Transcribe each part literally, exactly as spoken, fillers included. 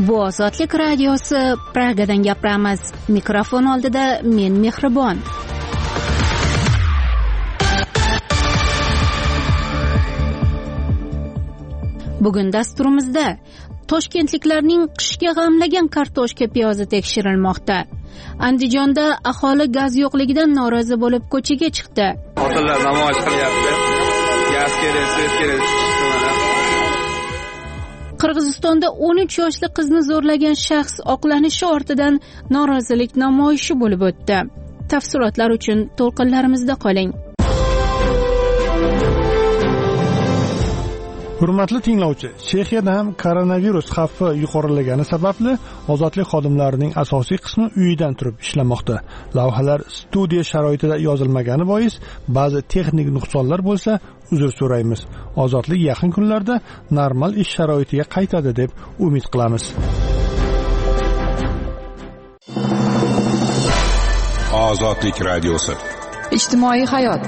Bu Ozodlik radiosi, Pragadan gapiramiz. Mikrofon oldida men Mehribon. Bugun dasturimizda toshkentliklarning qishga g'amlagan kartoshka piyozi tekshirilmoqda. Andijonda aholi gaz yo'qligidan norozi bo'lib ko'chaga chiqdi. Xotinlar namoyish qilyapti. Gaz kerak, svet kerak. Qirg'izistonda o'n uch yoshli qizni zo'rlagan shaxs oqlanishi ortidan norozilik namoyishi bo'lib o'tdi. Tafsilotlar uchun to'lqinlarimizda qoling. Hurmatli tinglovchi, Chexiyada ham koronavirus xavfi yuqorilagani sababli ozodlik xodimlarining asosiy qismi uyidan turib ishlamoqda. Lavhalar studiya sharoitida yozilmagani bois ba'zi texnik nuqsonlar bo'lsa, uzr so'raymiz. Ozodlik yaqin kunlarda normal ish sharoitiga qaytadi deb umid qilamiz. Ozodlik radiosi. Ijtimoiy hayot.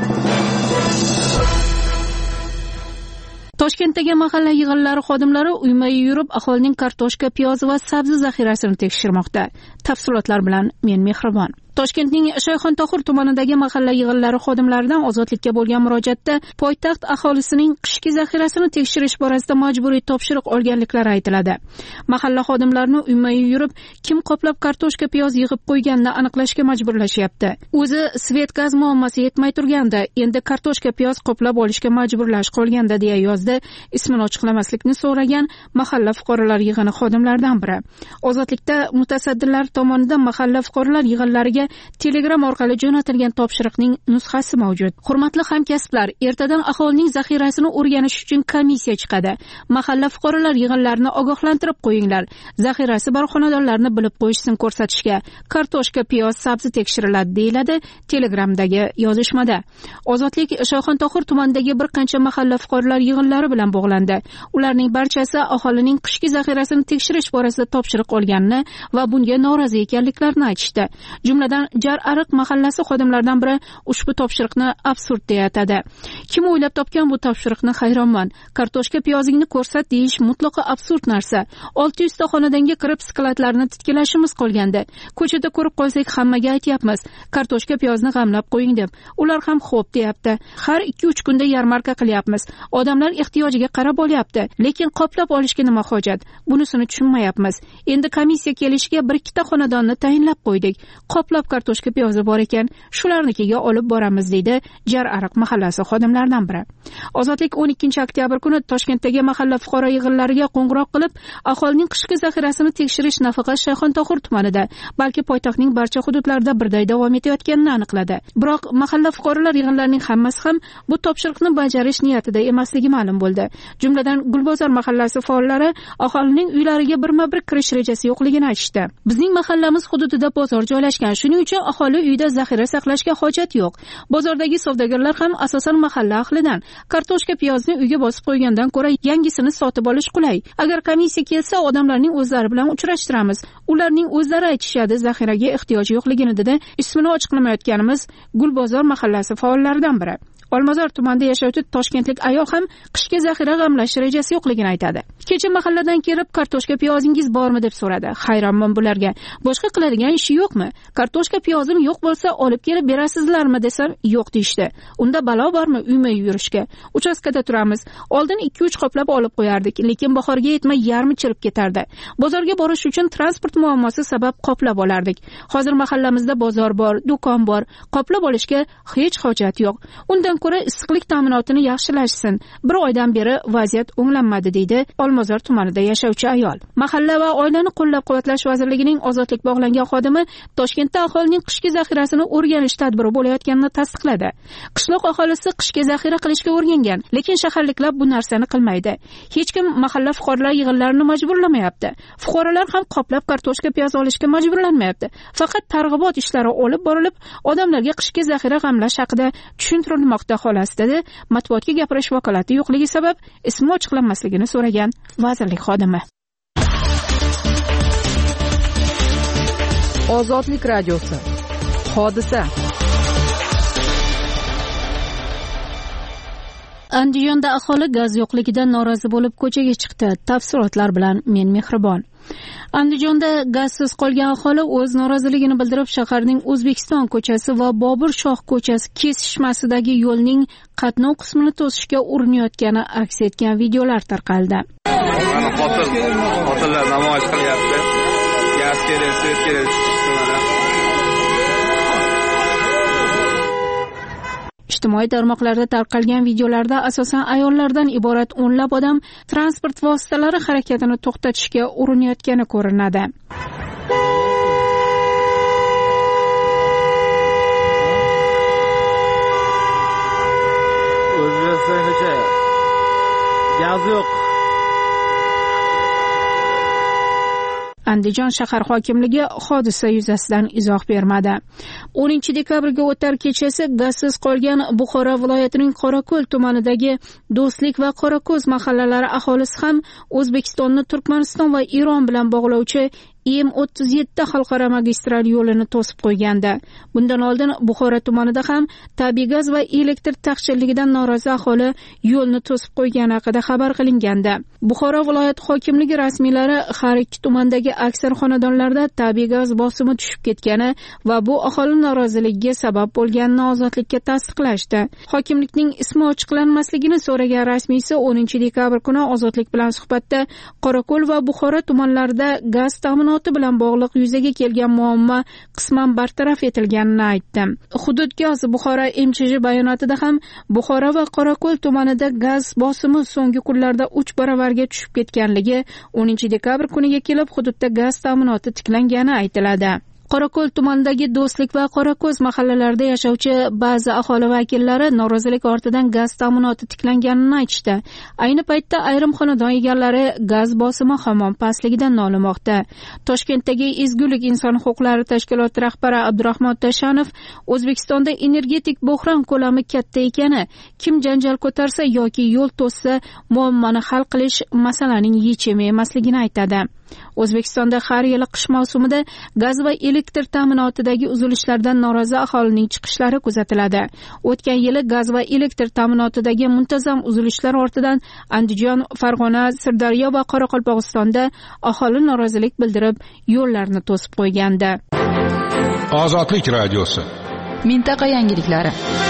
Toshkentdagi mahalla yig'inlari xodimlari uyma-uy yurib aholining kartoshka, piyozi va sabzi zaxirasini tekshirmoqda. Tafsilotlar bilan men Mehribon. Toshkentning Shayxontohur tumanidagi mahalla yig'inlari xodimlaridan ozodlikka bo'lgan murojaatda poytaxt aholisining qishki zaxirasini tekshirish borasida majburiy topshiriq olganliklari aytiladi. Mahalla xodimlarini uyma-uy yurib, kim qoplab kartoshka, piyoz yig'ib qo'yganini aniqlashga majburlashyapti. O'zi svet gaz muammosi yetmay turganda, endi kartoshka, piyoz qoplab olishga majburlash qolganda deya yozdi ismini ochiqlamaslikni so'ragan mahalla fuqarolar yig'ini xodimlaridan biri. Ozodlikda mutasaddilar tomonidan mahalla fuqarolar yig'inlariga Telegram orqali jo'natilgan topshiriqning nusxasi mavjud. Hurmatli hamkasblar, ertadan aholining zaxirasini o'rganish uchun komissiya chiqadi. Mahalla fuqarolar yig'inlarini ogohlantirib qo'yinglar. Zaxirasi bor xonadonlarni bilib qo'yishsin ko'rsatishga. Kartoshka, piyoz, sabzi tekshiriladi, deyiladi Telegramdagi yozishmada. Ozodlik Shayxontohur tumanidagi bir qancha mahalla fuqarolar yig'inlari bilan bog'landi. Ularning barchasi aholining qishki zaxirasini tekshirish borasida topshiriq olganini va bunga norozi ekanliklarini aytishdi. Jumladan Jar Ariq mahallasi xodimlaridan biri ushbu topshiriqni absurd deya atadi. Kim o'ylab topgan bu topshiriqni hayronman. Kartoshka, piyozingni ko'rsat deyish mutlaqo absurd narsa. olti yuz ta xonadonga kirib skladlarni titkilashimiz qolgandi. Ko'chada ko'rib qolsak hammaga aytyapmiz, kartoshka, piyozni g'amlab qo'ying deb. Ular ham xo'p deyapti. Har ikki uch kunda yarmarka qilyapmiz. Odamlar ehtiyojiga qarab olyapti. Lekin qoplab olishga nima hojat? Bunisini tushunmayapmiz. Endi komissiya kelishiga bir ikkita xonadonni tayinlab qo'ydik. Qoplab kartoshka, piyozi bor ekan, shularnikiga olib boramiz, deydi Jar Ariq mahallasi xodimlaridan biri. Ozodlik o'n ikkinchi oktyabr kuni Toshkentdagi mahalla fuqaro yig'inlariga qo'ng'iroq qilib, aholining qishki zaxirasini tekshirish nafaqat Shayxontohur tumanida, balki poytaxtning barcha hududlarida birday davom etayotganini aniqladi. Biroq mahalla fuqarolar yig'inlarining hammasi ham bu topshiriqni bajarish niyatida emasligi ma'lum bo'ldi. Jumladan Gulbozor mahallasi faollari aholining uylariga birma-bir kirish rejasi yo'qligini aytishdi. Bizning mahallamiz hududida bozor joylashgan. Shuning uchun aholi uyda zaxira saqlashga hojat yo'q. Bozordagi savdogarlar ham asosan mahalla ahlidan. Kartoshka, piyozni uyga bosib qo'ygandan ko'ra yangisini sotib olish qulay. Agar komissiya kelsa, odamlarning o'zlari bilan uchrashtiramiz. Ularning o'zlari aytishadi zaxiraga ehtiyoj yo'qligini, dedi ismini ochiqlamayotganimiz Gulbozor mahallasi faollaridan biri. Olmazor tumanida yashovchi toshkentlik ayol ham qishga zaxira g'amlash rejasi yo'qligini aytadi. Kecha mahalladan kelib, kartoshka, piyozingiz bormi deb so'radi. Hayronman bularga. Boshqa qiladigan ishi yo'qmi? Kartoshka, piyozim yo'q bo'lsa, olib kelib berasizlarmi desam, yo'q deyishdi. Unda balo bormi uyma-uy yurishga? Uchastkada turamiz. Oldin ikki uch qoplab olib qo'yardik, lekin bahorga yetmay yarmi chirib ketardi. Bozorga borish uchun transport muammosi sabab qoplab olardik. Hozir mahallamizda bozor bor, do'kon bor. Qoplab olishga hech hojat yo'q. Undan ko'ra issiqlik ta'minotini yaxshilashsin. Bir oydan beri vaziyat o'nglanmadi, deydi Olmazor tumanida yashovchi ayol. Mahalla va oilani qo'llab-quvvatlash vazirligining ozodlik bog'langan xodimi Toshkentda aholining qishki zaxirasini o'rganish tadbiri bo'layotganini tasdiqladi. Qishloq aholisi qishki zaxira qilishga o'rgangan, lekin shaharliklar bu narsani qilmaydi. Hech kim mahalla fuqarolar yig'inlarini majburlamayapti. Fuqarolar ham qoplab kartoshka, piyoz olishga majburlanmayapti. Faqat targ'ibot ishlari olib borilib, odamlarga qishki zaxira g'amlash haqida tushuntirilmoqda, xolos, dedi matbuotga gapirish vakolati yo'qligi sabab ismi ochiqlanmasligini so'ragan vazirlik xodimi. Ozodlik radiosi. Hodisa. Andijonda aholi gaz yo'qligidan norozi bo'lib ko'chaga chiqdi. Tafsilotlar bilan men Mehribon. Andijonda gazsiz qolgan aholi o'z noroziligini bildirib, shaharning O'zbekiston ko'chasi va Bobur Shoh ko'chasi kesishmasidagi yo'lning qatnov qismini to'sishga urinayotgani aks etgan videolar tarqaldi. Xotinlar namoyish qilyapti. Gaz kerak, svet kerak. Ijtimoiy tarmoqlarda tarqalgan videolarda asosan ayollardan iborat o'nlab odam transport vositalari harakatini to'xtatishga urinayotgani ko'rinadi. O'zbekistongacha gaz yo'q. Andijon shahar hokimligi hodisa yuzasidan izoh bermadi. o'ninchi dekabrga o'tar kechasi gazsiz qolgan Buxoro viloyatining Qorako'l tumanidagi Do'stlik va Qorako'z mahallalari aholisi ham O'zbekistonni Turkmaniston va Eron bilan bog'lovchi M o'ttiz yetti xalqaro magistral yo'lini to'sib qo'ygandi. Bundan oldin Buxoro tumanida ham tabiiy gaz va elektr taqchilligidan norozi aholi yo'lni to'sib qo'ygani haqida xabar qilingandi. Buxoro viloyat hokimligi rasmiylari har ikki tumandagi aksar xonadonlarda tabiiy gaz bosimi tushib ketgani va bu aholi noroziligiga sabab bo'lganini ozodlikka tasdiqlashdi. Hokimlikning ismi ochiqlanmasligini so'ragan rasmiysi o'ninchi dekabr kuni ozodlik bilan suhbatda Qorako'l va Buxoro tumanlarida gaz ta'minoti bilan bog'liq yuzaga kelgan muammo qisman bartaraf etilganini aytdi. Hudud gaz Buxoro M Ch J bayonotida ham Buxoro va Qorako'l tumanida gaz bosimi so'nggi kunlarda uch baravarga tushib ketganligi, o'ninchi dekabr kuniga kelib hududda gaz ta'minoti tiklangani aytiladi. Qorako'l tumanidagi Do'stlik va Qorako'z mahallalarida yashovchi ba'zi aholi vakillari norozilik ortidan gaz ta'minoti tiklanganini aytishdi. Ayni paytda ayrim xonadon egalari gaz bosimi hamon pastligidan nolimoqda. Toshkentdagi Ezgulik inson huquqlari tashkiloti rahbari Abdurahmon Tashanov O'zbekistonda energetik bo'hron ko'lami katta ekani, kim janjal ko'tarsa yoki yo'l to'ssa muammoni hal qilish masalaning yechimi emasligini aytadi. O'zbekistonda har yili qish mavsumida gaz va elektr ta'minotidagi uzilishlardan norozi aholining chiqishlari kuzatiladi. O'tgan yili gaz va elektr ta'minotidagi muntazam uzilishlar ortidan Andijon, Farg'ona, Sirdaryo va Qoraqalpog'istonda aholi norozilik bildirib, yo'llarni to'sib qo'ygandi. Ozodlik radiosi. Mintaqa yangiliklari.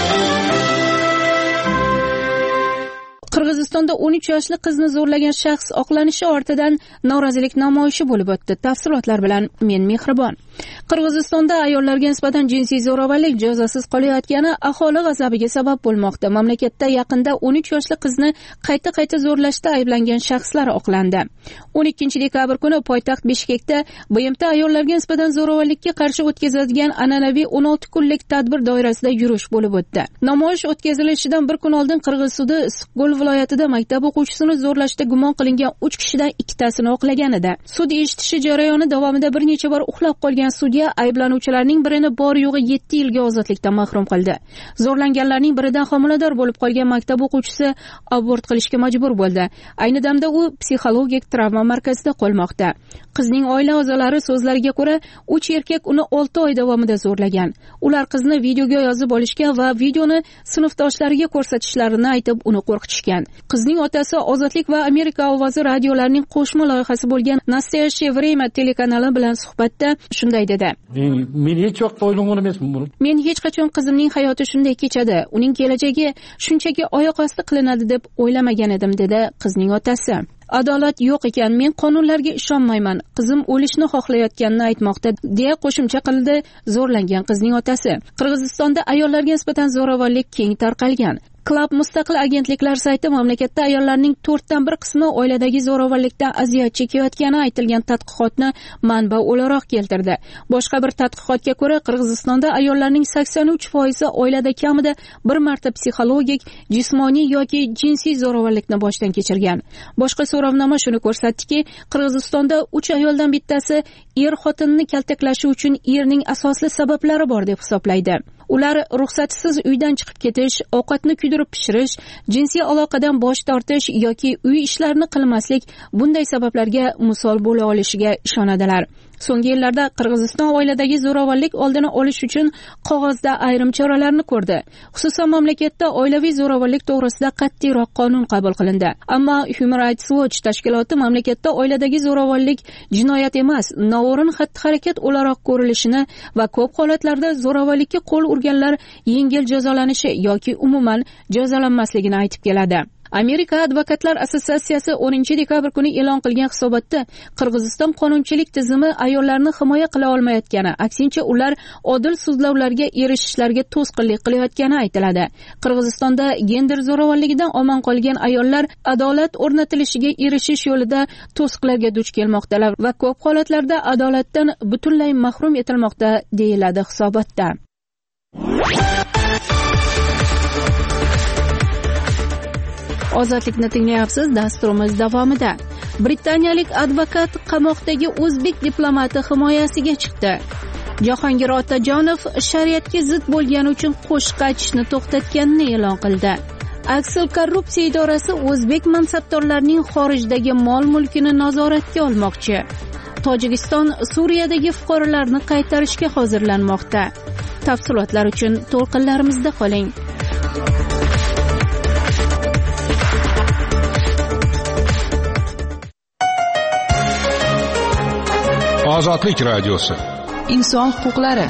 Qirg'izistonda o'n uch yoshli qizni zo'rlagan shaxs oqlanishi ortidan norozilik namoyishi bo'lib o'tdi. Tafsilotlar bilan men Mehribon. Qirg'izistonda ayollarga nisbatan jinsiy zo'ravonlik jazosiz qolayotgani aholi g'azabiga sabab bo'lmoqda. Mamlakatda yaqinda o'n uch yoshli qizni qayta-qayta zo'rlashda ayblangan shaxslar oqlandi. o'n ikkinchi dekabr kuni poytaxt Bishkekda B M T ayollarga nisbatan zo'ravonlikka qarshi o'tkaziladigan an'anaviy o'n olti kunlik tadbir doirasida yurish bo'lib o'tdi. Namoyish o'tkazilishidan bir kun oldin Qirg'iz sudi Issiqko'l viloyatida maktab o'quvchisini zo'rlashda gumon qilingan uch kishidan ikkitasini oqlagan edi. Sud eshitishi jarayoni davomida bir necha bor uxlab qolgan sudya ayblanuvchilarning birini bor yo'g'i yetti yilga ozodlikdan mahrum qildi. Zo'rlanganlarning biridan homilador bo'lib qolgan maktab o'quvchisi abort qilishga majbur bo'ldi. Ayni damda u psixologik travma markazida qolmoqda. Qizning oila a'zolari so'zlariga ko'ra, uch erkak uni olti oy davomida zo'rlagan. Ular qizni videoga yozib olishgan va videoni sinfdoshlariga ko'rsatishlarini aytib, uni qo'rqitishgan. Qizning otasi Ozodlik va Amerika ovozi radiolarining qo'shma loyihasi bo'lgan Nastoyaщее время telekanali bilan suhbatda shunday dedi. Men hech vaqt o'ylagan emasman buni. Men hech qachon qizimning hayoti shunday kechadi, uning kelajagi shunchaki oyoq osti qilinadi deb o'ylamagan edim, dedi qizning otasi. Adolat yo'q ekan, men qonunlarga ishonmayman. Qizim o'lishni xohlayotganini aytmoqda, deya qo'shimcha qildi zo'rlangan qizning otasi. Qirg'izistonda ayollarga nisbatan zo'ravonlik keng tarqalgan. Club mustaqil agentliklar sayti mamlakatda ayollarning to'rtdan bir qismi oiladagi zo'ravonlikdan aziyat chekayotgani aytilgan tadqiqotni manba o'laroq keltirdi. Boshqa bir tadqiqotga ko'ra, Qirg'izistonda ayollarning sakson uch foizi oilada kamida bir marta psixologik, jismoniy yoki jinsiy zo'ravonlikni boshdan kechirgan. Boshqa so'rovnoma shuni ko'rsatdiki, Qirg'izistonda uch ayoldan bittasi er xotinini kaltaklashi uchun erning asosli sabablari bor deb hisoblaydi. Ular ruxsatsiz uydan chiqib ketish, ovqatni kuydirib pishirish, jinsiy aloqadan bosh tortish yoki uy ishlarini qilmaslik bunday sabablarga misol bo'la olishiga ishonadilar. So'nggi yillarda Qirg'iziston oiladagi zo'ravonlik oldini olish uchun qog'ozda ayrim choralarni ko'rdi. Xususan, mamlakatda oilaviy zo'ravonlik to'g'risida qat'iyroq qonun qabul qilindi. Ammo Human Rights Watch tashkiloti mamlakatda oiladagi zo'ravonlik jinoyat emas, noo'rin xatti-harakat o'laroq ko'rilishini va ko'p holatlarda zo'ravonlikka qo'l urganlar yengil jazolanishi yoki umuman jazolanmasligini aytib keladi. Amerika Advokatlar assotsiatsiyasi o'ninchi dekabr kuni e'lon qilgan hisobotda Qirg'iziston qonunchilik tizimi ayollarni himoya qila olmayotgani, aksincha ular odil sudlovlarga erishishlarga to'sqinlik qilayotgani aytiladi. Qirg'izistonda gender zo'ravonligidan omon qolgan ayollar adolat o'rnatilishiga erishish yo'lida to'siqlarga duch kelmoqdalar va ko'p holatlarda adolatdan butunlay mahrum etilmoqda, deyiladi hisobotda. Ozodlikni tinglayapsiz. Dasturimiz davomida britaniyalik advokat qamoqdagi o'zbek diplomati himoyasiga chiqdi. Jahongir Otajonov shariatga zid bo'lgani uchun qo'shiq aytishni to'xtatganini e'lon qildi. Aksil korrupsiya idorasi o'zbek mansabdorlarining xorijdagi mol-mulkini nazoratga olmoqchi. Tojikiston Suriyadagi fuqarolarni qaytarishga hozirlanmoqda. Tafsilotlar uchun to'lqinlarimizda qoling. Ozodlik radiosi. Inson huquqlari.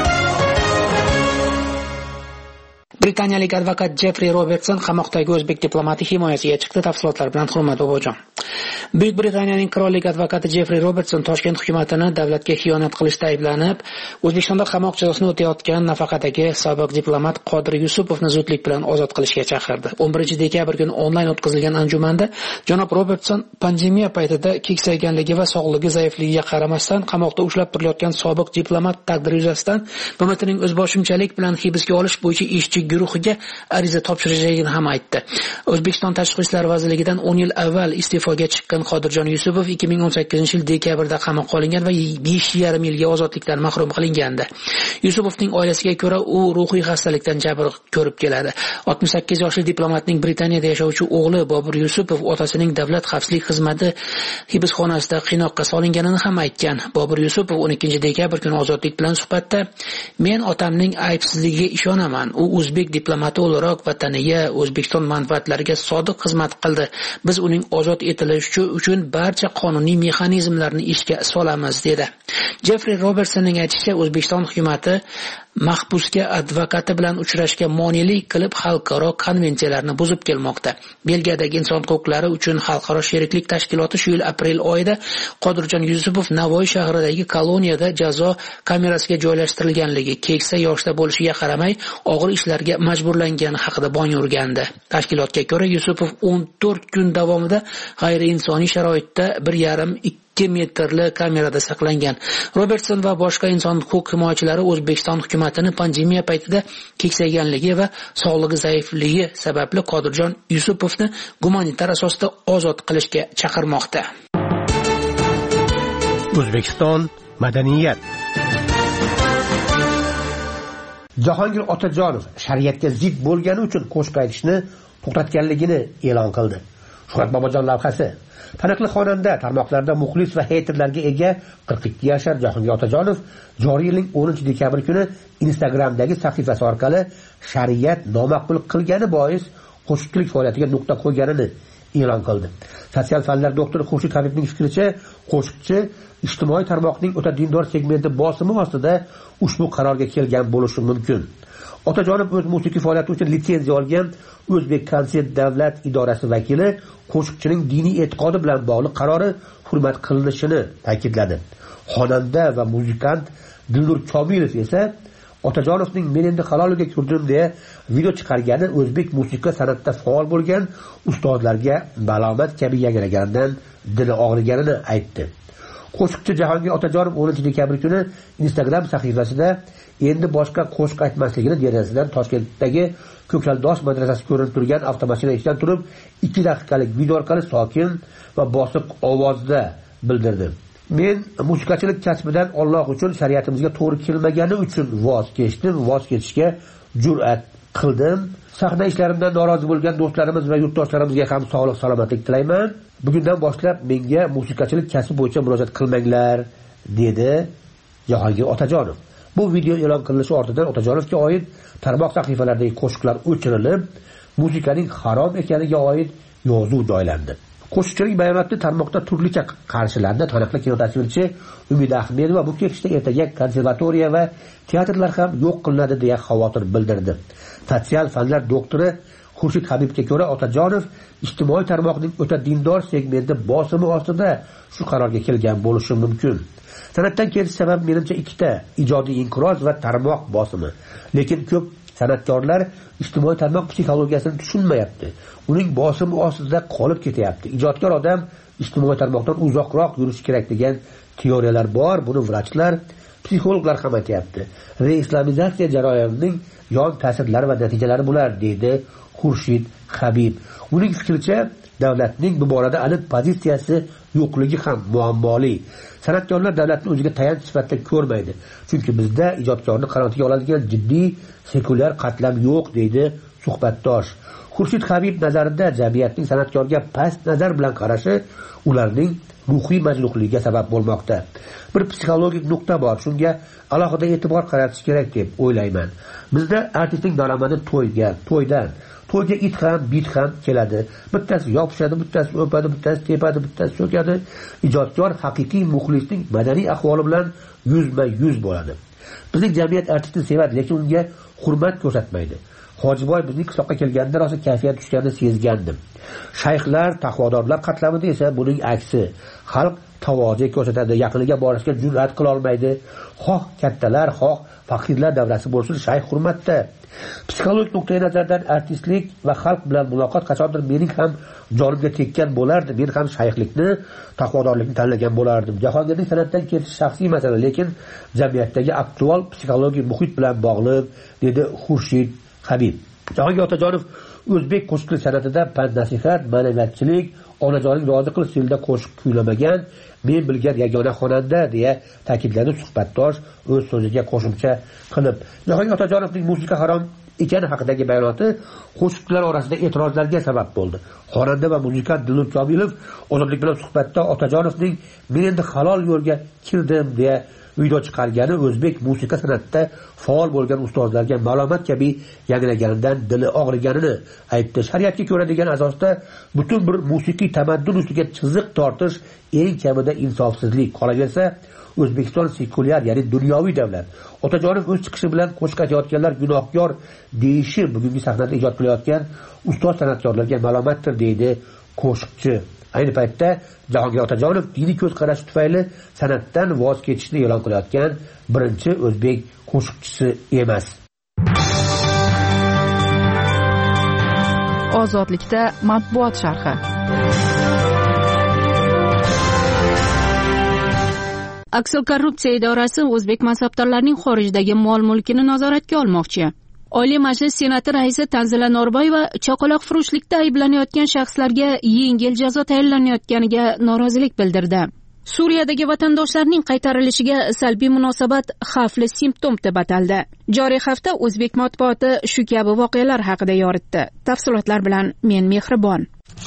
Britaniyalik advokat Jeffrey Robertson qamoqdagi o'zbek diplomati himoyasiga chiqdi. Tafsilotlar bilan Hurmat Bobojon. Buyuk Britaniyaning qirollik advokati Jeffrey Robertson Toshkent hukumatini davlatga xiyonat qilishda ayblanib, O'zbekistonda qamoq jazosini o'tayotgan nafaqadagi sobiq diplomat Qodir Yusupovni zudlik bilan ozod qilishga chaqirdi. o'n birinchi dekabr kuni onlayn o'tkazilgan anjumanda janob Robertson pandemiya paytida keksayganligi va sog'ligi zaifligiga qaramasdan qamoqda ushlab turilayotgan sobiq diplomat taqdiri yuzasidan B M Tning o'zboshimchalik bilan hibsga olish bo'yicha ishchi guruhiga ariza topshirishligini ham aytdi. O'zbekiston Tashqi ishlar vazirligidan o'n yil avval iste'foga chiqqan Qodirjon Yusupov ikki ming o'n sakkizinchi yil dekabrda qamoqqa olingan va besh yarim yilga ozodlikdan mahrum qilingandi. Yusupovning oilasiga ko'ra, u ruhiy xastalikdan jabr ko'rib keladi. oltmish sakkiz yoshli diplomatning Britaniyada yashovchi o'g'li Bobur Yusupov otasining davlat xavfsizlik xizmati hibsxonasida qiynoqqa solinganini ham aytgan. Bobur Yusupov o'n ikkinchi dekabr kuni ozodlik bilan suhbatda "Men otamning aybsizligiga ishonaman. U o'zbek diplomati o'laroq vataniga, O'zbekiston manfaatlariga sodiq xizmat qildi. Biz uning ozod etilishi uchun barcha qonuniy mexanizmlarni ishga solamiz", dedi. Jeffrey Robertsonning aytishicha, O'zbekiston hukumatı mahbusga advokati bilan uchrashga monelik qilib xalqaro konvensiyalarni buzib kelmoqda. Belgiyadagi inson huquqlari uchun xalqaro sheriklik tashkiloti shu yil aprel oyida Qodirjon Yusupov Navoiy shahridagi koloniyada jazo kamerasiga joylashtirilganligi, keksa yoshda bo'lishiga qaramay og'ir ishlarga majburlangani haqida bong urgandi. Tashkilotga ko'ra, Yusupov o'n to'rt kun davomida g'ayriinsoniy sharoitda bir yarim ikki metrli kamerada saqlangan. Robertson va boshqa inson huquq himoyachilari O'zbekiston hukumatini pandemiya paytida keksayganligi va sog'ligi zaifligi sababli Qodirjon Yusupovni gumanitar asosda ozod qilishga chaqirmoqda. O'zbekiston madaniyat. Jahongir Otajonov shariatga zid bo'lgani uchun qo'shiq aytishni to'xtatganligini e'lon qildi. Shuhrat Bobojon lavhasi. Taniqli xonanda tarmoqlarda muxlis va heyterlarga ega qirq ikki yashar Jahongir Otajonov joriy yilning o'ninchi dekabr kuni Instagramdagi sahifasi orqali shariat nomaqbul qilgani bois qo'shiqchilik faoliyatiga nuqta qo'yganini e'lon qildi. Sotsial fanlar doktori Xurshid Habibning fikricha, qo'shiqchi ijtimoiy tarmoqning o'ta dindor segmenti bosimi ostida ushbu qarorga kelgan bo'lishi mumkin. Otajonov o'z musiqiy faoliyati uchun litsenziya olgan O'zbek konsert davlat idorasi vakili qo'shiqchining diniy e'tiqodi bilan bog'liq qarori hurmat qilinishini ta'kidladi. Xonanda va muzikant Dilnur Komilov esa Otajonovning "Men endi halolga kirdim" deya video chiqargani o'zbek musiqa san'atida faol bo'lgan ustozlarga balomat kabi yangraganidan dili og'riganini aytdi. Qo'shiqchi Jahongir Otajonov o'ninchi dekabr kuni Instagram sahifasida endi boshqa qo'shiq aytmasligini derazasidan Toshkentdagi Ko'kaldosh madrasasi ko'rinib turgan avtomashina ichidan turib ikki daqiqalik video orqali sokin va bosiq ovozda bildirdi. "Men musiqachilik kasbidan Alloh uchun shariatimizga to'g'ri kelmagani uchun voz kechdim, voz kechishga jur'at qildim. Sahna ishlarimdan norozi bo'lgan do'stlarimiz va yurtdoshlarimizga ham sog'lik, salomatlik tilayman. Bugundan boshlab menga musiqachilik kasbi bo'yicha murojaat qilmanglar" dedi Jahongir Otajonov. Bu video e'lon qilinishi ortidan Otajonovga oid tarmoq sahifalaridagi qo'shiqlar o'chirilib, musiqaning harom ekaniga oid yozuv joylandi. Qo'shiqchining bayonotni tarmoqda turlicha qarshilandi. Taniqli kinotasvirchi Umid Ahmedova bu ketishda ertaga konservatoriya va teatrlar ham yo'q qilinadi deya xavotir bildirdi. Sotsial fanlar doktori Xurshid Habibga ko'ra, Otajonov ijtimoiy tarmoqning o'ta dindor segmenti bosimi ostida shu qarorga kelgan bo'lishi mumkin. San'atdan ketish sabab menimcha ikkita: ijodiy inqiroz va tarmoq bosimi. Lekin ko'p san'atkorlar ijtimoiy tarmoq psixologiyasini tushunmayapti. Uning bosimi ostida qolib ketyapti. Ijodkor odam ijtimoiy tarmoqdan uzoqroq yurishi kerak degan teoriyalar bor. Buni vrachlar, psixologlar ham aytayapti. Reislamizatsiya jarayonining yon ta'sirlari va natijalari bular, deydi Xurshid Habib. Uning fikricha, davlatning bu borada aniq pozitsiyasi yo'qligi ham muammoli. San'atkorlar davlatni o'ziga tayanch sifatida ko'rmaydi. Chunki bizda ijodkorni qanotiga oladigan jiddiy sekulyar qatlam yo'q, deydi suhbatdosh. Xurshid Habib nazarida jamiyatning san'atkorga past nazar bilan qarashi ularning ruhiy majruhligiga sabab bo'lmoqda. Bir psixologik nuqta bor, shunga alohida e'tibor qaratish kerak deb o'ylayman. Bizda artistning daromadi to'yga, to'ydan To'yga it ham, bit ham keladi. Bittasi yopishadi, bittasi o'padi, bittasi tepadi, bittasi so'kadi. Ijodkor haqiqiy muxlisning madaniy ahvoli bilan yuzma-yuz bo'ladi. Bizning jamiyat artistni sevadi, lekin unga hurmat ko'rsatmaydi. Hojiboy bizning qishloqqa kelganda rosa kayfiyat tushganini sezgandim. Shayxlar, taqvodorlar qatlamida esa buning aksi. Xalq tavoze ko'rsatadi, yaqiniga borishga jur'at qila olmaydi. Xoh kattalar, xoh faqirlar davrasi bo'lsin, shayx hurmatda. Psixologik nuqtai nazardan artistlik va xalq bilan muloqot qachondir mening ham jonimga tekkan bo'lardi. Men ham shayxlikni, taqvodorlikni tanlagan bo'lardim. Jahongirning san'atdan ketish shaxsiy masala, lekin jamiyatdagi aktual psixologik muhit bilan bog'liq, dedi Xurshid Habib. Jahongir Otajonov o'zbek qo'shiq san'atida pand nasihat, ma'naviyatchilik, onajoning rozi qilish stilida qo'shiq kuylamagan men bilgan yagona xonanda, deya ta'kidladi suhbatdosh o'z so'ziga qo'shimcha qilib. Jahongir Otajonovning musiqa harom ekani haqidagi bayonoti qo'shiqchilar orasida e'tirozlarga sabab bo'ldi. Xonanda va muzikant Dilnur Komilov Ozodlik bilan suhbatda Otajonovning men endi halol yo'lga kirdim deya video chiqargani o'zbek musiqa san'atida faol bo'lgan ustozlarga ma'lumot kabi yangilaganidan dili og'riganini aytdi. Shariatga ko'ra degan asosda butun bir musiqiy tamaddun ustiga chiziq tortish eng kamida insofsizlik. Qolaversa, O'zbekiston sekulyar, ya'ni dunyoviy davlat. Otajonov o'z chiqishi bilan qo'shiq aytayotganlar gunohkor deyishi bugungi sahnada ijod qilayotgan ustoz san'atkorlarga ma'lumotdir, deydi qo'shiqchi. Ayni paytda Jahongir Otajonov diniy ko'z qarashi tufayli san'atdan voz kechishni e'lon qilayotgan birinchi o'zbek qo'shiqchisi emas. Ozodlikda matbuot sharhi. Aksel korrupsiya idorasi o'zbek mansabdorlarining xorijdagi mol-mulkini nazoratga olmoqchi. Oliy Majlis Senati raisi Tanzila Norboyeva chaqaloq furushlikda ayblanayotgan shaxslarga yengil jazo tayinlanayotganiga norozilik bildirdi. Suriyadagi vatandoshlarning qaytarilishiga salbiy munosabat xavfli simptom deb ataldi. Joriy hafta o'zbek matbuoti shu kabi voqealar haqida yoritdi. Tafsilotlar bilan men Mehribon.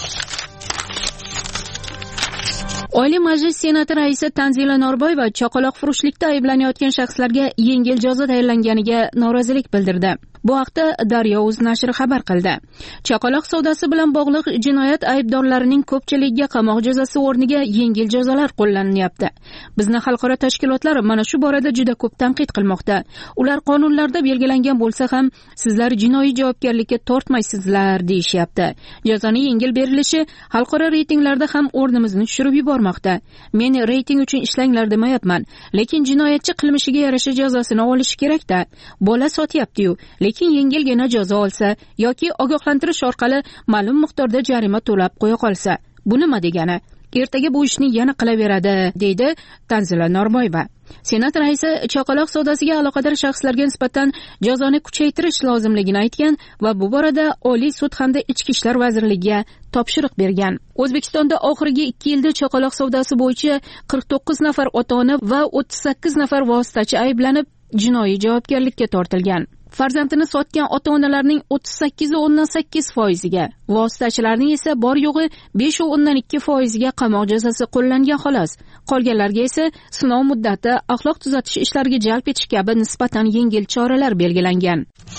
Oliy Majlis Senati raisi Tanzila Norboyeva chaqaloq furushlikda ayblanayotgan shaxslarga yengil jazo tayinlanganiga norozilik bildirdi. Bu haqda Daryo.uz nashri xabar qildi. Chaqaloq savdosi bilan bog'liq jinoyat aybdorlarining ko'pchiligiga qamoq jazosi o'rniga yengil jazolar qo'llanilyapti. Bizni xalqaro tashkilotlar mana shu borada juda ko'p tanqid qilmoqda. Ular qonunlarda belgilangan bo'lsa ham sizlar jinoiy javobgarlikka tortmaysizlar deyishyapti. Jazoning yengil berilishi xalqaro reytinglarda ham o'rnimizni tushirib yubormoqda. Men reyting uchun ishlanglar demayapman, lekin jinoyatchi qilmishiga yarasha jazosini olishi kerak-da. Bola sotyapti-yu, lekin yengilgina jazo olsa yoki ogohlantirish orqali ma'lum miqdorda jarima to'lab qo'ya qolsa, bu nima degani? Ertaga bu ishni yana qilaveradi, deydi Tanzila Norboyeva. Senat raisi chaqaloq savdosiga aloqador shaxslarga nisbatan jazoni kuchaytirish lozimligini aytgan va bu borada Oliy sud hamda Ichki ishlar vazirligiga topshiriq bergan. O'zbekistonda oxirgi ikki yilda chaqaloq savdosi bo'yicha qirq to'qqiz nafar ota-ona va o'ttiz sakkiz nafar vositachi ayblanib jinoiy javobgarlikka tortilgan. farzandini sotgan ota-onalarning o'ttiz sakkiz o'ndan sakkiz foiziga, vositachilarning esa bor yo'g'i besh o'ndan ikki foiziga qamoq jazosi qo'llangan xolos. Qolganlarga esa sinov muddati, axloq tuzatish ishlariga jalb etish kabi nisbatan yengil choralar belgilangan.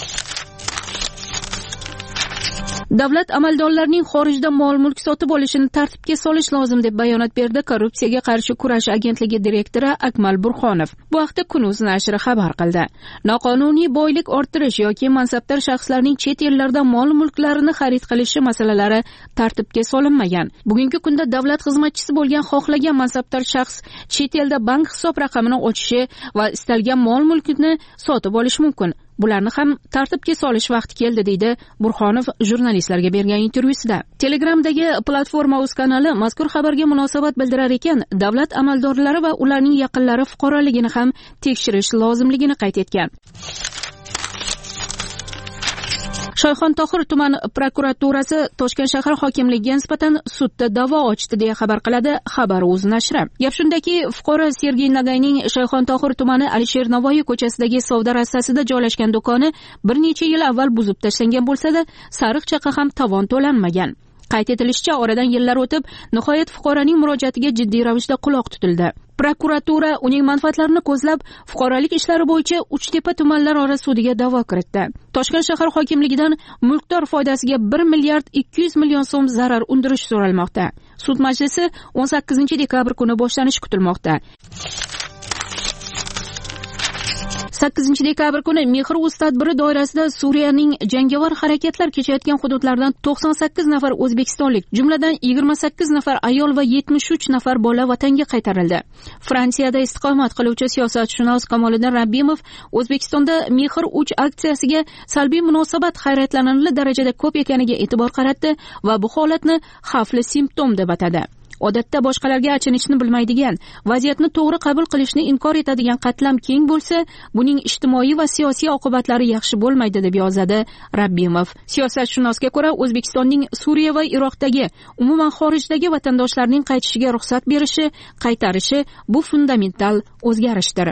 Davlat amaldorlarining xorijda mol-mulk sotib olishini tartibga solish lozim deb bayonot berdi Korrupsiyaga qarshi kurash agentligi direktori Akmal Burxonov. Bu haqda Kun.uz nashri xabar qildi. Noqonuniy boylik orttirish yoki mansabdor shaxslarning chet ellarda mol-mulklarini xarid qilishi masalalari tartibga solinmagan. Bugungi kunda davlat xizmatchisi bo'lgan xohlagan mansabdor shaxs chet elda bank hisob raqamini ochishi va istalgan mol-mulkni sotib olishi mumkin. Bularni ham tartibga solish vaqti keldi, deydi Burxonov jurnalistlarga bergan intervyusida. Telegramdagi platforma o'z kanali mazkur xabarga munosabat bildirar ekan, davlat amaldorlari va ularning yaqinlari fuqaroligini ham tekshirish lozimligini qayd etgan. Shoyxontohur tuman prokuraturasi Toshkent shahar hokimligiga nisbatan sudda da'vo ochdi deya xabar qiladi Xabar.uz nashri. Gap shundaki, fuqaro Sergey Nagayning Shoyxontohur tumani Alisher Navoiy ko'chasidagi savdo rastasida joylashgan do'koni bir necha yil avval buzib tashlangan bo'lsa-da, sariq chaqa ham tovon to'lanmagan. Qayd etilishicha, oradan yillar o'tib, nihoyat fuqaroning murojaatiga jiddiy ravishda quloq tutildi. Prokuratura uning manfaatlarini ko'zlab, fuqarolik ishlari bo'yicha Uchtepa tumanlararo sudiga da'vo kiritdi. Toshkent shahar hokimligidan mulkdor foydasiga bir milliard ikki yuz million so'm zarar undirish so'ralmoqda. Sud majlisi o'n sakkizinchi dekabr kuni boshlanishi kutilmoqda. sakkizinchi dekabr kuni Mehr.uz tadbiri doirasida Suriyaning jangovar harakatlar kechayotgan hududlaridan to'qson sakkiz nafar o'zbekistonlik, jumladan yigirma sakkiz nafar ayol va yetmish uch nafar bola vatanga qaytarildi. Fransiyada istiqomat qiluvchi siyosatshunos Kamoliddin Rabbimov O'zbekistonda Mehr uch aksiyasiga salbiy munosabat hayratlanarli darajada ko'p ekaniga e'tibor qaratdi va bu holatni xavfli simptom deb atadi. Odatda boshqalarga achinishni bilmaydigan, vaziyatni to'g'ri qabul qilishni inkor etadigan qatlam keng bo'lsa, buning ijtimoiy va siyosiy oqibatlari yaxshi bo'lmaydi deb yozadi Rabbimov. Siyosatshunosga ko'ra, O'zbekistonning Suriya va Iroqdagi, umuman xorijdagi vatandoshlarining qaytishiga ruxsat berishi, qaytarishi bu fundamental o'zgarishdir.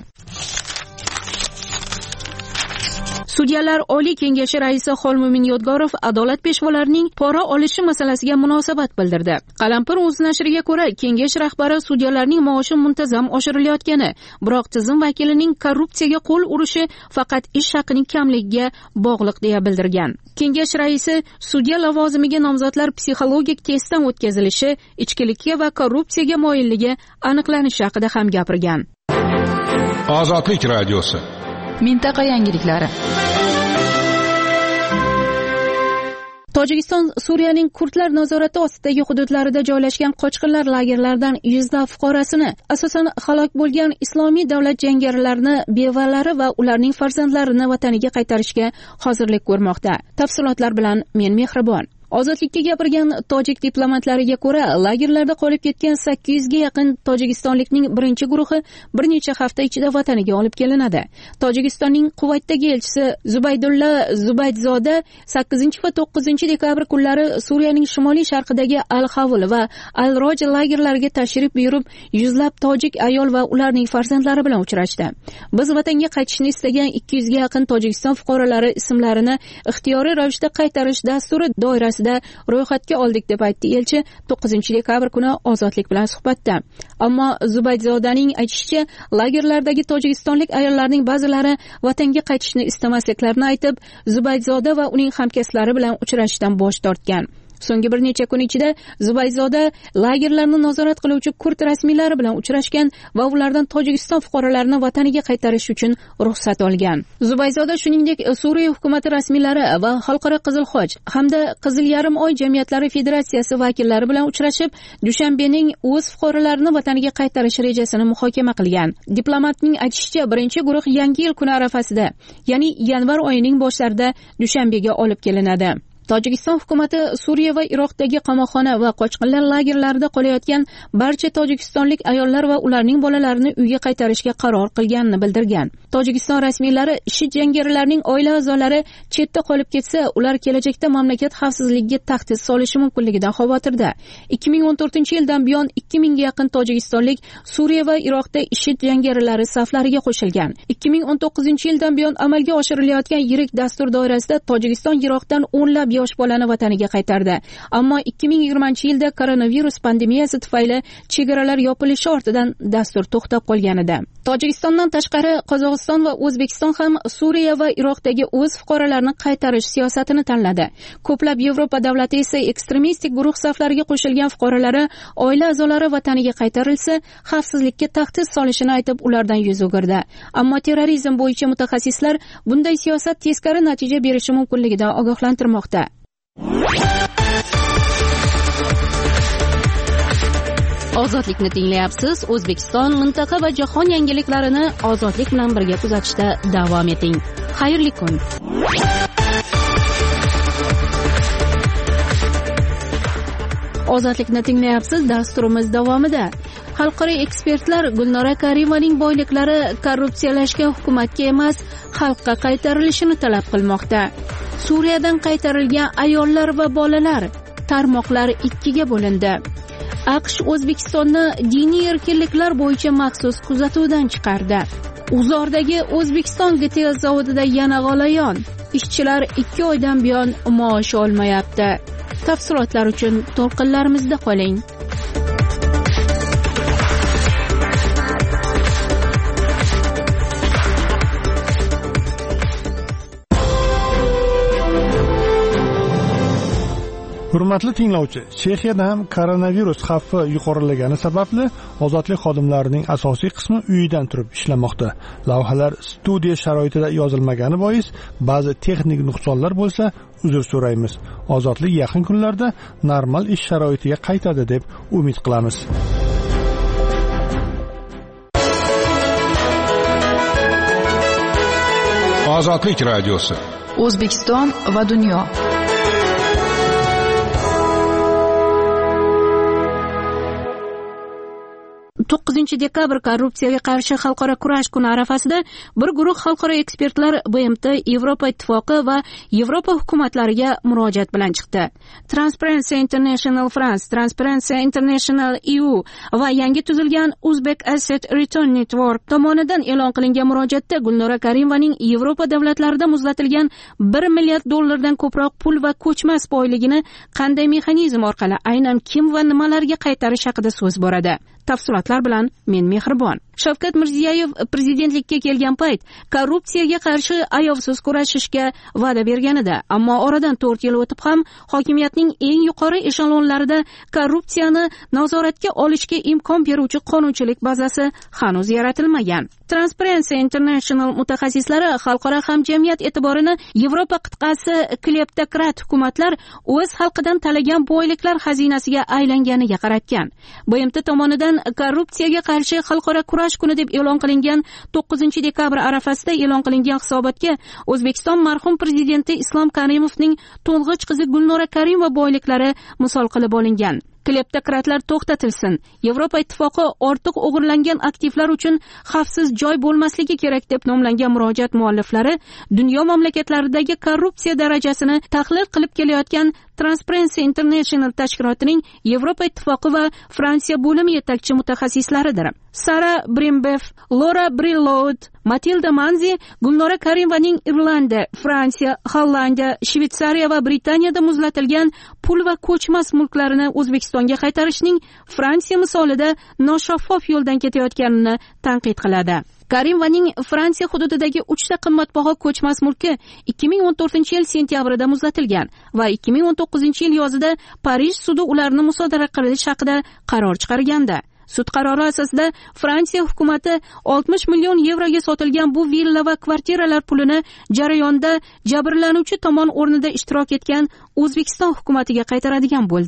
Sudyalar Oliy Kengashi raisi Xolmumin Yodgorov adolat peshvolarining pora olishi masalasiga munosabat bildirdi. Qalampir.uz nashriga ko'ra, kengash rahbari sudyalarning maoshi muntazam oshirilayotgani, biroq tizim vakilining korrupsiyaga qo'l urishi faqat ish haqining kamligiga bog'liq deya bildirgan. Kengash raisi sudya lavozimiga nomzodlar psixologik testdan o'tkazilishi, ichkilikka va korrupsiyaga moyilligi aniqlanishi haqida ham gapirgan. Ozodlik radiosi. Mintaqa yangiliklari. Tojikiston Suriyaning kurdlar nazorati ostidagi hududlarida joylashgan qochqinlar lagerlaridan yuzlab fuqarosini, asosan halok bo'lgan islomiy davlat jangarilarini, bevalari va ularning farzandlarini vataniga qaytarishga hozirlik ko'rmoqda. Tafsilotlar bilan men Mehribon. Ozodlikka gapirgan tojik diplomatlariga ko'ra, lagerlarda qolib ketgan sakkiz yuzga yaqin tojikistonlikning birinchi guruhi bir necha hafta ichida vataniga olib kelinadi. Tojikistonning Quvaytdagi elchisi Zubaydulla Zubaydzoda sakkizinchi va to'qqizinchi dekabr kunlari Suriyaning shimoliy sharqidagi Al-Xavl va Al-Roj lagerlariga tashrif buyurib, yuzlab tojik ayol va ularning farzandlari bilan uchrashdi. Biz vatanga qaytishni istagan ikki yuzga yaqin Tojikiston fuqarolari ismlarini ixtiyoriy ravishda qaytarish dasturi doirasida ro'yxatga oldik deb aytdi elchi to'qqizinchi dekabr kuni Ozodlik bilan suhbatda. Ammo Zubaydzodaning aytishicha, lagerlardagi tojikistonlik ayollarning ba'zilari vatanga qaytishni istamasliklarini aytib, Zubaydzoda va uning hamkasblari bilan uchrashishdan bosh tortgan. So'nggi bir necha kun ichida Zubayzoda lagerlarni nazorat qiluvchi kurd rasmiylari bilan uchrashgan va ulardan Tojikiston fuqarolarini vataniga qaytarish uchun ruxsat olgan. Zubayzoda shuningdek Suriya hukumat rasmiylari va Xalqaro Qizil Xoch hamda Qizil yarim oy jamiyatlari federatsiyasi vakillari bilan uchrashib, Dushanbening o'z fuqarolarini vataniga qaytarish rejasini muhokama qilgan. Diplomatning aytishicha, birinchi guruh Yangi yil kuni arafasida, ya'ni yanvar oyining boshlarida Dushanbega olib kelinadi. Tojikiston hukumati Suriya va Iroqdagi qamoqxona va qochqinlar lagerlarida qolayotgan barcha tojikistonlik ayollar va ularning bolalarini uyga qaytarishga qaror qilganini bildirgan. Tojikiston rasmiylari IShID jangarilarning oila a'zolari chetda qolib ketsa, ular kelajakda mamlakat xavfsizligiga tahdid solishi mumkinligidan xavotirda. ikki ming o'n to'rtinchi yildan buyon ikki mingga yaqin tojikistonlik Suriya va Iroqda IShID jangarilari saflariga qo'shilgan. ikki ming o'n to'qqizinchi yildan buyon amalga oshirilayotgan yirik dastur doirasida Tojikiston Iroqdan o'nlab yosh bolani vataniga qaytardi. Ammo ikki ming yigirmanchi yilda koronavirus pandemiyasi tufayli chegaralar yopilishi ortidan dastur to'xtab qolgan edi. Tojikistondan tashqari Qozog'iston va O'zbekiston ham Suriya va Iroqdagi o'z fuqarolarini qaytarish siyosatini tanladi. Ko'plab Yevropa davlatlari esa ekstremistik guruh saflariga qo'shilgan fuqarolari oila a'zolari vataniga qaytarilsa, xavfsizlikka tahdid solishini aytib ulardan yuz o'girdi. Ammo terrorizm bo'yicha mutaxassislar bunday siyosat teskari natija berishi mumkinligidan ogohlantirmoqda. Ozodlikni tinglayapsiz. O'zbekiston, mintaqa va jahon yangiliklarini ozodlik bilan birga kuzatishda davom eting. Xayrli kun. Ozodlikni tinglayapsiz. Dasturimiz davomida xalqaro ekspertlar Gulnora Karimaning boyliklari korrupsiyalashgan hukumatga emas, xalqqa qaytarilishini talab qilmoqda. Suriyadan qaytarilgan ayollar va bolalar tarmoqlar ikkiga bo'lindi. AQSh O'zbekistonni diniy erkinliklar bo'yicha maxsus kuzatuvdan chiqardi. Uzordagi O'zbekiston G T S zavodida yana g'alayon. Ishchilar ikki oydan buyon maosh olmayapti. Tafsilotlar uchun to'lqinlarimizda qoling. Hurmatli tinglovchi, Chexiyada ham koronavirus xavfi yuqorilagani sababli ozodlik xodimlarining asosiy qismi uyidan turib ishlamoqda. Lavhalar studiya sharoitida yozilmagani bois ba'zi texnik nuqsonlar bo'lsa, uzr so'raymiz. Ozodlik yaqin kunlarda normal ish sharoitiga qaytadi deb umid qilamiz. Ozodlik radiosi. O'zbekiston va dunyo. to'qqizinchi dekabr korrupsiyaga qarshi xalqaro kurash kuni arafasida bir guruh xalqaro ekspertlar B M T, Yevropa ittifoqi va Yevropa hukumatlariga murojaat bilan chiqdi. Transparency International France, Transparency International E U va yangi tuzilgan Uzbek Asset Return Network tomonidan e'lon qilingan murojaatda Gulnora Karimovaning Yevropa davlatlarida muzlatilgan bir milliard dollardan ko'proq pul va ko'chmas boyligini qanday mexanizm orqali aynan kim va nimalarga qaytarish haqida so'z boradi. Tafsilotlar bilan men Mehribon. Shavkat Mirziyoyev prezidentlikka kelgan payt korrupsiyaga qarshi ayovsiz kurashishga va'da berganida, ammo oradan to'rt yil o'tib ham hokimiyatning eng yuqori eshelonlarida korrupsiyani nazoratga olishga imkon beruvchi qonunchilik bazasi hanuz yaratilmagan. Transparency International mutaxassislari xalqaro hamjamiyat e'tiborini Yevropa qit'asi kleptokrat hukumatlar o'z xalqidan talagan boyliklar xazinasiga aylanganiga qaratgan. B M T tomonidan korrupsiyaga qarshi xalqaro kurash kuni deb e'lon qilingan to'qqizinchi dekabr arafasida e'lon qilingan hisobotga O'zbekiston marhum prezidenti Islom Karimovning to'ng'ich qizi Gulnora Karimova boyliklari misol qilib olingan. Kleptokratlar to'xtatilsin. Yevropa ittifoqi ortiq o'g'irlangan aktivlar uchun xavfsiz joy bo'lmasligi kerak deb nomlangan murojaat mualliflari dunyo mamlakatlaridagi korrupsiya darajasini tahlil qilib kelayotgan Transparency International tashkilotining Yevropa ittifoqi va Fransiya bo'limi yetakchi mutaxassislaridir. Sara Brimbeff, Laura Brilloud, Matilda Manzi Gulnora Karimovaning Irlandiya, Fransiya, Hollandiya, Shveysariya va Britaniyada muzlatilgan pul va ko'chmas mulklarini O'zbekistonga qaytarishning Fransiya misolida noshaffof yo'ldan ketayotganini tanqid qiladi. Karimovaning Fransiya hududidagi uchta qimmatbaho ko'chmas mulki ikki ming o'n to'rtinchi yil sentyabrida muzlatilgan va ikki ming o'n to'qqizinchi yil yozida Parij sudi ularni musodara qilish haqida qaror chiqargandi. Sud qarori asosida Fransiya hukumati oltmish million yevroga sotilgan bu villa va kvartiralar pulini jarayonda jabrlanuvchi tomon o'rnida ishtirok etgan O'zbekiston hukumatiga qaytaradigan bo'ldi.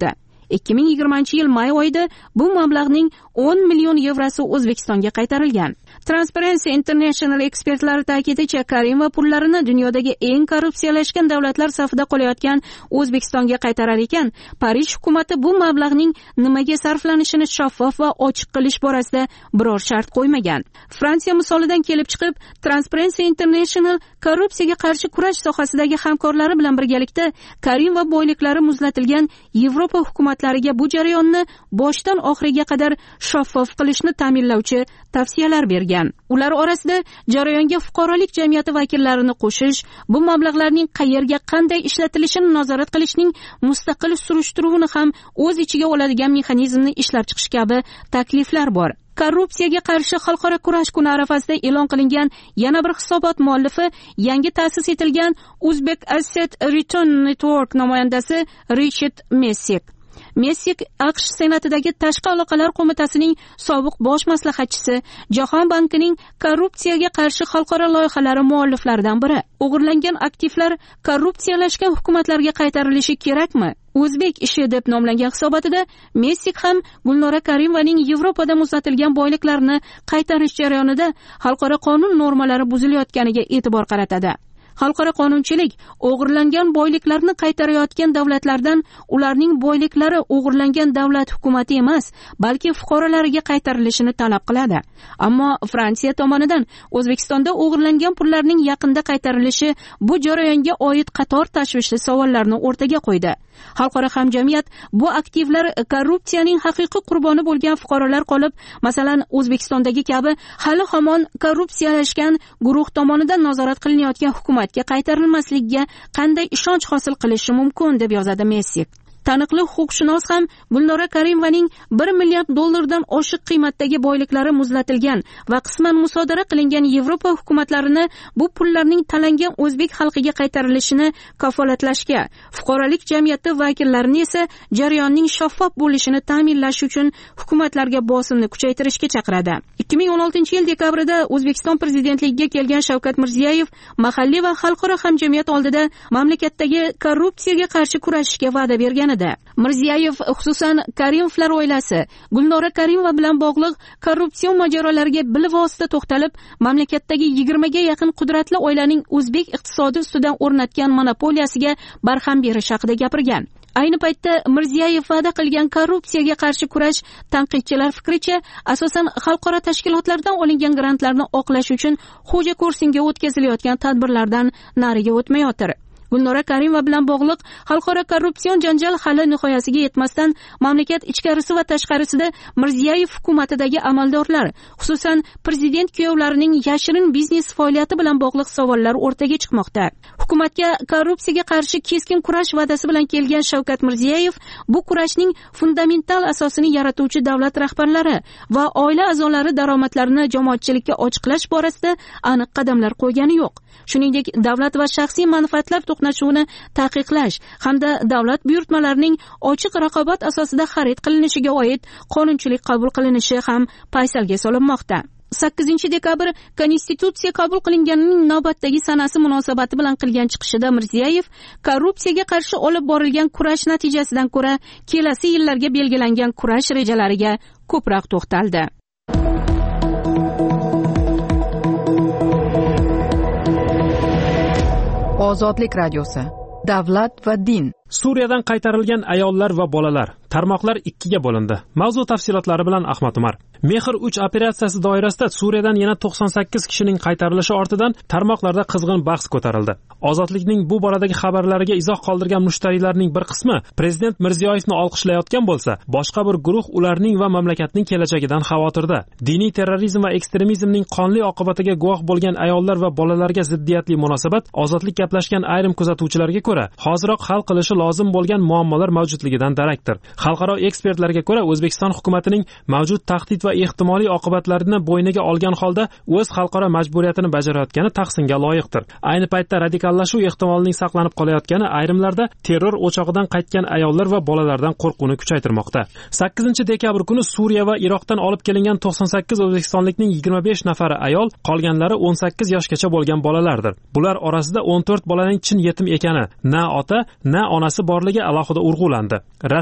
ikki ming yigirmanchi yil may oyida bu mablag'ning o'n million yevrosi O'zbekistonga qaytarilgan. Transparency International ekspertlari ta'kidlashicha, Karimova pullarini dunyodagi eng korrupsiyalashgan davlatlar safida qolayotgan O'zbekistonga qaytarar ekan, Parij hukumati bu mablag'ning nimaga sarflanishini shaffof va ochiq qilish borasida biror shart qo'ymagan. Fransiya misolidan kelib chiqib, Transparency International korrupsiyaga qarshi kurash sohasidagi hamkorlari bilan birgalikda Karimova boyliklari muzlatilgan Yevropa hukumatlariga bu jarayonni boshdan oxiriga qadar shaffof qilishni ta'minlovchi tavsiyalar bergan. Ular orasida jarayonga fuqarolik jamiyati vakillarini qo'shish, bu mablag'larning qayerga qanday ishlatilishini nazorat qilishning mustaqil surishtiruvini ham o'z ichiga oladigan mexanizmni ishlab chiqish kabi takliflar bor. Korrupsiyaga qarshi xalqaro kurash kuni arafasida e'lon qilingan yana bir hisobot muallifi yangi ta'sis etilgan Uzbek Asset Return Network namoyandasi Richard Messik. Messik AQSh Senatidagi Tashqi aloqalar qo'mitasining sobiq bosh maslahatchisi, Jahon bankining korrupsiyaga qarshi xalqaro loyihalari mualliflaridan biri. O'g'irlangan aktivlar korrupsiyalashgan hukumatlarga qaytarilishi kerakmi? O'zbek ishi deb nomlangan hisobotida Messik ham Gulnora Karimovaning Yevropada muzlatilgan boyliklarini qaytarish jarayonida xalqaro qonun normalari buzilayotganiga e'tibor qaratadi. Xalqaro qonunchilik o'g'irlangan boyliklarni qaytarayotgan davlatlardan ularning boyliklari o'g'irlangan davlat hukumati emas, balki fuqarolariga qaytarilishini talab qiladi. Ammo Fransiya tomonidan O'zbekistonda o'g'irlangan pullarning yaqinda qaytarilishi bu jarayonga oid qator tashvishli savollarni o'rtaga qo'ydi. Xalqaro hamjamiyat bu aktivlar korrupsiyaning haqiqiy qurboni bo'lgan fuqarolar qolib, masalan, O'zbekistondagi kabi hali hamon korrupsiyalashgan guruh tomonidan nazorat qilinayotgan hukumatga qaytarilmasligiga qanday ishonch hosil qilishi mumkin deb yozadi Messik. Taniqli huquqshunos ham Gulnora Karimovaning bir milliard dollardan oshiq qiymatdagi boyliklari muzlatilgan va qisman musodara qilingan Yevropa hukumatlarini bu pullarning talangan o'zbek xalqiga qaytarilishini kafolatlashga, fuqarolik jamiyati vakillarini esa jarayonning shaffof bo'lishini ta'minlash uchun hukumatlarga bosimni kuchaytirishga chaqiradi. ikki ming o'n oltinchi yil dekabrida O'zbekiston prezidentligiga kelgan Shavkat Mirziyoyev mahalliy va xalqaro hamjamiyat oldida mamlakatdagi korrupsiyaga qarshi kurashishga va'da bergan. Mirziyoyev xususan Karimovlar oilasi, Gulnora Karimova bilan bog'liq korrupsion mojarolariga bilvosita to'xtalib, mamlakatdagi yigirmaga yaqin qudratli oilaning o'zbek iqtisodi ustidan o'rnatgan monopoliyasiga barham berish haqida gapirgan. Ayni paytda Mirziyoyev va'da qilgan korrupsiyaga qarshi kurash tanqidchilar fikricha asosan xalqaro tashkilotlardan olingan grantlarni oqlash uchun xo'ja kursinga o'tkazilayotgan tadbirlardan nariga o'tmayotir. Gulnora Karimova bilan bog'liq xalqaro korrupsion janjal hali nihoyasiga yetmasdan mamlakat ichkarisi va tashqarisida Mirziyoyev hukumatidagi amaldorlar, xususan prezident kuyovlarining yashirin biznes faoliyati bilan bog'liq savollar o'rtaga chiqmoqda. Hukumatga korrupsiyaga qarshi keskin kurash va'dasi bilan kelgan Shavkat Mirziyoyev bu kurashning fundamental asosini yaratuvchi davlat rahbarlari va oila a'zolari daromadlarini jamoatchilikka ochiqlash borasida aniq qadamlar qo'ygani yo'q. Shuningdek, davlat va shaxsiy manfaatlar to'qnashuvini taqiqlash hamda davlat buyurtmalarining ochiq raqobat asosida xarid qilinishiga oid qonunchilik qabul qilinishi ham paysalga solinmoqda. sakkizinchi dekabr Konstitutsiya qabul qilinganining navbatdagi sanasi munosabati bilan qilgan chiqishida Mirziyoyev korrupsiyaga qarshi olib borilgan kurash natijasidan ko'ra kelasi yillarga belgilangan kurash rejalariga ko'proq to'xtaldi. Ozodlik radiosi. Davlat va din. Suriyadan qaytarilgan ayollar va bolalar. Tarmoqlar ikkiga bo'lindi. Mavzu tafsilotlari bilan Ahmad Umar. Mehr uch operatsiyasi doirasida Suriyadan yana to'qson sakkiz kishining qaytarilishi ortidan tarmoqlarda qizg'in bahs ko'tarildi. Ozodlikning bu boradagi xabarlariga izoh qoldirgan mushtariylarning bir qismi prezident Mirziyoyevni olqishlayotgan bo'lsa, boshqa bir guruh ularning va mamlakatning kelajagidan xavotirda. Diniy terrorizm va ekstremizmning qonli oqibatiga guvoh bo'lgan ayollar va bolalarga ziddiyatli munosabat ozodlik gaplashgan ayrim kuzatuvchilarga ko'ra, hoziroq hal qilishi lozim bo'lgan muammolar mavjudligidan darakdir. Xalqaro ekspertlarga ko'ra, O'zbekiston hukumatining mavjud tahdid va ehtimoliy oqibatlarini bo'yniga olgan holda o'z xalqaro majburiyatini bajarayotgani tahsinga loyiqdir. Ayni paytda radikallashuv ehtimolining saqlanib qolayotgani ayrimlarda terror o'chog'idan qaytgan ayollar va bolalardan qo'rquvni kuchaytirmoqda. sakkizinchi dekabr kuni Suriya va Iroqdan olib kelingan to'qson sakkiz o'zbekistonlikning yigirma besh nafari ayol, qolganlari o'n sakkiz yoshgacha bo'lgan bolalardir. Bular orasida o'n to'rt bolaning chin yetim ekani, na ota, na onasi borligi alohida urg'ulandi. Rasmiy bayon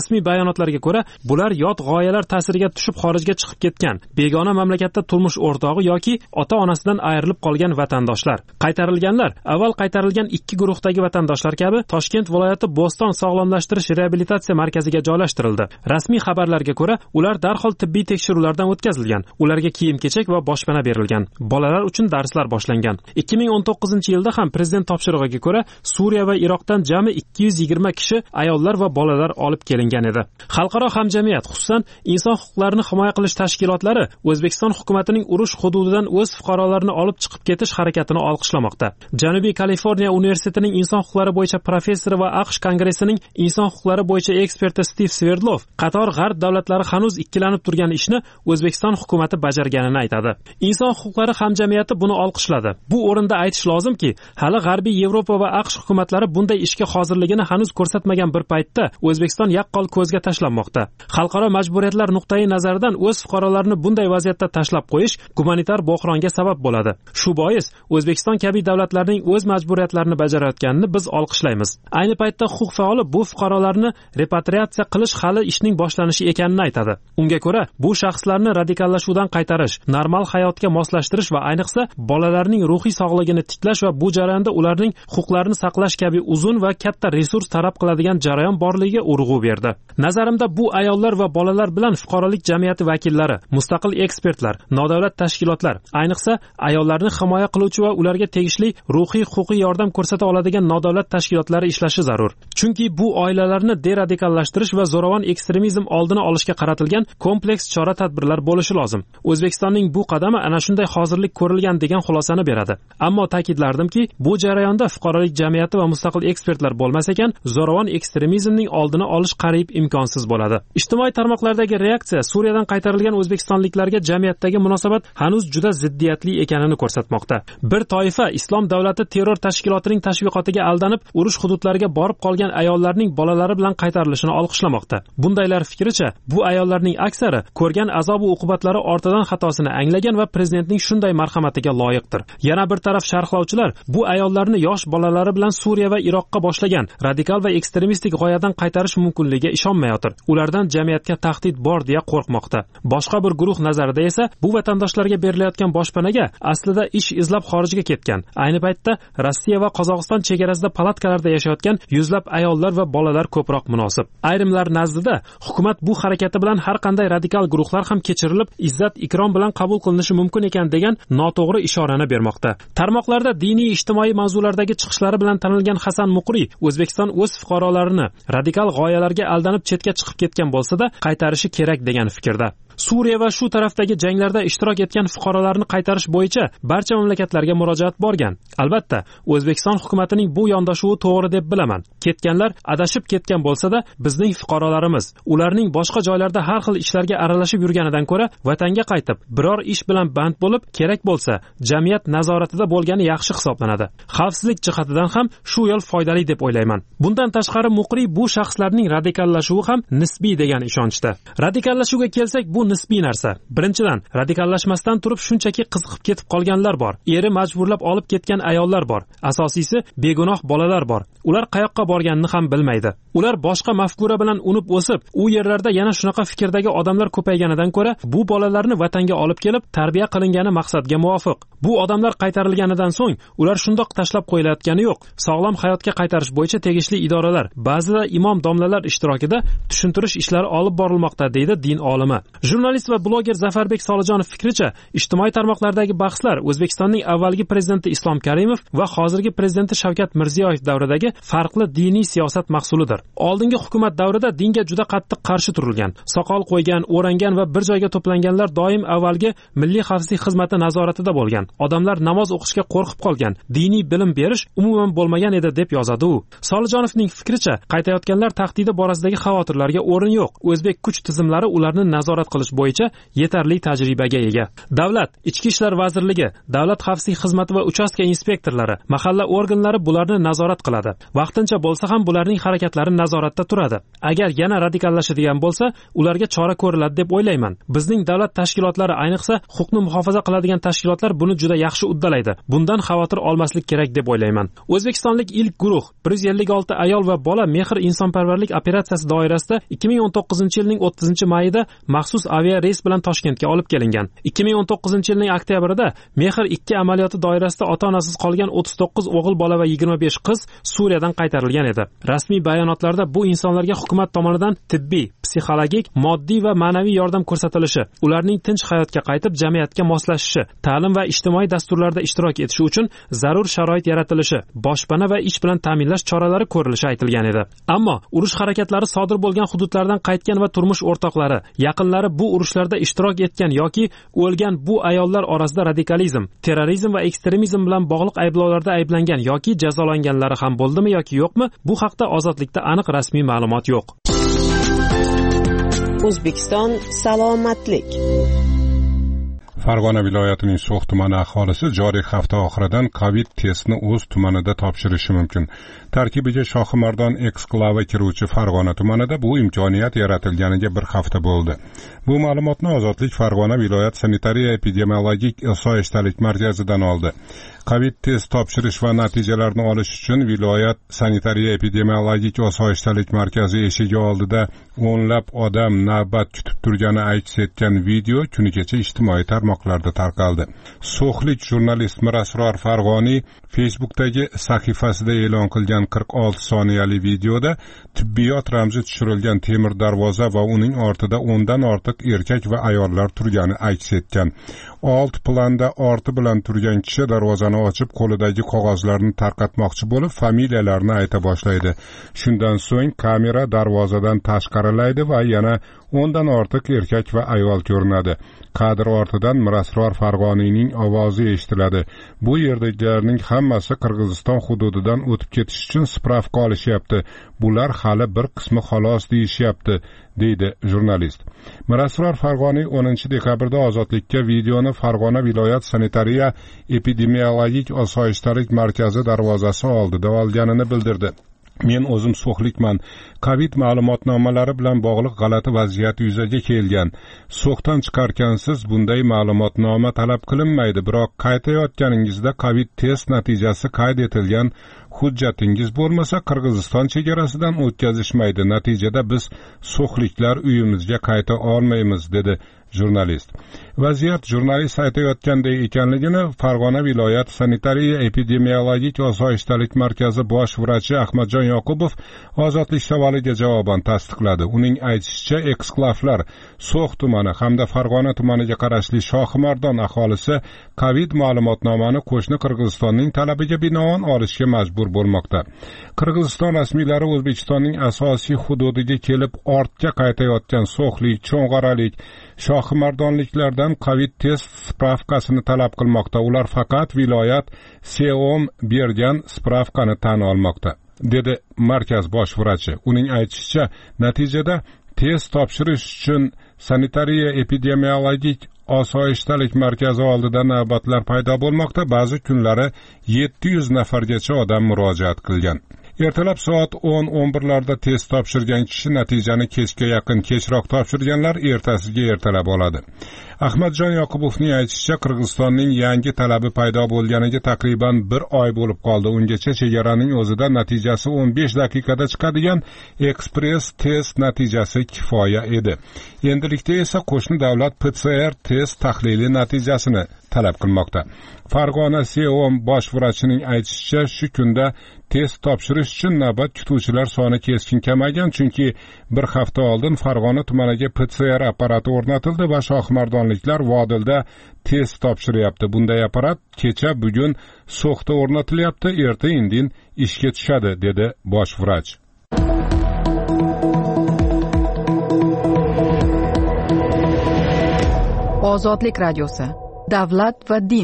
bayonotlarga ko'ra, bular yot g'oyalar ta'siriga tushib xorijga chiqib ketgan, begona mamlakatda turmush o'rtog'i yoki ota-onasidan ayrilib qolgan vatandoshlar. Qaytarilganlar avval qaytarilgan ikki guruhdagi vatandoshlar kabi Toshkent viloyati Bo'ston sog'lomlashtirish reabilitatsiya markaziga joylashtirildi. Rasmiy xabarlarga ko'ra, ular darhol tibbiy tekshiruvlardan o'tkazilgan. Ularga kiyim-kechak va boshpana berilgan. Bolalar uchun darslar boshlangan. ikki ming o'n to'qqizinchi yilda ham prezident topshirig'iga ko'ra Suriya va Iroqdan jami ikki yuz yigirma kishi ayollar va bolalar olib kelingan edi. Xalqaro hamjamiyat, xususan inson huquqlarini himoya qilish tashkilotlari O'zbekiston hukumatining urush hududidan o'z fuqarolarini olib chiqib ketish harakatini olqishlamoqda. Janubiy Kaliforniya universitetining inson huquqlari bo'yicha professori va AQSh kongressining inson huquqlari bo'yicha eksperti Stiv Sverdlov qator g'arb davlatlari hanuz ikkilanib turgan ishni O'zbekiston hukumati bajarganini aytadi. Inson huquqlari hamjamiyati buni olqishladi. Bu o'rinda aytish lozimki, hali G'arbiy Yevropa va AQSh hukumatlari bunday ishga hozirligini hanuz ko'rsatmagan bir paytda O'zbekiston yaqqol ko'zga tashlanmoqda. Xalqaro majburiyatlar nuqtai nazaridan o'z fuqarolarini bunday vaziyatda tashlab qo'yish gumanitar bo'hronga sabab bo'ladi. Shu bois O'zbekiston kabi davlatlarning o'z majburiyatlarini bajarayotganini biz olqishlaymiz. Ayni paytda huquq faoli bu fuqarolarni repatriatsiya qilish hali ishning boshlanishi ekanini aytadi. Unga ko'ra, bu shaxslarni radikallashuvdan qaytarish, normal hayotga moslashtirish va ayniqsa bolalarning ruhiy sog'lig'ini tiklash va bu jarayonda ularning huquqlarini saqlash kabi uzun va katta resurs talab qiladigan jarayon borligiga urg'u berdi. Nazarimda bu ayollar va bolalar bilan fuqarolik jamiyati vakillari, mustaqil ekspertlar, nodavlat tashkilotlar, ayniqsa ayollarni himoya qiluvchi va ularga tegishli ruhiy huquqiy yordam ko'rsata oladigan nodavlat tashkilotlari ishlashi zarur. Chunki bu oilalarni deradikalashtirish va zo'ravon ekstremizm oldini olishga qaratilgan kompleks chora-tadbirlar bo'lishi lozim. O'zbekistonning bu qadami ana shunday hozirlik ko'rilgan degan xulosani beradi. Ammo ta'kidlardimki, bu jarayonda fuqarolik jamiyati va mustaqil ekspertlar bo'lmas ekan, zo'ravon ekstremizmning oldini olish qariyb imkonsiz bo'ladi. Ijtimoiy tarmoqlardagi reaksiya Suriyadan qaytarilgan o'zbekistonliklarga jamiyatdagi munosabat hanuz juda ziddiyatli ekanini ko'rsatmoqda. Bir toifa Islom davlati terror tashkilotining tashviqotiga aldanib, urush hududlariga borib qolgan ayollarning bolalari bilan qaytarilishini olqishlamoqda. Bundaylar fikricha, bu ayollarning aksari ko'rgan azob va uqubatlari ortidan xatosini anglagan va prezidentning shunday marhamatiga loyiqdir. Yana bir taraf sharhlovchilar bu ayollarni yosh bolalari bilan Suriya va Iroqqa boshlagan radikal va ekstremistik g'oyadan qaytarish mumkinligiga ishonmayotir. Ulardan jamiyatga tahdid bor deya qo'rqmoqda. Boshqa bir guruh nazarida esa bu vatandoshlarga berilayotgan boshpanaga aslida ish izlab xorijga ketgan. Ayni paytda Rossiya va Qozog'iston chegarasida palatkalarda yashayotgan yuzlab ayollar va bolalar ko'proq munosib. Ayrimlar nazdida hukumat bu harakati bilan har qanday radikal guruhlar ham kechirilib, izzat ikrom bilan qabul qilinishi mumkin ekan degan noto'g'ri ishorani bermoqda. Tarmoqlarda diniy ijtimoiy mavzulardagi chiqishlari bilan tanilgan Hasan Muqri O'zbekiston o'z fuqarolarini radikal g'oyalarga aldanib chetga chiqib ketgan bo'lsa-da, qaytarishi kerak degan fikrda. Suriya va shu tarafdagi janglarda ishtirok etgan fuqarolarni qaytarish bo'yicha barcha mamlakatlarga murojaat borgan. Albatta, O'zbekiston hukumatining bu yondashuvi to'g'ri deb bilaman. Ketganlar adashib ketgan bo'lsa-da, bizning fuqarolarimiz, ularning boshqa joylarda har xil ishlarga aralashib yurganidan ko'ra, vatanga qaytib, biror ish bilan band bo'lib, kerak bo'lsa, jamiyat nazoratida bo'lgani yaxshi hisoblanadi. Xavfsizlik jihatidan ham shu yo'l foydali deb o'ylayman. Bundan tashqari Muqri bu shaxslarning radikallashuvi ham nisbiy degan ishonchda. Radikallashuvga kelsak, bu nisbiy narsa. Birinchidan, radikallashmasdan turib shunchaki qiziqib ketib qolganlar bor. Eri majburlab olib ketgan ayollar bor. Asosiysi, begunoh bolalar bor. Ular qayoqqa borganini ham bilmaydi. Ular boshqa mafkura bilan unib o'sib, u yerlarda yana shunaqa fikrdagi odamlar ko'payganidan ko'ra, bu bolalarni vatanga olib kelib, tarbiya qilingani maqsadga muvofiq. Bu odamlar qaytarilganidan so'ng, ular shundoq tashlab qo'yilayotgani yo'q. Sog'lom hayotga qaytarish bo'yicha tegishli idoralar, ba'zida imom domlalar ishtirokida tushuntirish ishlari olib borilmoqda, deydi din olimi. Jurnalist va bloger Zafarbek Solijonov fikricha, ijtimoiy tarmoqlardagi bahslar O'zbekistonning avvalgi prezidenti Islom Karimov va hozirgi prezidenti Shavkat Mirziyoyev davridagi farqli diniy siyosat mahsulidir. Oldingi hukumat davrida dinga juda qattiq qarshi turilgan. Soqol qo'ygan, o'rangan va bir joyga to'planganlar doim avvalgi Milliy xavfsizlik xizmati nazoratida bo'lgan. Odamlar namoz o'qishga qo'rqib qolgan. Diniy bilim berish umuman bo'lmagan edi deb yozadi u. Solijonovning fikricha, qaytayotganlar tahdidi borasidagi xavotirlarga o'rin yo'q. O'zbek kuch tizimlari ularni nazorat qilish olish bo'yicha yetarli tajribaga ega. Davlat ichki ishlar vazirligi, davlat xavfsizlik xizmati va uchastka inspektorlari, mahalla organlari bularni nazorat qiladi. Vaqtincha bo'lsa ham bularning harakatlari nazoratda turadi. Agar yana radikallashadigan bo'lsa, ularga chora ko'riladi deb o'ylayman. Bizning davlat tashkilotlari, ayniqsa huquqni muhofaza qiladigan tashkilotlar buni juda yaxshi uddalaydi. Bundan xavotir olmaslik kerak deb o'ylayman. O'zbekistonlik ilk guruh bir yuz ellik olti ayol va bola mehr insonparvarlik operatsiyasi doirasida ikki ming o'n to'qqizinchi yilning o'ttizinchi mayida maxsus aviareys bilan Toshkentga olib kelingan. ikki ming o'n to'qqizinchi yilning oktyabrida mehr ikki amaliyoti doirasida ota-onasiz qolgan o'ttiz to'qqiz o'g'il bola va yigirma besh qiz Suriyadan qaytarilgan edi. Rasmiy bayonotlarda bu insonlarga hukumat tomonidan tibbiy, psixologik, moddiy va ma'naviy yordam ko'rsatilishi, ularning tinch hayotga qaytib jamiyatga moslashishi, ta'lim va ijtimoiy dasturlarda ishtirok etishi uchun zarur sharoit yaratilishi, boshpana va ish bilan ta'minlash choralari ko'rilishi aytilgan edi. Ammo urush harakatlari sodir bo'lgan hududlardan qaytgan va turmush o'rtoqlari, yaqinlari bu urushlarda ishtirok etgan yoki o'lgan bu ayollar orasida radikalizm, terrorizm va ekstremizm bilan bog'liq ayblovlarda ayblangan yoki jazolanganlari ham bo'ldimi yoki yo'qmi? Bu haqda Ozodlikda aniq rasmiy ma'lumot yo'q. O'zbekiston salomatlik. Farg'ona viloyatining So'x tumani aholisi joriy hafta oxiridan Covid testni o'z tumanida topshirishi mumkin. Tarkibiga Shohimardon eksklavi kiruvchi Farg'ona tumanida bu imkoniyat yaratilganiga bir hafta bo'ldi. Bu ma'lumotni Ozodlik Farg'ona viloyat sanitariya epidemiologik osoyishtalik markazidan oldi. Covid test topshirish va natijalarni olish uchun viloyat sanitariya epidemiologik osoyishtalik markazi eshigi oldida o'nlab odam navbat kutib turgani aks etgan video kunigacha ijtimoiy tarmoqlarda tarqaldi. So'xlik jurnalist Mirasror Farg'oniy Facebookdagi sahifasida e'lon qilgan qirq olti soniyali videoda tibbiyot ramzi tushirilgan temir darvoza va uning ortida o'ndan ortiq erkak va ayollar turgani aks etgan. Alt planda orti bilan turgan kishi darvozani ochib qo'lidagi qog'ozlarni tarqatmoqchi bo'lib familiyalarni ayta boshlaydi. Shundan so'ng kamera darvozadan tashqarilaydi va yana o'ndan ortiq erkak va ayol ko'rinadi. Kadr ortidan Mirasror Farg'oniyning ovozi eshitiladi. Bu yerdagilarning hammasi Qirg'iziston hududidan o'tib ketish uchun spravka olishyapti. Bular hali bir qismi xolos deyishyapti, deydi jurnalist. Mirasror Farg'oniy o'ninchi dekabrda Ozodlikka videoni Farg'ona viloyat sanitariya epidemiologik osoyishtalik markazi darvozasi oldida olganini bildirdi. Men o'zim So'xlikman. Covid ma'lumotnomalari bilan bog'liq g'alati vaziyat yuzaga kelgan. So'xdan chiqarkansiz bunday ma'lumotnoma talab qilinmaydi, biroq qaytayotganingizda Covid test natijasi qayd etilgan hujjatingiz bo'lmasa Qirg'iziston chegarasidan o'tkazishmaydi. Natijada biz So'xliklar uyimizga qayta olmaymiz, dedi jurnalist. Vaziyat jurnalist aytayotganday ekanligini Farg'ona viloyat sanitariya epidemiologik osoyishtalik markazi bosh vrachi Ahmadjon Yoqubov Ozodlik savoliga javoban tasdiqladi. Uning aytishicha, eksklavlar So'x tumani hamda Farg'ona tumaniga qarashli Shohimardon aholisi Covid ma'lumotnomani qo'shni Qirg'izistonning talabiga binoan olishga majbur bo'lmoqda. Qirg'iziston rasmiylari O'zbekistonning asosiy hududiga kelib ortga qaytayotgan so'xlik, cho'ng'aralik, shohimardonliklardan Covid test spravkasini talab qilmoqda. Ular faqat viloyat SEOM bergan spravkani tan olmoqda, dedi markaz bosh vrachi. Uning aytishicha, natijada test topshirish uchun sanitariya epidemiologik osoyishtalik markazi oldida navbatlar paydo bo'lmoqda. Ba'zi kunlari yetti yuz nafargacha odam murojaat qilgan. Ertalab soat o'n o'n birlarda test topshirgan kishi natijani kechga yaqin, kechroq topshirganlar ertasiga ertalab oladi. Ahmadjon Yoqubovning aytishicha, Qirg'izistonning yangi talabi paydo bo'lganiga taqriban bir oy bo'lib qoldi. Ungacha chegaraning o'zida natijasi o'n besh daqiqada chiqadigan ekspress test natijasi kifoya edi. Endilikda esa qo'shni davlat P C R test tahlili natijasini talab qilmoqda. Farg'ona SEOM bosh vrachining aytishicha, shu kunda test topshirish uchun navbat kutuvchilar soni keskin kamaygan, chunki bir hafta oldin Farg'ona tumaniga P C R apparati o'rnatildi va shohimardonliklar Vodilda test topshiryapti. Bunday apparat kecha bugun So'xda o'rnatilyapti, erta indin ishga tushadi, dedi bosh vrach. Ozodlik radiosi. Davlat va din.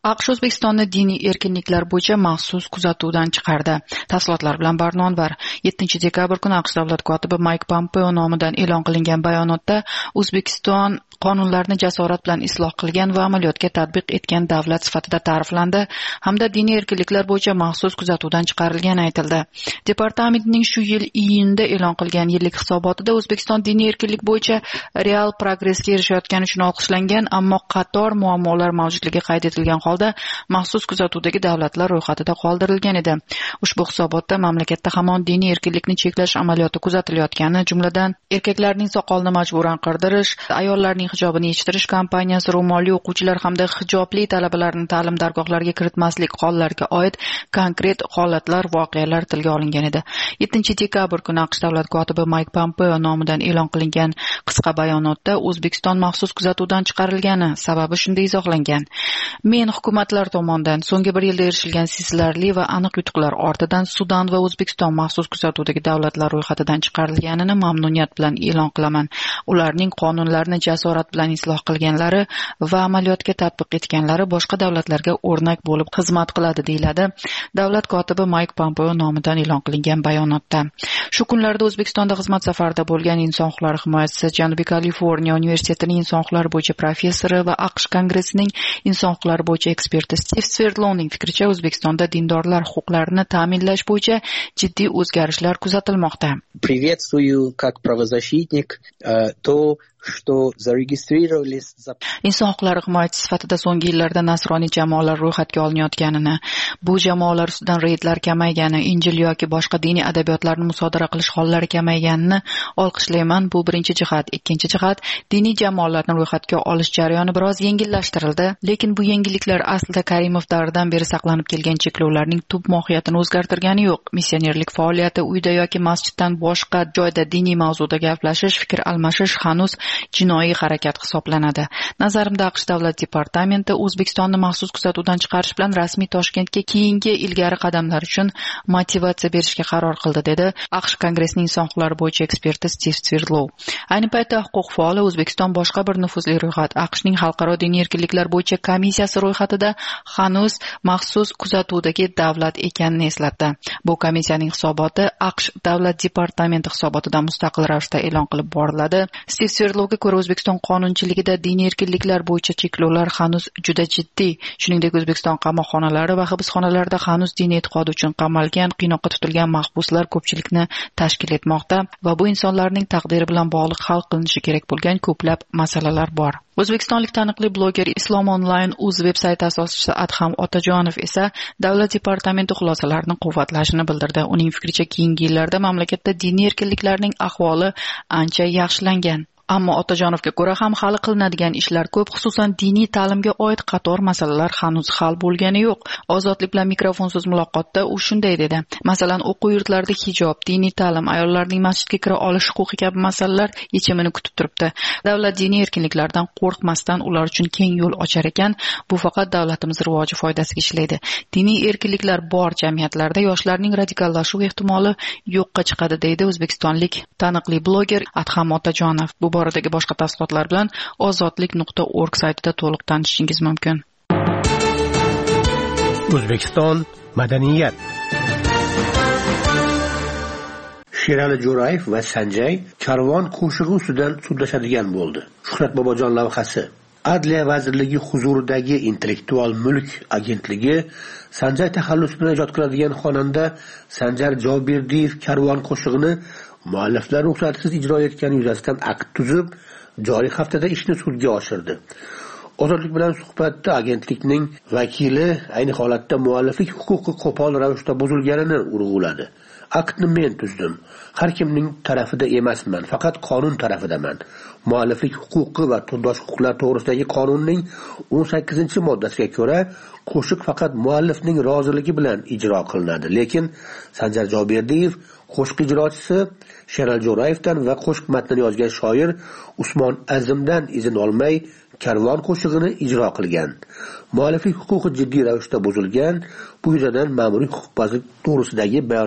AQSh O'zbekistonni diniy erkinliklar bo'yicha maxsus kuzatuvdan chiqardi. Tafsilotlar bilan Barnonvar. yettinchi dekabr kuni AQSh davlat kotibi Mayk Pompeo nomidan e'lon qilingan bayonotda O'zbekiston qonunlarni jasorat bilan isloh qilgan va amaliyotga tatbiq etgan davlat sifatida ta'riflandi hamda diniy erkinliklar bo'yicha maxsus kuzatuvdan chiqarilgani aytildi. Departamentning shu yil iyunda e'lon qilgan yillik hisobotida O'zbekiston diniy erkinlik bo'yicha real progressga erishayotgani uchun olqishlangan, ammo qator muammolar mavjudligi qayd etilgan holda maxsus kuzatuvdagi davlatlar ro'yxatida qoldirilgan edi. Ushbu hisobotda mamlakatda hamon diniy erkinlikni cheklash amaliyoti kuzatilayotgani, jumladan erkaklarning soqolini majburan qirdirish, ayollarning hijobini yechittirish kampaniyasi, ro'molli o'quvchilar hamda hijobli talabalarni ta'lim dargohlariga kiritmaslik hollariga oid konkret holatlar, voqealar tilga olingan edi. yettinchi dekabr kuni AQSh davlat kotibi Mayk Pompeo nomidan e'lon qilingan qisqa bayonotda O'zbekiston maxsus kuzatuvdan chiqarilgani sababi shunday izohlangan. Men hukumatlar tomonidan so'nggi bir yilda erishilgan sezilarli va aniq yutuqlar ortidan Sudan va O'zbekiston maxsus kuzatuvdagi davlatlar ro'yxatidan chiqarilganini mamnuniyat bilan e'lon qilaman. Ularning qonunlarni jasorat bilan isloh qilganlari va amaliyotga tatbiq etganlari boshqa davlatlarga o'rnak bo'lib xizmat qiladi, deyiladi davlat kotibi Mayk Pompeo nomidan e'lon qilingan bayonotda. Shu kunlarda O'zbekistonda xizmat safarida bo'lgan inson huquqlari himoyachisi, Janubiy Kaliforniya universitetining inson huquqlari bo'yicha professori va AQSh kongressining inson huquqlari bo'yicha eksperti Stiv Sverdlovning fikricha, O'zbekistonda dindorlar huquqlarini ta'minlash bo'yicha jiddiy o'zgarishlar kuzatilmoqda. Приветствую как правозащитник то, что зарегистрировались за... Inson huquqlari himoyachisi sifatida so'nggi yillarda nasroniy jamoalar ro'yxatga olinayotganini, bu jamoalar ustidan reydlar kamaygani, Injil yoki boshqa diniy adabiyotlarni musodara qilish hollari kamayganini olqishlayman. Bu birinchi jihat. Ikkinchi jihat, diniy jamoalarni ro'yxatga olish jarayoni biroz yengillashtirildi, lekin bu yengilliklar aslida Karimov davridan beri saqlanib kelgan cheklovlarning tub mohiyatini o'zgartirgani yo'q. Missionerlik faoliyati, uyda yoki masjiddan boshqa joyda diniy mavzuda gaplashish, fikr almashish hanuz jinoiy harakat hisoblanadi. Nazarimda AQSh davlat departamenti O'zbekistonni maxsus kuzatuvdan chiqarish bilan rasmiy Toshkentga keyingi ilgari qadamlar uchun motivatsiya berishga qaror qildi, dedi AQSh kongressining inson huquqlari bo'yicha eksperti Stiv Sverdlov. Ayni paytda huquq faoli O'zbekiston boshqa bir nufuzli ro'yxat, AQShning xalqaro diniy erkinliklar bo'yicha komissiyasi ro'yxatida hanuz maxsus kuzatuvdagi davlat ekanini eslatdi. Bu komissiyaning hisoboti AQSh davlat departamenti hisobotidan mustaqil ravishda e'lon qilib boriladi. Stiv Sverdlovga ko'ra, O'zbekiston qonunchiligida diniy erkinliklar bo'yicha cheklovlar hanuz juda jiddiy. Shuningdek, O'zbekiston qamoqxonalari va hibsxonalarida hanuz diniy e'tiqodi uchun qamalgan, qiynoqqa tutilgan mahbuslar ko'pchilikni tashkil etmoqda va bu insonlarning taqdiri bilan bog'liq hal qilinishi kerak bo'lgan ko'plab masalalar bor. O'zbekistonlik taniqli bloger Islom Online uz veb-sayti asoschisi Adham Otajonov esa davlat departamenti xulosalarini quvvatlashini bildirdi. Uning fikricha, keyingi yillarda mamlakatda diniy erkinliklarning ahvoli ancha yaxshilangan. Ammo Otajonovga ko'ra ham hali qilinadigan ishlar ko'p, xususan diniy ta'limga oid qator masalalar hanuz hal bo'lgani yo'q. Ozodlik bilan mikrofonsiz muloqotda u shunday dedi. Masalan, o'quv yurtlarida hijob, diniy ta'lim, ayollarning masjidga kira olish huquqi kabi masalalar yechimini kutib turibdi. Davlat diniy erkinliklardan qo'rqmasdan ular uchun keng yo'l ochar ekan. Bu faqat davlatimiz rivoji foydasiga ishlaydi. Diniy erkinliklar bor jamiyatlarda yoshlarning radikallashuv ehtimoli yo'qqa chiqadi, deydi o'zbekistonlik taniqli bloger Adham Otajonov. Bu boradagi boshqa tafsilotlar bilan ozodlik nuqta org saytida to'liq tanishishingiz mumkin. O'zbekiston madaniyat. Sherali Jo'rayev va Sanjay karvon qo'shig'i ustidan sudlashadigan bo'ldi. Shuhrat Bobojon lavhasi. Adliya vazirligi huzuridagi Intellektual mulk agentligi Sanjay taxallusi bilan ijod qiladigan xonanda Sanjar Javoberdiyev karvon qo'shig'ini mualliflar ruxsatisiz ijro etgani yuzasidan akt tuzib, joriy haftada ishni sudga oshirdi. Ozodlik bilan suhbatda agentlikning vakili ayni holatda mualliflik huquqi qo'pol ravishda buzilganini urg'uladi. Aktni men tuzdim. Har kimning tarafida emasman, faqat qonun tarafidaman. Mualliflik huquqi va turdosh huquqlar to'g'risidagi qonunning o'n sakkizinchi moddasiga ko'ra qo'shiq faqat muallifning roziligi bilan ijro qilinadi. Lekin Sanjar Javoberdiyev qo'shiq ijrochisi Sherali Jo'rayevdan va qo'shiq matnini yozgan shoir Usmon Azimdan izn olmay karvon qo'shig'ini ijro qilgan. Mualliflik huquqi jiddiy ravishda buzilgan. Bu yuzasidan ma'muriy huquqbozlik to'g'risidagi bayonnoma rasmiy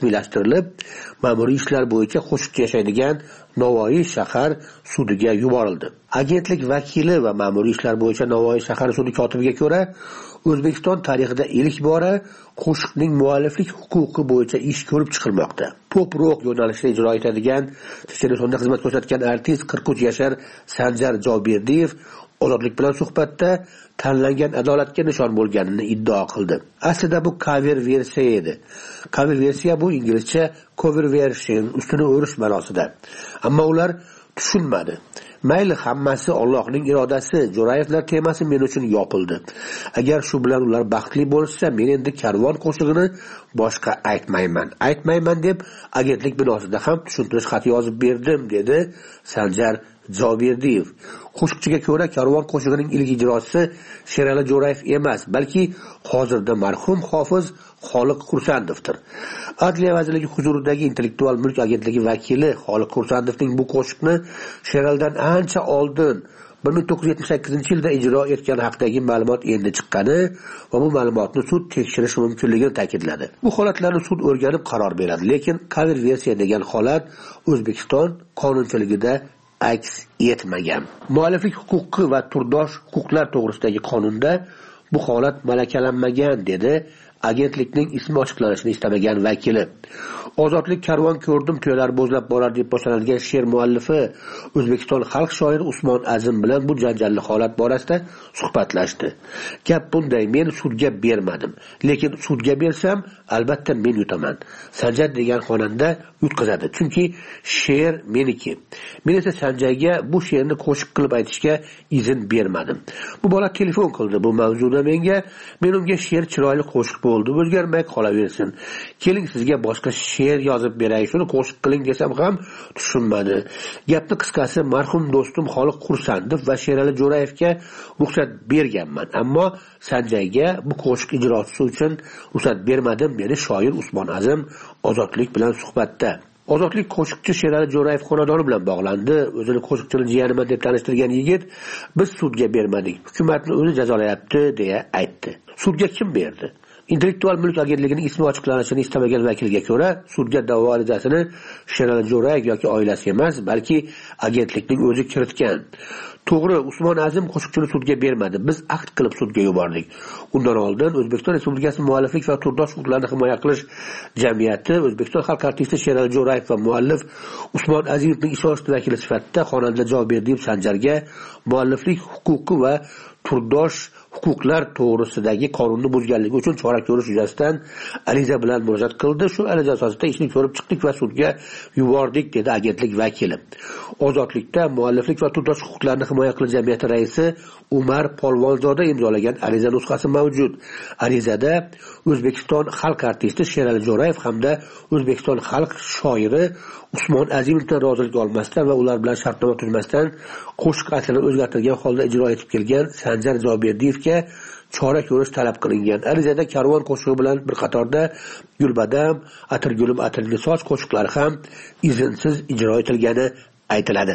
rasmiylashtirilib, ma'muriy ishlar bo'yicha qo'shiqchi yashaydigan Navoiy shahar sudiga yuborildi. Agentlik vakili va ma'muriy ishlar bo'yicha Navoiy shahar sudi kotibiga ko'ra, O'zbekiston tarixida ilk bora qo'shiqning mualliflik huquqi bo'yicha ish ko'rib chiqilmoqda. Pop rock yo'nalishida ijro etadigan, Chechenistonda xizmat ko'rsatgan artist qirq uch yashar Sanjar Joberdiyev Ozodlik bilan suhbatda tanlangan adolatga nishon bo'lganini iddao qildi. Aslida bu cover versiya edi. Cover versiya bu inglizcha cover version, ustini o'rish ma'nosida. Ammo ular tushunmadi. Mayli, hammasi Allohning irodasi, Jo'rayevlar temasi men uchun yopildi. Agar shu bilan ular baxtli bo'lsa, men endi karvon qo'shig'ini boshqa aytmayman. Aytmayman deb agentlik binosida ham tushuntirish xati yozib berdim, dedi Sanjar Joberdiyev. Qo'shiqchiga ko'ra, karvon qo'shig'ining ilk ijrochisi Sherali Jo'rayev emas, balki hozirda marhum hofiz Xoliq Qursandovdir. Adliya vazirligi huzuridagi Intellektual mulk agentligi vakili Xoliq Qursandovning bu qo'shiqni Sheraldan ancha oldin bir ming to'qqiz yuz yetmish sakkizinchi yilda ijro etgani haqidagi ma'lumot endi chiqqani va bu ma'lumotni sud tekshirish mumkinligini ta'kidladi. Bu holatlarni sud o'rganib qaror beradi, lekin cover versiya degan holat O'zbekiston qonunchiligida aks etmagan. Mualliflik huquqi va turdosh huquqlar to'g'risidagi qonunda bu holat malakalanmagan, dedi agentlikning ismi ochiqlanishini istamagan vakili. Ozodlik karvon ko'rdim, to'ylar bo'zlab borar deb boshlanadigan she'r muallifi O'zbekiston xalq shoiri Usmon Azim bilan bu janjalli holat borasida suhbatlashdi. Gap bunday: men sudga bermadim, lekin sudga bersam albatta men yutaman. Sanjar degan xonanda yutqazadi, chunki she'r meniki. Men esa Sanjarga bu she'rni qo'shiq qilib aytishga izn bermadim. Bu bola telefon qildi bu mavzuda menga. Men unga she'r chiroyli qo'shiq bo'ldi, o'zgarmay qolaversin. Keling sizga boshqa she'r yozib beray, shuni qo'shiq qiling desam ham tushunmadi. Gapni qisqasi, marhum do'stim Xoliq Qursandov va Sherali Jo'rayevga ruxsat berganman, ammo Sanjarga bu qo'shiq ijrosi uchun ruxsat bermadim, dedi shoir Usmon Azim Ozodlik bilan suhbatda. Ozodlik qo'shiqchi Sherali Jo'rayev xonadoni bilan bog'landi. O'zini qo'shiqchini jiyaniman deb tanishtirgan yigit biz sudga bermadik, hukumatni o'zi jazolayapti deya aytdi. Sudga kim berdi? Intellektual mulk agentligining ismi ochiqlanishini istamagan vakilga ko'ra, sudga da'vo arizasini Sherali Jo'rayev yoki oilasi emas, balki agentlikning o'zi kiritgan. To'g'ri, Usmon Azim qo'shiqchini sudga bermadi. Biz aqd qilib sudga yubordik. Undan oldin O'zbekiston Respublikasi mualliflik va turdosh huquqlarini himoya qilish jamiyati O'zbekiston xalq artisti Sherali Jo'rayev va muallif Usmon Azimovning ishonchli vakili sifatida xonanda Joberdiyev Sanjarga mualliflik huquqi va turdosh huquqlar to'g'risidagi qonunni buzganligi uchun chora ko'rish yuzasidan ariza bilan murojaat qildi. Shu ariza asosida ishni ko'rib chiqdik va sudga yubordik, dedi agentlik vakili. Ozodlikda mualliflik va turdosh huquqlarini himoya qilish jamiyati raisi Umar Polvonzoda imzolagan ariza nusxasi mavjud. Arizada O'zbekiston xalq artisti Sherali Jo'rayev hamda O'zbekiston xalq shoiri Usmon Azimovdan rozilik olmasdan va ular bilan shartnoma tuzmasdan qo'shiq aslini o'zgartirgan holda ijro etib kelgan Sanjar Joberdiyevga chora ko'rish talab qilingan. Arizada karvon qo'shig'i bilan bir qatorda Gulbadam, Atirgulim atirli soch qo'shiqlari ham izinsiz ijro etilgani aytiladi.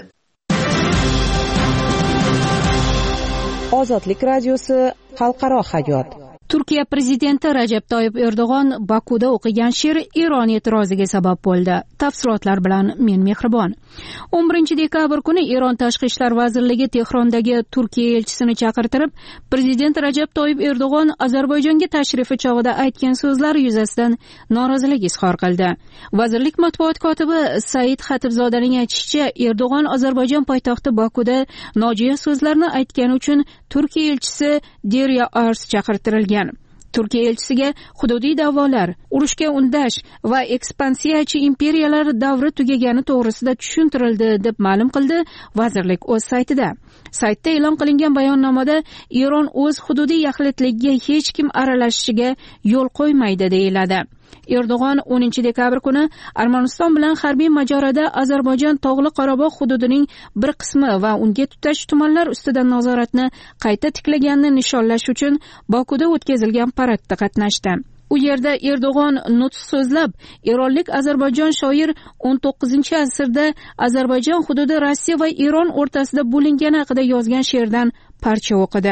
Ozodlik radiosi xalqaro hayot. Turkiya prezidenti Rajab Toyyib Erdo'g'on Bakuda o'qigan she'r Eron e'tiroziga sabab bo'ldi. Tafsilotlar bilan men Mehribon. o'n birinchi dekabr kuni Eron Tashqi ishlar vazirligi Tehrondagi Turkiya elchisini chaqirtirib, prezident Rajab Toyyib Erdo'g'on Ozarbayjonga tashrifi chog'ida aytgan so'zlari yuzasidan norozilik izhor qildi. Vazirlik matbuot kotibi Said Xatibzodaning aytishicha, Erdo'g'on Ozarbayjon poytaxti Bakuda nojo'ya so'zlarni aytgani uchun Turkiya elchisi Derya Ars chaqirtirilgan. Turkiya elchisiga hududiy da'volar, urushga undash va ekspansiyachi imperiyalar davri tugagani to'g'risida tushuntirildi, deb ma'lum qildi vazirlik o'z saytida. Saytda e'lon qilingan bayonnomada Eron o'z hududiy yaxlitligiga hech kim aralashishiga yo'l qo'ymaydi deyiladi. Erdo'g'on o'ninchi dekabr kuni Armaniston bilan harbiy mojaroda Ozarbayjon Tog'li Qorabog' hududining bir qismi va unga tutash tumanlar ustidan nazoratni qayta tiklaganini nishonlash uchun Bokuda o'tkazilgan paradda qatnashdi. U yerda Erdo'g'on nutq so'zlab, eronlik Ozarbayjon shoir o'n to'qqizinchi asrda Ozarbayjon hududi Rossiya va Eron o'rtasida bo'lingani haqida yozgan she'rdan parcha o'qidi.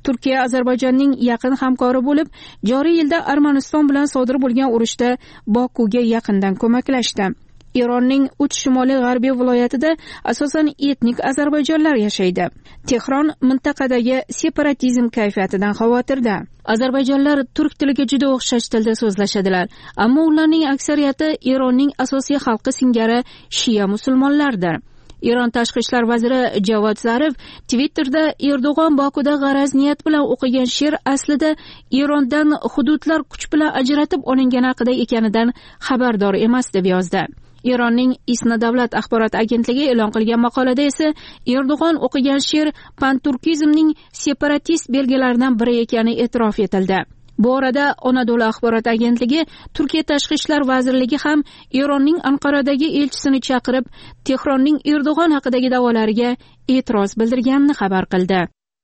Turkiya Ozarbayjonning yaqin hamkori bo'lib, joriy yilda Armaniston bilan sodir bo'lgan urushda Bokuga yaqindan ko'maklashdi. Eronning uch shimoliy g'arbiy viloyatida asosan etnik ozarbayjonlar yashaydi. Tehron mintaqadagi separatizm kayfiyatidan xavotirda. Ozarbayjonlar turk tiliga juda o'xshash tilda so'zlashadilar, ammo ularning aksariyati Eronning asosiy xalqi singari shiya musulmonlardir. Eron tashqi ishlar vaziri Javod Zarif Twitterda Erdo'g'on Bokuda g'araz niyat bilan o'qigan she'r aslida Erondan hududlar kuch bilan ajratib olingani haqida ekanidan xabardor emas deb yozdi. Eronning Isna davlat axborot agentligi e'lon qilgan maqolada esa Erdo'g'on o'qigan she'r panturkizmning separatist belgilaridan biri ekani e'tirof etildi. Bu orada Anadolu axborot agentligi Turkiya tashqi ishlar vazirligi ham Eronning Anqaradagi elchisini chaqirib, Tehronning Erdo'g'on haqidagi da'volariga e'tiroz bildirganini xabar qildi.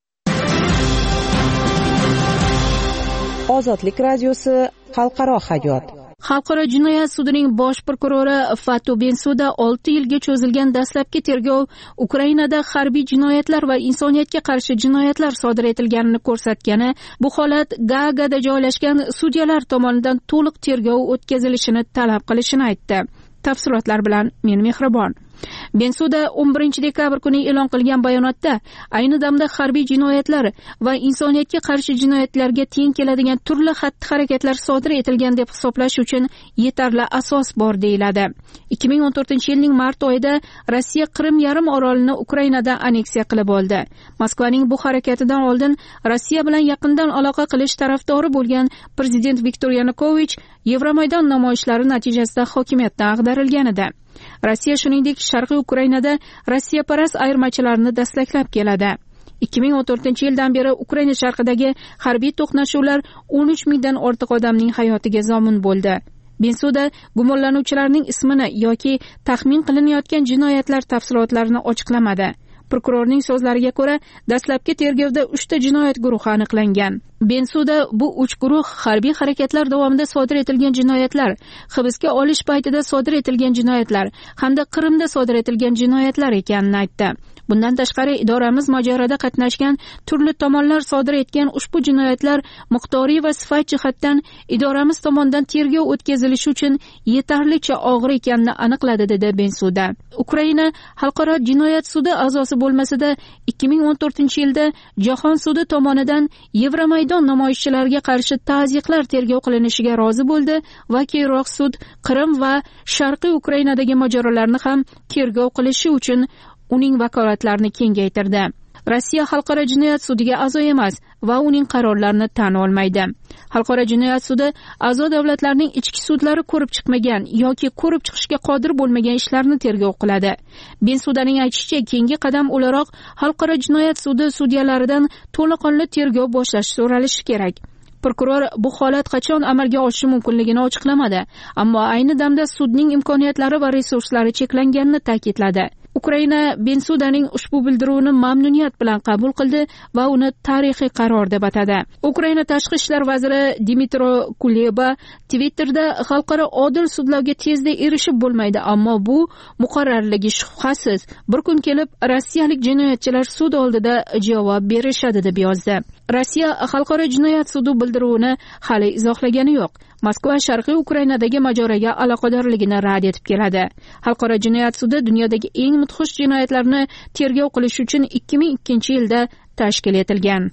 Ozodlik radiosi xalqaro hayot. Xalqaro jinoyat sudining bosh prokurori Fatu Bensuda olti yilga cho'zilgan dastlabki tergov Ukrainada harbiy jinoyatlar va insoniyatga qarshi jinoyatlar sodir etilganini ko'rsatgani, bu holat Gaagada joylashgan sudyalar tomonidan to'liq tergov o'tkazilishini talab qilishini aytdi. Tafsilotlar bilan men Mehribon. Bensuda o'n birinchi dekabr kuni e'lon qilgan bayonotda ayni damda harbiy jinoyatlar va insoniyatga qarshi jinoyatlarga teng keladigan turli xatti-harakatlar sodir etilgan deb hisoblash uchun yetarli asos bor deyiladi. ikki ming o'n to'rtinchi yilning mart oyida Rossiya Qrim yarim orolini Ukrainadan anneksiya qilib oldi. Moskvaning bu harakatidan oldin Rossiya bilan yaqindan aloqa qilish tarafdori bo'lgan prezident Viktor Yanukovich Yevromaydon namoyishlari natijasida hokimiyatdan ag'darilgan edi. Rossiya shuningdek Sharqiy Ukrainada Rossiyaparast ayirmachilarni dastaklab keladi. ikki ming o'n to'rtinchi yildan beri Ukraina sharqidagi harbiy to'qnashuvlar o'n uch mingdan ortiq odamning hayotiga zomin bo'ldi. Bensuda gumonlanuvchilarning ismini yoki taxmin qilinayotgan jinoyatlar tafsilotlarini ochiqlamadi. Prokurorning so'zlariga ko'ra, dastlabki tergovda uchta jinoyat guruhi aniqlangan. Bensuda bu uch guruh harbiy harakatlar davomida sodir etilgan jinoyatlar, hibsga olish paytida sodir etilgan jinoyatlar hamda Qrimda sodir etilgan jinoyatlar ekanini aytdi. Bundan tashqari idoramiz mojaroda qatnashgan turli tomonlar sodir etgan ushbu jinoyatlar miqdoriy va sifat jihatdan idoramiz tomonidan tergov o'tkazilishi uchun yetarlicha og'ir ekanini aniqladi dedi Bensuda. Ukraina xalqaro jinoyat sudi a'zosi bo'lmasa-da ikki ming o'n to'rtinchi yilda Jahon sudi tomonidan Yevromaydon namoyishchilariga qarshi ta'ziqlar tergov qilinishiga rozi bo'ldi va keyinroq sud Qrim va Sharqiy Ukrainadagi mojarolarni ham tergov qilishi uchun uning vakolatlarini kengaytirdi. Rossiya xalqaro jinoyat sudiga a'zo emas va uning qarorlarini tan olmaydi. Xalqaro jinoyat sudi a'zo davlatlarning ichki sudlari ko'rib chiqmagan yoki ko'rib chiqishga qodir bo'lmagan ishlarni tergov qiladi. Bensudaning aytishicha, keyingi qadam o'laroq xalqaro jinoyat sudi sudyalaridan to'laqonli tergov boshlash so'ralishi kerak. Prokuror bu holat qachon amalga oshishi mumkinligini ochiqlamadi, ammo ayni damda sudning imkoniyatlari va resurslari cheklanganini ta'kidladi. Ukraina Bensudaning ushbu bildiruvini mamnuniyat bilan qabul qildi va uni tarixiy qaror deb atadi. Ukraina tashqi ishlar vaziri Dmitro Kuleba Twitterda xalqaro odil sudlovga tezda erishib bo'lmaydi, ammo bu muqarrarligi shubhasiz. Bir kun kelib rossiyalik jinoyatchilar sud oldida javob berishadi deb yozdi. Rossiya xalqaro jinoyat sudi bildiruvini hali izohlagani yo'q. Moskva Sharqiy Ukrainadagi mojaroga aloqadorligini rad etib keladi. Xalqaro jinoyat sudi dunyodagi eng mudhish jinoyatlarni tergov qilish uchun ikki ming ikkinchi yilda tashkil etilgan.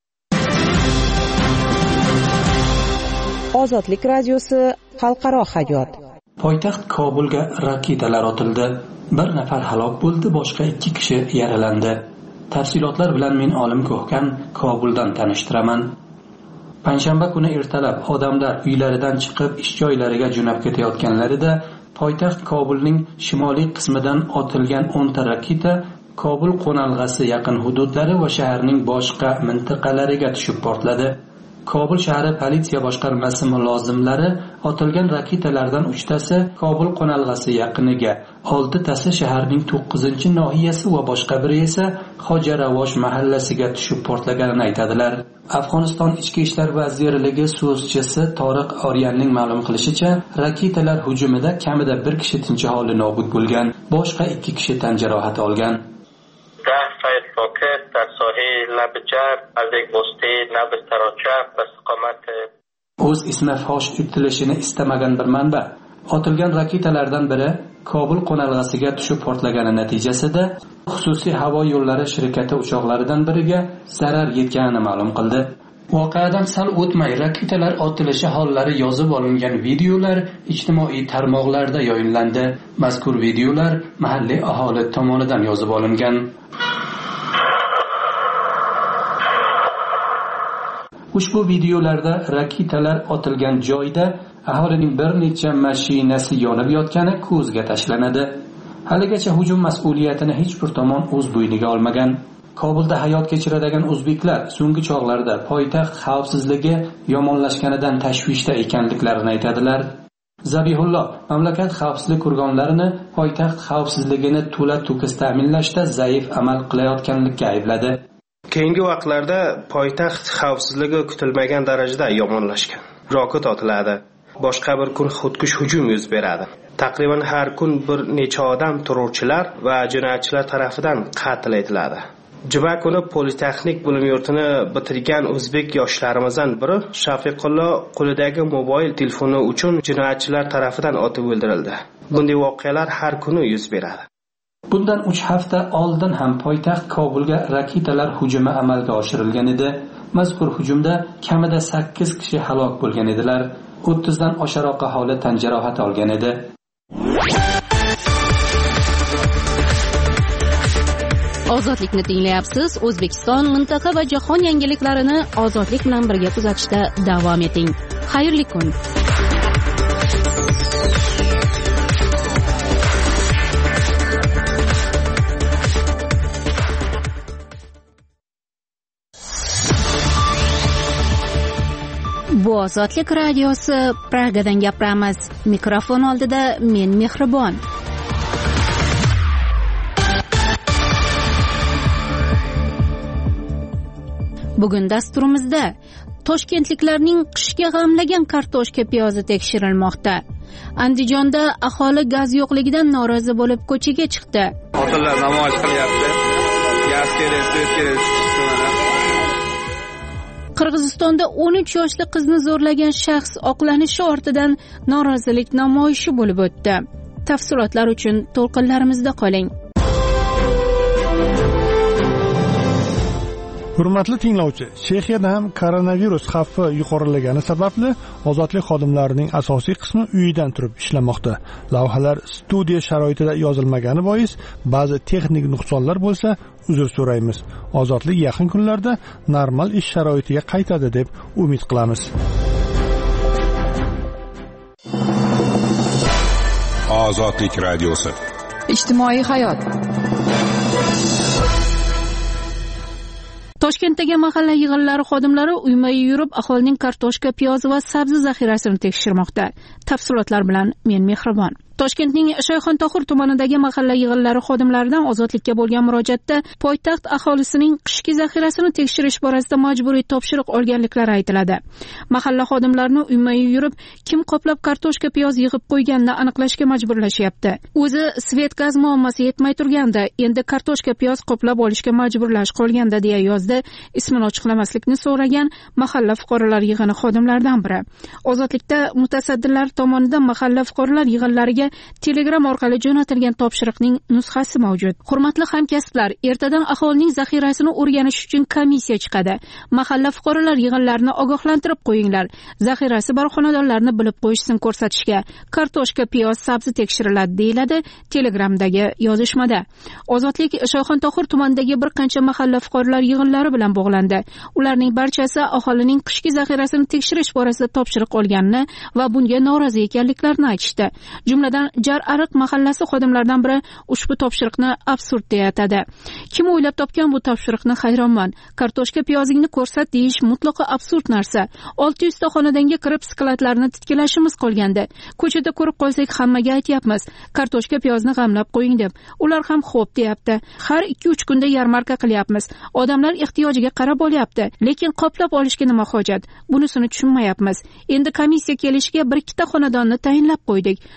Ozodlik radiosi xalqaro hayot. Poytaxt Kobulga raketalar otildi. Bir nafar halok bo'ldi, boshqa ikki kishi yaralandi. Tafsilotlar bilan men Olim Ko'hkan Kobuldan tanishtiraman. Panshanba kuni ertalab odamlar uylaridan chiqib ish joylariga jo'nab ketayotganlarida poytaxt Kobulning shimoliy qismidan otilgan o'nta raketa Kobul qo'nalg'asi yaqin hududlari va shaharning boshqa mintaqalariga tushib portladi. Kobul shahri politsiya boshqarmasi mulozimlari otilgan raketalardan uchtasi Kobul qo'nalg'asi yaqiniga, oltitasi shaharning to'qqizinchi nohiyasi va boshqa biri esa Xojaravosh mahallasiga tushib portlaganini aytadilar. Afg'oniston ichki ishlar vazirligi so'zchisi Toriq Oryanning ma'lum qilishicha, raketalar hujumida kamida bir kishi tinch aholi nobud bo'lgan, boshqa ikki kishi tan jarohati olgan. ده فایت راکت در ساحل نبجر از یک بسته نبستراچه به استقامت o'z ismi fosh etilishini istamagan bir manba otilgan raketalardan biri Kobul qo'nalg'asiga tushib portlagani natijasida xususiy havo yo'llari shirkati uchoqlaridan biriga zarar yetganini ma'lum qildi. Voqeadan sal o'tmay raketalar otilishi hollari yozib olingan videolar ijtimoiy tarmoqlarda yayınlandi. Mazkur videolar mahalliy aholi tomonidan yozib olingan. Ushbu videolarda raketalar otilgan joyda aholining bir necha mashinasi yonib yotgani ko'zga tashlanadi. Haligacha hujum mas'uliyatini hech bir tomon o'z bo'yniga olmagan. Kobulda hayot kechiradigan o'zbeklar so'nggi chog'larda poytaxt xavfsizligi yomonlashganidan tashvishda ekanliklarini aytadilar. Zabihullo mamlakat xavfsizlik organlarini poytaxt xavfsizligini to'la-to'kis ta'minlashda zaif amal qilayotganlikka aybladi. Keyingi vaqtlarda poytaxt xavfsizligi kutilmagan darajada yomonlashgan. Roket otiladi. Boshqa bir kun xudkush hujum yuz beradi. Taqriban har kun bir necha odam terrorchilar va jinoyatchilar tomonidan qatl etiladi. Juma kuni Politexnik bilim yurtini bitirgan o'zbek yoshlarimizdan biri Shafiqullo qo'lidagi mobil telefoni uchun jinoyatchilar tomonidan otib o'ldirildi. Bunday voqealar har kuni yuz beradi. Bundan uch hafta oldin ham poytaxt Kobulga raketalar hujumi amalga oshirilgan edi. Mazkur hujumda kamida sakkiz kishi halok bo'lgan edilar. o'ttiz dan oshiqroq aholi tan jarohati olgan edi. Ozodlikni tinglayapsiz. O'zbekiston, mintaqa va jahon yangiliklarini ozodlik bilan birga kuzatishda davom eting. Xayrli kun. Bu Ozodlik radiosi, Pragadan gapiramiz. Mikrofon oldida men Mehribon. Bugun dasturimizda toshkentliklarning qishga g'amlagan kartoshka piyozi tekshirilmoqda. Andijonda aholi gaz yo'qligidan norozi bo'lib ko'chaga chiqdi. Xotinlar namoyish qilyapti. Gaz kerak, suv kerak. Qirg'izistonda o'n uch yoshli qizni zo'rlagan shaxs oqlanishi ortidan norozilik namoyishi bo'lib o'tdi. Tafsilotlar uchun to'lqinlarimizda qoling. Hurmatli tinglovchi, Chexiyada ham koronavirus xavfi yuqorilagani sababli ozodlik xodimlarining asosiy qismi uyidan turib ishlamoqda. Lavhalar studiya sharoitida yozilmagani bois ba'zi texnik nuqsonlar bo'lsa, uzr so'raymiz. Ozodlik yaqin kunlarda normal ish sharoitiga qaytadi deb umid qilamiz. Ozodlik radiosi. Ijtimoiy hayot. Toshkentdagi mahalla yig'inlari xodimlari uyma yurib aholining kartoshka, piyoz va sabzi zaxirasini tekshirmoqda. Tafsilotlar bilan men Mehribon. Toshkentning Shayxontohur tumanidagi mahalla yig'inlari xodimlaridan ozodlikka bo'lgan murojaatda poytaxt aholisining qishki zaxirasini tekshirish borasida majburiy topshiriq olganliklari aytiladi. Mahalla xodimlarini uyma yurib, kim qoplab kartoshka, piyoz yig'ib qo'yganini aniqlashga majburlashyapti. O'zi svet gaz muammosi yetmay turganda, endi kartoshka, piyoz qoplab olishga majburlash qolganda deya yozdi ismini ochiqlamaslikni so'ragan mahalla fuqarolar yig'ini xodimlaridan biri. Ozodlikda mutasaddilar tomonidan mahalla fuqarolar yig'inlariga Telegram orqali jo'natilgan topshiriqning nusxasi mavjud. Hurmatli hamkasblar, ertadan aholining zaxirasini o'rganish uchun komissiya chiqadi. Mahalla fuqarolar yig'inlarini ogohlantirib qo'yinglar. Zaxirasi bor xonadonlarni bilib qo'yishsin ko'rsatishga. Kartoshka, piyoz, sabzi tekshiriladi deyiladi Telegramdagi yozishmada. Ozodlik Shayxontohur tumanidagi bir qancha mahalla fuqarolar yig'inlari bilan bog'landi. Ularning barchasi aholining qishki zaxirasini tekshirish borasida topshiriq olganini va bunga norozi ekanliklarini aytishdi. Jumladan Jar Ariq mahallasi xodimlaridan biri ushbu topshiriqni absurd deya atadi. Kim o'ylab topgan bu topshiriqni hayronman. Kartoshka, piyozingni ko'rsat deyish mutlaqo absurd narsa. olti yuz ta xonadonga kirib skladlarni titkilashimiz qolgandi. Ko'chada ko'rib qolsak hammaga aytyapmiz, kartoshka, piyozni g'amlab qo'ying deb. Ular ham xo'p deyapti. Har ikki uch kunda yarmarka qilyapmiz. Odamlar ehtiyojiga qarab olyapti, lekin qoplab olishga nima hojat? Bunisini tushunmayapmiz. Endi komissiya kelishiga bir ikkita xonadonni tayinlab qo'ydik. Qoplab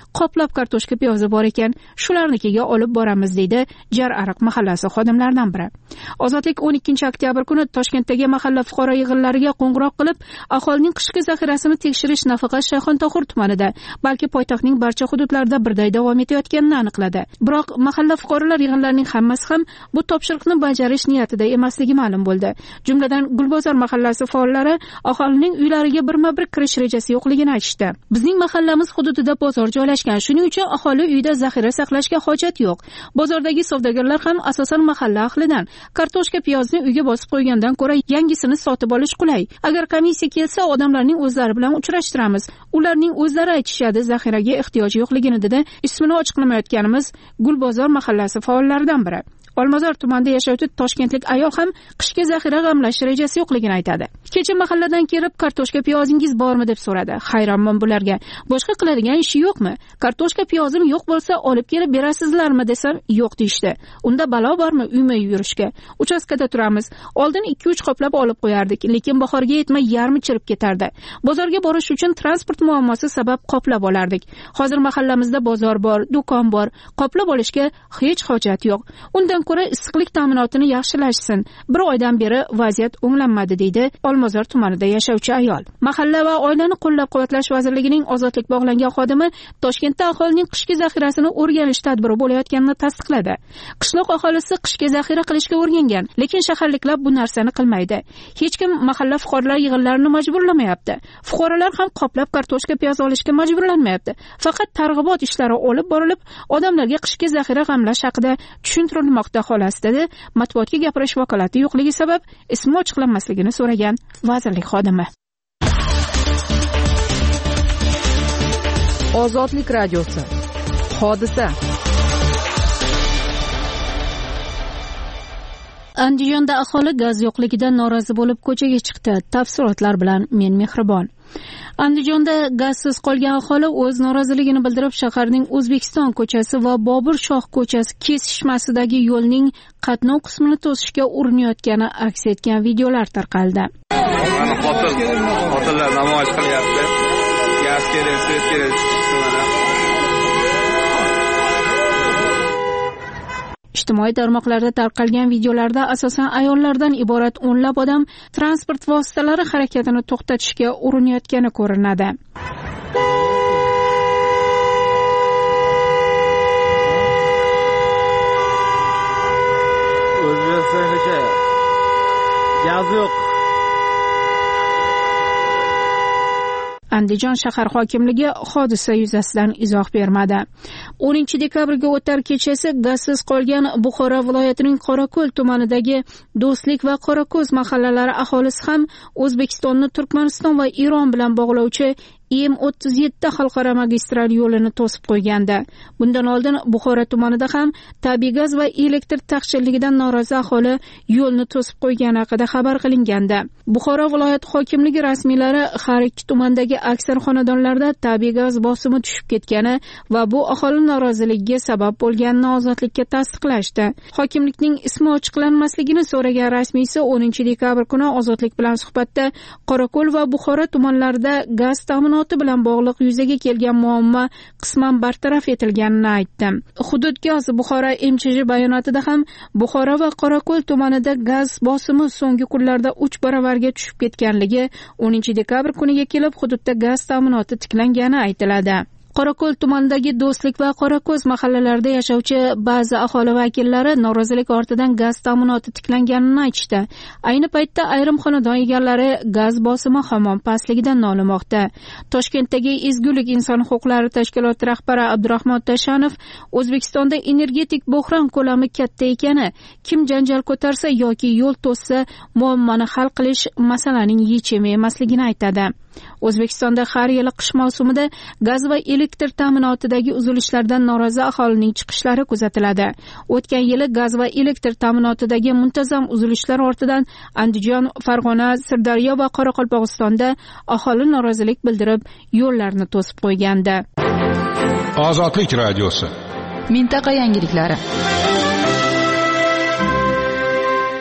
ko'plab kartoshka piyozi bor ekan, shularnikiga olib boramiz deydi Jar Ariq mahallasi xodimlaridan biri. Ozodlik o'n ikkinchi oktyabr kuni Toshkentdagi mahalla fuqaro yig'inlariga qo'ng'iroq qilib, aholining qishki zaxirasini tekshirish nafaqat Shayxontohur tumanida, balki poytaxtning barcha hududlarida birday davom etayotganini aniqladi. Biroq mahalla fuqarolar yig'inlarining hammasi ham bu topshiriqni bajarish niyatida emasligi ma'lum bo'ldi. Jumladan Gulbozor mahallasi faollari aholining uylariga birma-bir kirish rejasi yo'qligini aytishdi. Bizning mahallamiz hududida bozor joylashgan, shuning uchun aholi uyda zaxira saqlashga hojat yo'q. Bozordagi savdogarlar ham asosan mahalla ahlidan. Kartoshka piyozni uyga bosib qo'ygandan ko'ra yangisini sotib olish qulay. Agar komissiya kelsa, odamlarning o'zlari bilan uchrashtiramiz. Ularning o'zlari aytishadi zaxiraga ehtiyoj yo'qligini, dedi ismini ochiqlamayotganimiz Gulbozor mahallasi faollaridan biri. Olmazor tumanida yashovchi toshkentlik ayol ham qishki zaxira g'amlash rejasi yo'qligini aytadi. Kecha mahalladan kelib, kartoshka piyozingiz bormi deb so'radi. Hayronman bularga. Boshqa qiladigan ishi yo'qmi? Kartoshka piyozim yo'q bo'lsa, olib kelib berasizlarmi desam, yo'q deyishdi. Unda balo bormi uyma yurishga? Uchastkada turamiz. Oldin ikki uch qoplab olib qo'yardik, lekin bahorga yetmay yarmi chirib ketardi. Bozorga borish uchun transport muammosi sabab qoplab olardik. Hozir mahallamizda bozor bor, do'kon bor. Qoplab olishga hech hojat yo'q. Undan ko'ra issiqlik ta'minotini yaxshilashsin. Bir oydan beri vaziyat o'nglanmadi, deydi Olmazor tumanida yashovchi ayol. Mahalla va oilani qo'llab-quvvatlash vazirligining ozodlik bog'langan xodimi Toshkentda aholining qishki zaxirasini o'rganish tadbiri bo'layotganini tasdiqladi. Qishloq aholisi qishki zaxira qilishga o'rgangan, lekin shaharliklar bu narsani qilmaydi. Hech kim mahalla fuqarolar yig'inlarini majburlamayapti. Fuqarolar ham qoplab kartoshka piyoz olishga majburlanmayapti. Faqat targ'ibot ishlari olib borilib, odamlarga qishki zaxira g'amlash haqida tushuntirilmoqda. Xolos, dedi matbuotga gapirish vakolati yo'qligi sabab ismi ochiqlanmasligini so'ragan vazirlik xodimi. Ozodlik radiosi. Hodisa. Andijonda aholi gaz yo'qligidan norozi bo'lib ko'chaga chiqdi. Tafsilotlar bilan men Mehribon. Andijonda gazsiz qolgan aholi o'z noroziligini bildirib, shaharning O'zbekiston ko'chasi va Bobur Shoh ko'chasi kesishmasidagi yo'lning qatnov qismini to'sishga urinayotgani aks etgan videolar tarqaldi. Mana xotin, xotinlar namoyish qilyapti. Gaz kerak, so'z kerak. Ijtimoiy tarmoqlarda tarqalgan videolarda asosan ayollardan iborat o'nlab odam transport vositalari harakatini to'xtatishga urinayotgani ko'rinadi. O'zbekistongacha gaz yo'q. Andijon shahar hokimligi hodisa yuzasidan izoh bermadi. o'ninchi dekabrga o'tar kechasi gazsiz qolgan Buxoro viloyatining Qorako'l tumanidagi Do'stlik va Qorako'z mahallalari aholisi ham O'zbekistonni Turkmaniston va Eron bilan bog'lovchi E M o'ttiz yetti xalqaro magistral yo'lini to'sib qo'ygandi. Bundan oldin Buxoro tumanida ham tabiiy gaz va elektr taqchilligidan norozi aholi yo'lni to'sib qo'ygani haqida xabar qilingandi. Buxoro viloyat hokimligi rasmiylari har ikki tumandagi aksar xonadonlarda tabiiy gaz bosimi tushib ketgani va bu aholi noroziligiga sabab bo'lganini ozodlikka tasdiqlashdi. Hokimlikning ismi ochiqlanmasligini so'ragan rasmiysi o'ninchi dekabr kuni ozodlik bilan suhbatda Qorako'l va Buxoro tumanlarida gaz ta'minoti bilan bog'liq yuzaga kelgan muammo qisman bartaraf etilganini aytdi. Hudud gaz Buxoro M Ch J bayonotida ham Buxoro va Qorako'l tumanida gaz bosimi so'nggi kunlarda uch baravarga tushib ketganligi, o'ninchi dekabr kuniga kelib hududda gaz ta'minoti tiklangani aytiladi. Qorako'l tumanidagi Do'stlik va Qorako'z mahallalarida yashovchi ba'zi aholi vakillari norozilik ortidan gaz ta'minoti tiklanganini aytishdi. Ayni paytda ayrim xonadon egalari gaz bosimi hamon pastligidan nolimoqda. Toshkentdagi Ezgulik inson huquqlari tashkiloti rahbari Abdurahmon Tashanov O'zbekistonda energetik bo'hron ko'lami katta ekani, kim janjal ko'tarsa yoki yo'l to'ssa muammoni hal qilish masalaning yechimi emasligini aytadi. O'zbekistonda har yili qish mavsumida gaz va elektr ta'minotidagi uzilishlardan norozi aholining chiqishlari kuzatiladi. O'tgan yili gaz va elektr ta'minotidagi muntazam uzilishlar ortidan Andijon, Farg'ona, Sirdaryo va Qoraqalpog'istonda aholi norozilik bildirib, yo'llarni to'sib qo'ygandi. Ozodlik radiosi. Mintaqa yangiliklari.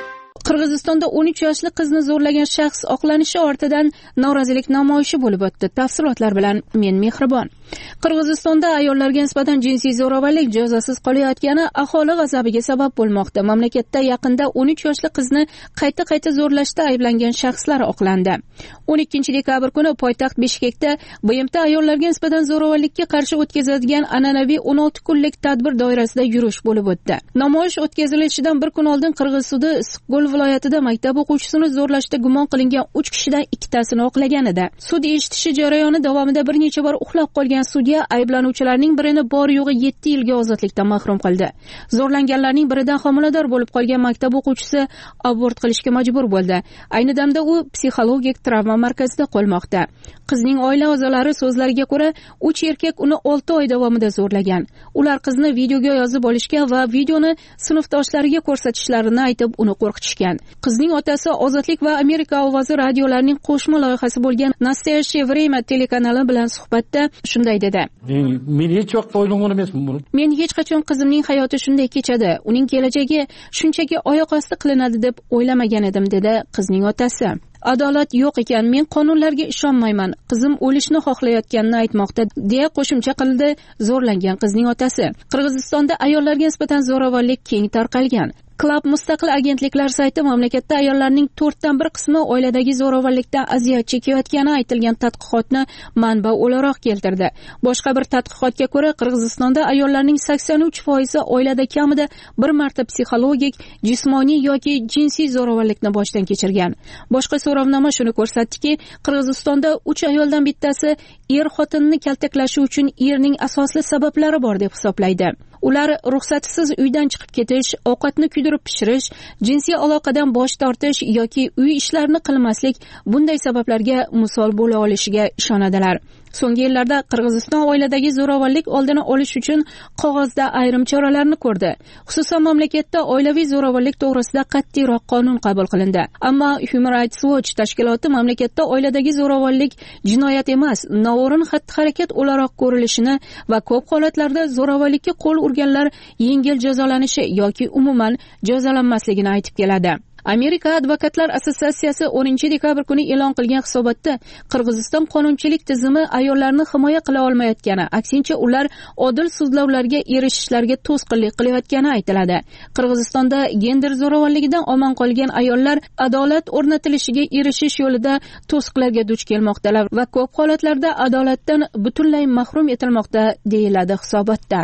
Qirg'izistonda o'n uch yoshli qizni zo'rlagan shaxs oqlanishi ortidan norozilik namoyishi bo'lib o'tdi. Tafsilotlar bilan men Mehribon. Qirg'izistonda ayollarga nisbatan jinsiy zo'ravonlik jazosiz qolayotgani aholi g'azabiga sabab bo'lmoqda. Mamlakatda yaqinda o'n uch yoshli qizni qayta-qayta zo'rlashda ayblangan shaxslar oqlandi. o'n ikkinchi dekabr kuni poytaxt Bishkekda B M T ayollarga nisbatan zo'ravonlikka qarshi o'tkaziladigan an'anaviy o'n olti kunlik tadbir doirasida yurish bo'lib o'tdi. Namoyish o'tkazilishidan bir kun oldin Qirg'iz sudi Issiqko'l viloyatida maktab o'quvchisini zo'rlashda gumon qilingan uch kishidan ikkitasini oqlagan edi. Sud eshitishi jarayoni davomida bir necha bor uxlab qolgan sudya ayblanuvchilarning birini bor yo'g'i yetti yilga ozodlikdan mahrum qildi. Zo'rlanganlarning biridan homilador bo'lib qolgan maktab o'quvchisi abort qilishga majbur bo'ldi. Ayni damda u psixologik travma markazida qolmoqda. Qizning oila a'zolari so'zlariga ko'ra, uch erkak uni olti oy davomida zo'rlagan. Ular qizni videoga yozib olishgan va videoni sinfdoshlariga ko'rsatishlarini aytib, uni qo'rqitishgan. Qizning otasi Ozodlik va Amerika ovozi radiolarining qo'shma loyihasi bo'lgan Nastoящее время telekanali bilan suhbatda shunday dedi: Men hech vaqt o'ylagan emasman buni. Men hech qachon qizimning hayoti shunday kechadi, uning kelajagi shunchaki oyoq osti qilinadi deb o'ylamagan edim, dedi qizning otasi. Adolat yo'q ekan, men qonunlarga ishonmayman. Qizim o'lishni xohlayotganini aytmoqda, deya qo'shimcha qildi zo'rlangan qizning otasi. Qirg'izistonda ayollarga nisbatan zo'ravonlik keng tarqalgan. Club mustaqil agentliklar sayti mamlakatda ayollarning to'rtdan bir qismi oiladagi zo'ravonlikdan aziyat chekayotgani aytilgan tadqiqotni manba o'laroq keltirdi. Boshqa bir tadqiqotga ko'ra, Qirg'izistonda ayollarning sakson uch foizi oilada kamida bir marta psixologik, jismoniy yoki jinsiy zo'ravonlikni boshdan kechirgan. Boshqa so'rovnoma shuni ko'rsatdiki, Qirg'izistonda uch ayoldan bittasi er xotinini kaltaklashi uchun erning asosli sabablari bor deb hisoblaydi. Ular ruxsatsiz uydan chiqib ketish, ovqatni kuydirib pishirish, jinsiy aloqadan bosh tortish yoki uy ishlarini qilmaslik bunday sabablarga misol bo'la olishiga ishonadilar. So'nggi yillarda Qirg'iziston oiladagi zo'ravonlik oldini olish uchun qog'ozda ayrim choralarni ko'rdi. Xususan, mamlakatda oilaviy zo'ravonlik to'g'risida qat'iyroq qonun qabul qilindi. Ammo Human Rights Watch tashkiloti mamlakatda oiladagi zo'ravonlik jinoyat emas, noo'rin xatti-harakat o'laroq ko'rilishini va ko'p holatlarda zo'ravonlikka qo'l urganlar yengil jazolanishi yoki umuman jazolanmasligini aytib keladi. Amerika Advokatlar assotsiatsiyasi o'ninchi dekabr kuni e'lon qilgan hisobotda Qirg'iziston qonunchilik tizimi ayollarni himoya qila olmayotgani, aksincha ular odil sudlovlarga erishishlarga to'sqinlik qilayotgani aytiladi. Qirg'izistonda gender zo'ravonligidan omon qolgan ayollar adolat o'rnatilishiga erishish yo'lida to'siqlarga duch kelmoqdalar va ko'p holatlarda adolatdan butunlay mahrum etilmoqda, deyiladi hisobotda.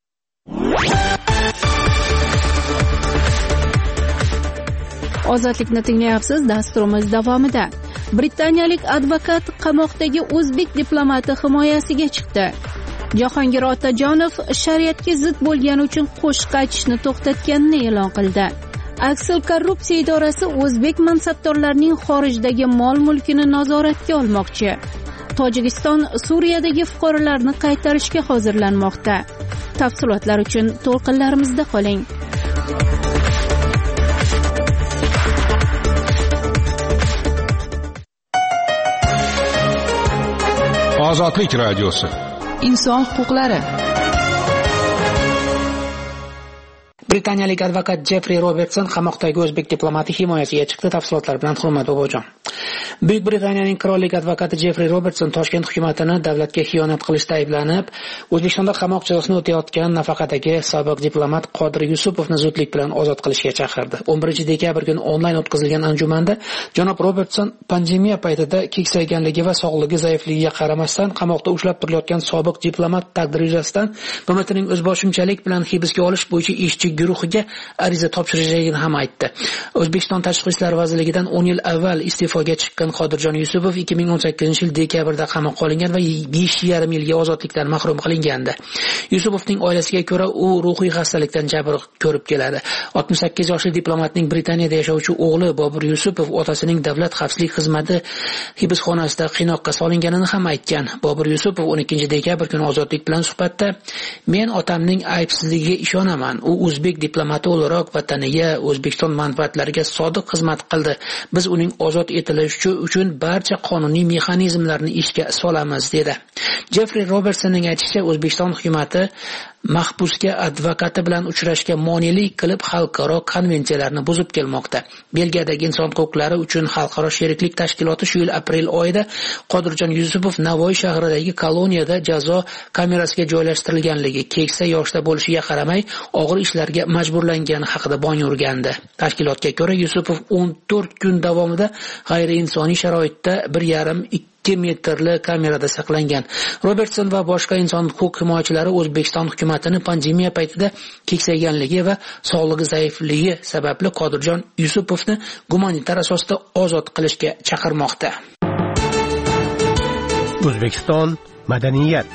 Ozodlikni tinglayapsiz. Dasturimiz davomida britaniyalik advokat qamoqdagi o'zbek diplomati himoyasiga chiqdi. Jahongir Otajonov shariatga zid bo'lgani uchun qo'shiq aytishni to'xtatganini e'lon qildi. Aksil korrupsiya idorasi o'zbek mansabdorlarining xorijdagi mol-mulkini nazoratga olmoqchi. Tojikiston Suriyadagi fuqarolarni qaytarishga hozirlanmoqda. Tafsilotlar uchun to'lqinlarimizda qoling. Ozodlik radiosi. Inson huquqlari. Britaniyalik advokat Jeffrey Robertson qamoqdagi o'zbek diplomati himoyasiga chiqdi. Tafsilotlar bilan Hurmat Bobojon. Buyuk Britaniyaning qirollik advokati Jeffrey Robertson Toshkent hukumatini davlatga xiyonat qilishda ayblanib, O'zbekistonda qamoq jazosini o'tayotgan nafaqadagi sobiq diplomat Qodir Yusupovni zudlik bilan ozod qilishga chaqirdi. o'n birinchi dekabr kuni onlayn o'tkazilgan anjumanda janob Robertson pandemiya paytida keksayganligi va sog'ligi zaifligiga qaramasdan qamoqda ushlab turilayotgan sobiq diplomat taqdiri yuzasidan B M Tning o'zboshimchalik bilan hibsga olish bo'yicha ishchi guruhiga ariza topshirishligini ham aytdi. O'zbekiston Tashqi ishlar vazirligidan o'n yil avval iste'foga chiqqan Qodirjon Yusupov ikki ming o'n sakkizinchi yil dekabrda qamoqqa olingan va besh yarim yilga ozodlikdan mahrum qilingandi. Yusupovning oilasiga ko'ra, u ruhiy xastalikdan jabr ko'rib keladi. oltmish sakkiz yoshli diplomatning Britaniyada yashovchi o'g'li Bobur Yusupov otasining davlat xavfsizlik xizmati hibsxonasida qiynoqqa solinganini ham aytgan. Bobur Yusupov o'n ikkinchi dekabr kuni ozodlik bilan suhbatda: "Men otamning aybsizligiga ishonaman. U o'zbek diplomati o'laroq vataniga, O'zbekiston manfaatlariga sodiq xizmat qildi. Biz uning ozod etilishi uchun barcha qonuniy mexanizmlarni ishga solamiz", dedi. Jeffrey Robertsonning aytishicha, O'zbekiston hukumatı mahbusga advokati bilan uchrashga monelik qilib xalqaro konvensiyalarni buzib kelmoqda. Belgiyadagi inson huquqlari uchun xalqaro sheriklik tashkiloti shu yil aprel oyida Qodirjon Yusupov Navoiy shahridagi koloniyada jazo kamerasiga joylashtirilganligi, keksa yoshda bo'lishiga qaramay og'ir ishlarga majburlangani haqida bong urgandi. Tashkilotga ko'ra Yusupov o'n to'rt kun davomida g'ayriinsoniy sharoitda bir yarim ikki metrli kamerada saqlangan. Robertson va boshqa inson huquq himoyachilari O'zbekiston hukumatini pandemiya paytida keksayganligi va sog'lig'i zaifligi sababli Qodirjon Yusupovni gumanitar asosda ozod qilishga chaqirmoqda. O'zbekiston madaniyat.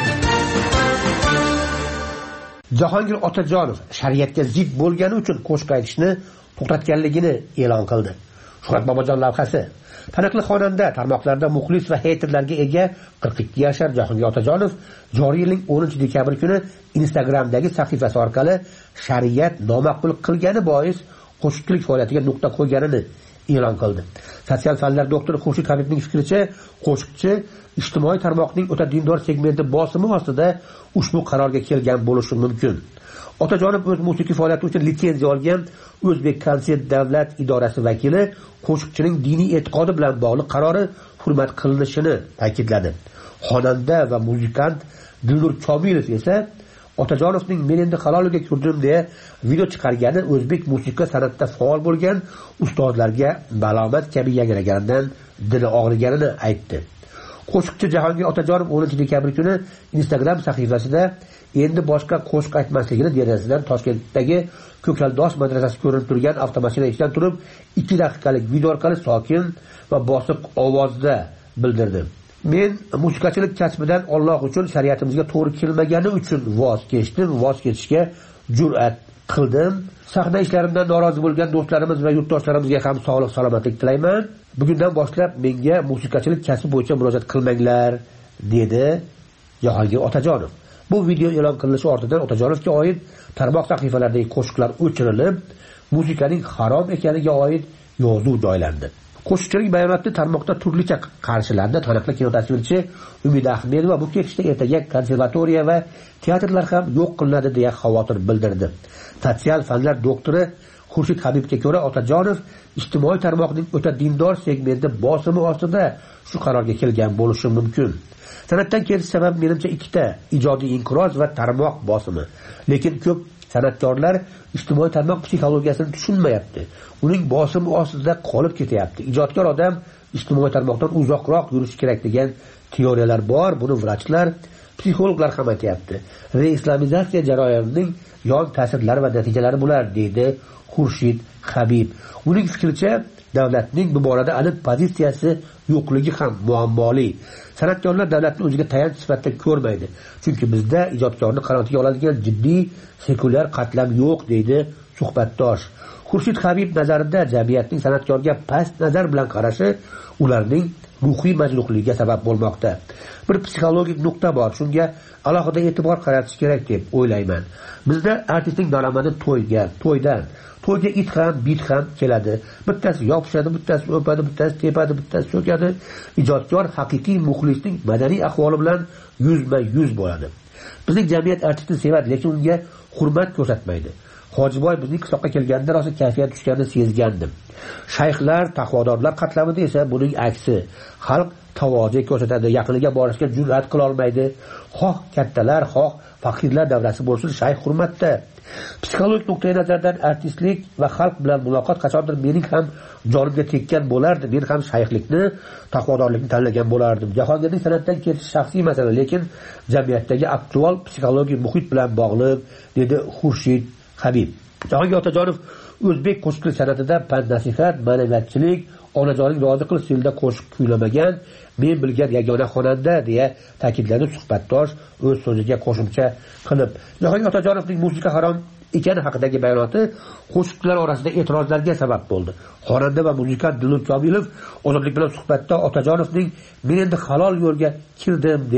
Jahongir Otajonov shariatga zid bo'lgani uchun qo'shiq aytishni to'xtatganligini e'lon qildi. Shuhrat Bobojon lavhasi. Taniqli xonanda tarmoqlarda muxlis va heyterlarga ega qirq ikki yashar Jahongir Otajonov joriy yilning o'ninchi dekabr kuni Instagramdagi sahifasi orqali shariat nomaqbul qilgani bois qo'shiqchilik faoliyatiga nuqta qo'yganini e'lon qildi. Sotsial fanlar doktori Xurshid Habibning fikricha, qo'shiqchi ijtimoiy tarmoqning o'ta dindor segmenti bosimi ostida ushbu qarorga kelgan bo'lishi mumkin. Otajonov o'z musiqiy faoliyati uchun litsenziya olgan O'zbek konsert davlat idorasi vakili qo'shiqchining diniy e'tiqodi bilan bog'liq qarori hurmat qilinishini ta'kidladi. Xonanda va muzikant Dilnur Komilov esa Otajonovning men endi halolga kirdim deya video chiqargani o'zbek musiqa san'atida faol bo'lgan ustozlarga balomat kabi yangraganidan dili og'riganini aytdi. Qo'shiqchi Jahongir Otajonov o'ninchi dekabr kuni Instagram sahifasida endi boshqa qo'shiq aytmasligini derazasidan Toshkentdagi Ko'kaldosh madrasasi ko'rinib turgan avtomashina ichidan turib ikki daqiqalik video orqali sokin va bosiq ovozda bildirdi. Men musiqachilik kasbidan Alloh uchun shariatimizga to'g'ri kelmagani uchun voz kechdim, voz kechishga jur'at qildim. Sahna ishlarimdan norozi bo'lgan do'stlarimiz va yurtdoshlarimizga ham sog'lik, salomatlik tilayman. Bugundan boshlab menga musiqachilik kasbi bo'yicha murojaat qilmanglar, dedi Jahongir Otajonov. Bu video e'lon qilinishi ortidan Otajonovga oid tarmoq sahifalaridagi qo'shiqlar o'chirilib, musiqaning harom ekaniga oid yozuv joylandi. Qo'shiqchining bayonotni tarmoqda turlicha qarshilandi. Taniqli kinotasvirchi Umida Ahmedova bu ketishda ertaga konservatoriya va teatrlar ham yo'q qilinadi deya xavotir bildirdi. Sotsial fanlar doktori Xurshid Habibga ko'ra Otajonov ijtimoiy tarmoqning o'ta dindor segmenti bosimi ostida shu qarorga kelgan bo'lishi mumkin. San'atdan ketish sabab menimcha ikkita: ijodiy inqiroz va tarmoq bosimi. Lekin ko'p san'atkorlar ijtimoiy tarmoq psixologiyasini tushunmayapti. Uning bosimi ostida qolib ketyapti. Ijodkor odam ijtimoiy tarmoqdan uzoqroq yurishi kerak degan teoriyalar bor. Buni vrachlar, psixologlar ham aytayapti. Reislamizatsiya jarayonining yon ta'sirlari va natijalari bular, deydi Xurshid Habib. Uning fikricha, davlatning bu borada aniq pozitsiyasi yo'qligi ham muammoli. San'atkorlar davlatni o'ziga tayanch sifatida ko'rmaydi. Chunki bizda ijodkorni qanotiga oladigan jiddiy sekulyar qatlam yo'q, deydi suhbatdosh. Xurshid Habib nazarida jamiyatning san'atkorga past nazar bilan qarashi ularning ruhiy majruhligiga sabab bo'lmoqda. Bir psixologik nuqta bor, shunga alohida e'tibor qaratish kerak deb o'ylayman. Bizda artistning daromadi to'yga, to'ydan To'yga it ham, bit ham keladi. Bittasi yopishadi, bittasi o'padi, bittasi tepadi, bittasi so'kadi. Ijodkor haqiqiy muxlisning madaniy ahvoli bilan yuzma-yuz bo'ladi. Bizning jamiyat artistni sevadi, lekin unga hurmat ko'rsatmaydi. Hojiboy bizning qishloqqa kelganda rosa kayfiyat tushganini sezgandim. Shayxlar, taqvodorlar qatlamida esa buning aksi. Xalq tavoze ko'rsatadi, yaqiniga borishga jur'at qila olmaydi. Xoh kattalar, xoh faqirlar davrasi bo'lsin, shayx hurmatda. Psixologik nuqtai nazardan artistlik va xalq bilan muloqot qachondir mening ham jonimga tekkan bo'lardi. Men ham shayxlikni, taqvodorlikni tanlagan bo'lardim. Jahongirning san'atdan ketish shaxsiy masala, lekin jamiyatdagi aktual psixologik muhit bilan bog'liq, dedi Xurshid Habib. Jahongir Otajonov o'zbek qo'shiqchilik san'atida pand-nasihat, ma'naviyatchilik, onajoning rozi qilish yo'lida qo'shiq kuylamagan men bilgan yagona xonanda, deya ta'kidladi suhbatdosh o'z so'ziga qo'shimcha qilib. Jahongir Otajonovning musiqa harom ekani haqidagi bayonoti qo'shiqchilar orasida e'tirozlarga sabab bo'ldi. Xonanda va muzikant Dilnur Komilov ozodlik bilan suhbatda Otajonovning men endi halol yo'lga kirdim deya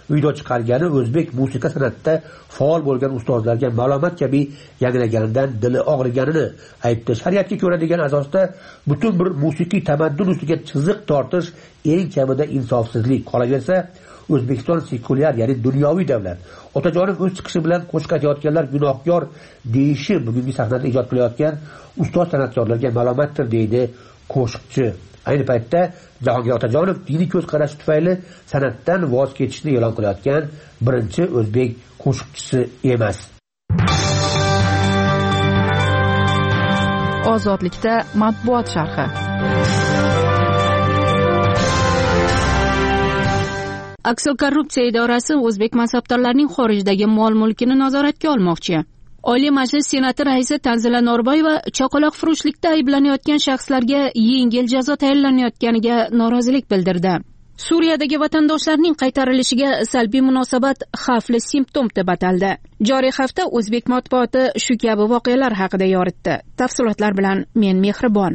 video chiqargani o'zbek musiqa san'atida faol bo'lgan ustozlarga ma'lumot kabi yangilaganidan dili og'riganini aytdi. Shariatga ko'ra degan asosda butun bir musiqiy tamaddun ustiga chiziq tortish eng kamida insofsizlik. Qolaversa, O'zbekiston sekulyar, ya'ni dunyoviy davlat. Otajonov o'z chiqishi bilan qo'shiq aytayotganlar gunohkor deyishi bugungi sahnada ijod qilayotgan ustoz san'atkorlarga ma'lumotdir, deydi qo'shiqchi. Ayni paytda Jahongir Otajonov diniy ko'z qarashi tufayli san'atdan voz kechishni e'lon qilayotgan birinchi o'zbek qo'shiqchisi emas. Ozodlikda matbuot sharhi. Aksel korrupsiya idorasi o'zbek mansabdorlarining xorijdagi mol-mulkini nazoratga olmoqchi. Oliy Majlis Senati raisi Tanzila Norboyeva chaqaloq furushlikda ayblanayotgan shaxslarga yengil jazo tayinlanayotganiga norozilik bildirdi. Suriyadagi vatandoshlarning qaytarilishiga salbiy munosabat xavfli simptom deb ataldi. Joriy hafta o'zbek matbuoti shu kabi voqealar haqida yoritdi. Tafsilotlar bilan men Mehribon.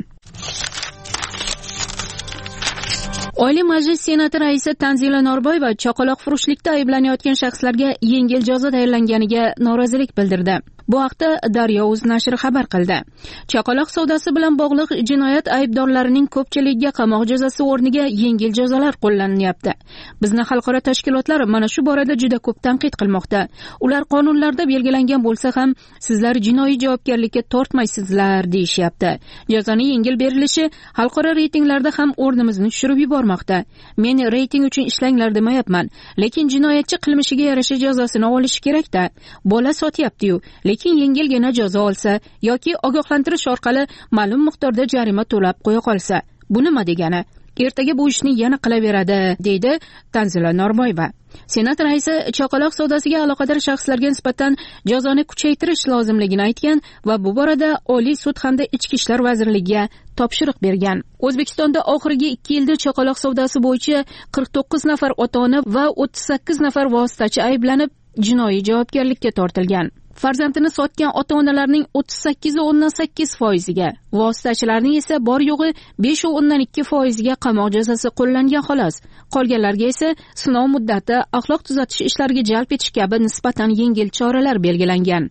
Oliy Majlis Senati raisi Tanzila Norboyeva chaqaloq furushlikda ayblanayotgan shaxslarga yengil jazo tayinlanganiga norozilik bildirdi. Bu haqda Daryo.uz nashri xabar qildi. Chaqaloq savdosi bilan bog'liq jinoyat aybdorlarining ko'pchiligiga qamoq jazosi o'rniga yengil jazolar qo'llanyapti. Bizni xalqaro tashkilotlar mana shu borada juda ko'p tanqid qilmoqda. Ular qonunlarda belgilangan bo'lsa ham sizlar jinoiy javobgarlikka tortmaysizlar deyishyapti. Jazoning yengil berilishi xalqaro reytinglarda ham o'rnimizni tushirib yubormoqda. Men reyting uchun ishlanglar demayapman, lekin jinoyatchi qilmishiga yarasha jazosini olishi kerak-da. Bola sotyapti-yu, lekin yengilgina jazo olsa yoki ogohlantirish orqali ma'lum miqdorda jarima to'lab qo'ya qolsa, bu nima degani? Ertaga bu ishni yana qilaveradi, deydi Tanzila Norboyeva. Senat raisi chaqaloq savdosiga aloqador shaxslarga nisbatan jazoni kuchaytirish lozimligini aytgan va bu borada Oliy sud hamda Ichki ishlar vazirligiga topshiriq bergan. O'zbekistonda oxirgi ikki yilda chaqaloq savdosi bo'yicha qirq to'qqiz nafar ota-ona va o'ttiz sakkiz nafar vositachi ayblanib jinoiy javobgarlikka tortilgan. Farzandini sotgan ota-onalarning o'ttiz sakkiz o'ndan sakkiz foiziga, vositachilarning esa bor yo'g'i besh o'ndan ikki foiziga qamoq jazosi qo'llangan xolos. Qolganlarga esa sinov muddati, axloq tuzatish ishlariga jalb etish kabi nisbatan yengil choralar belgilangan.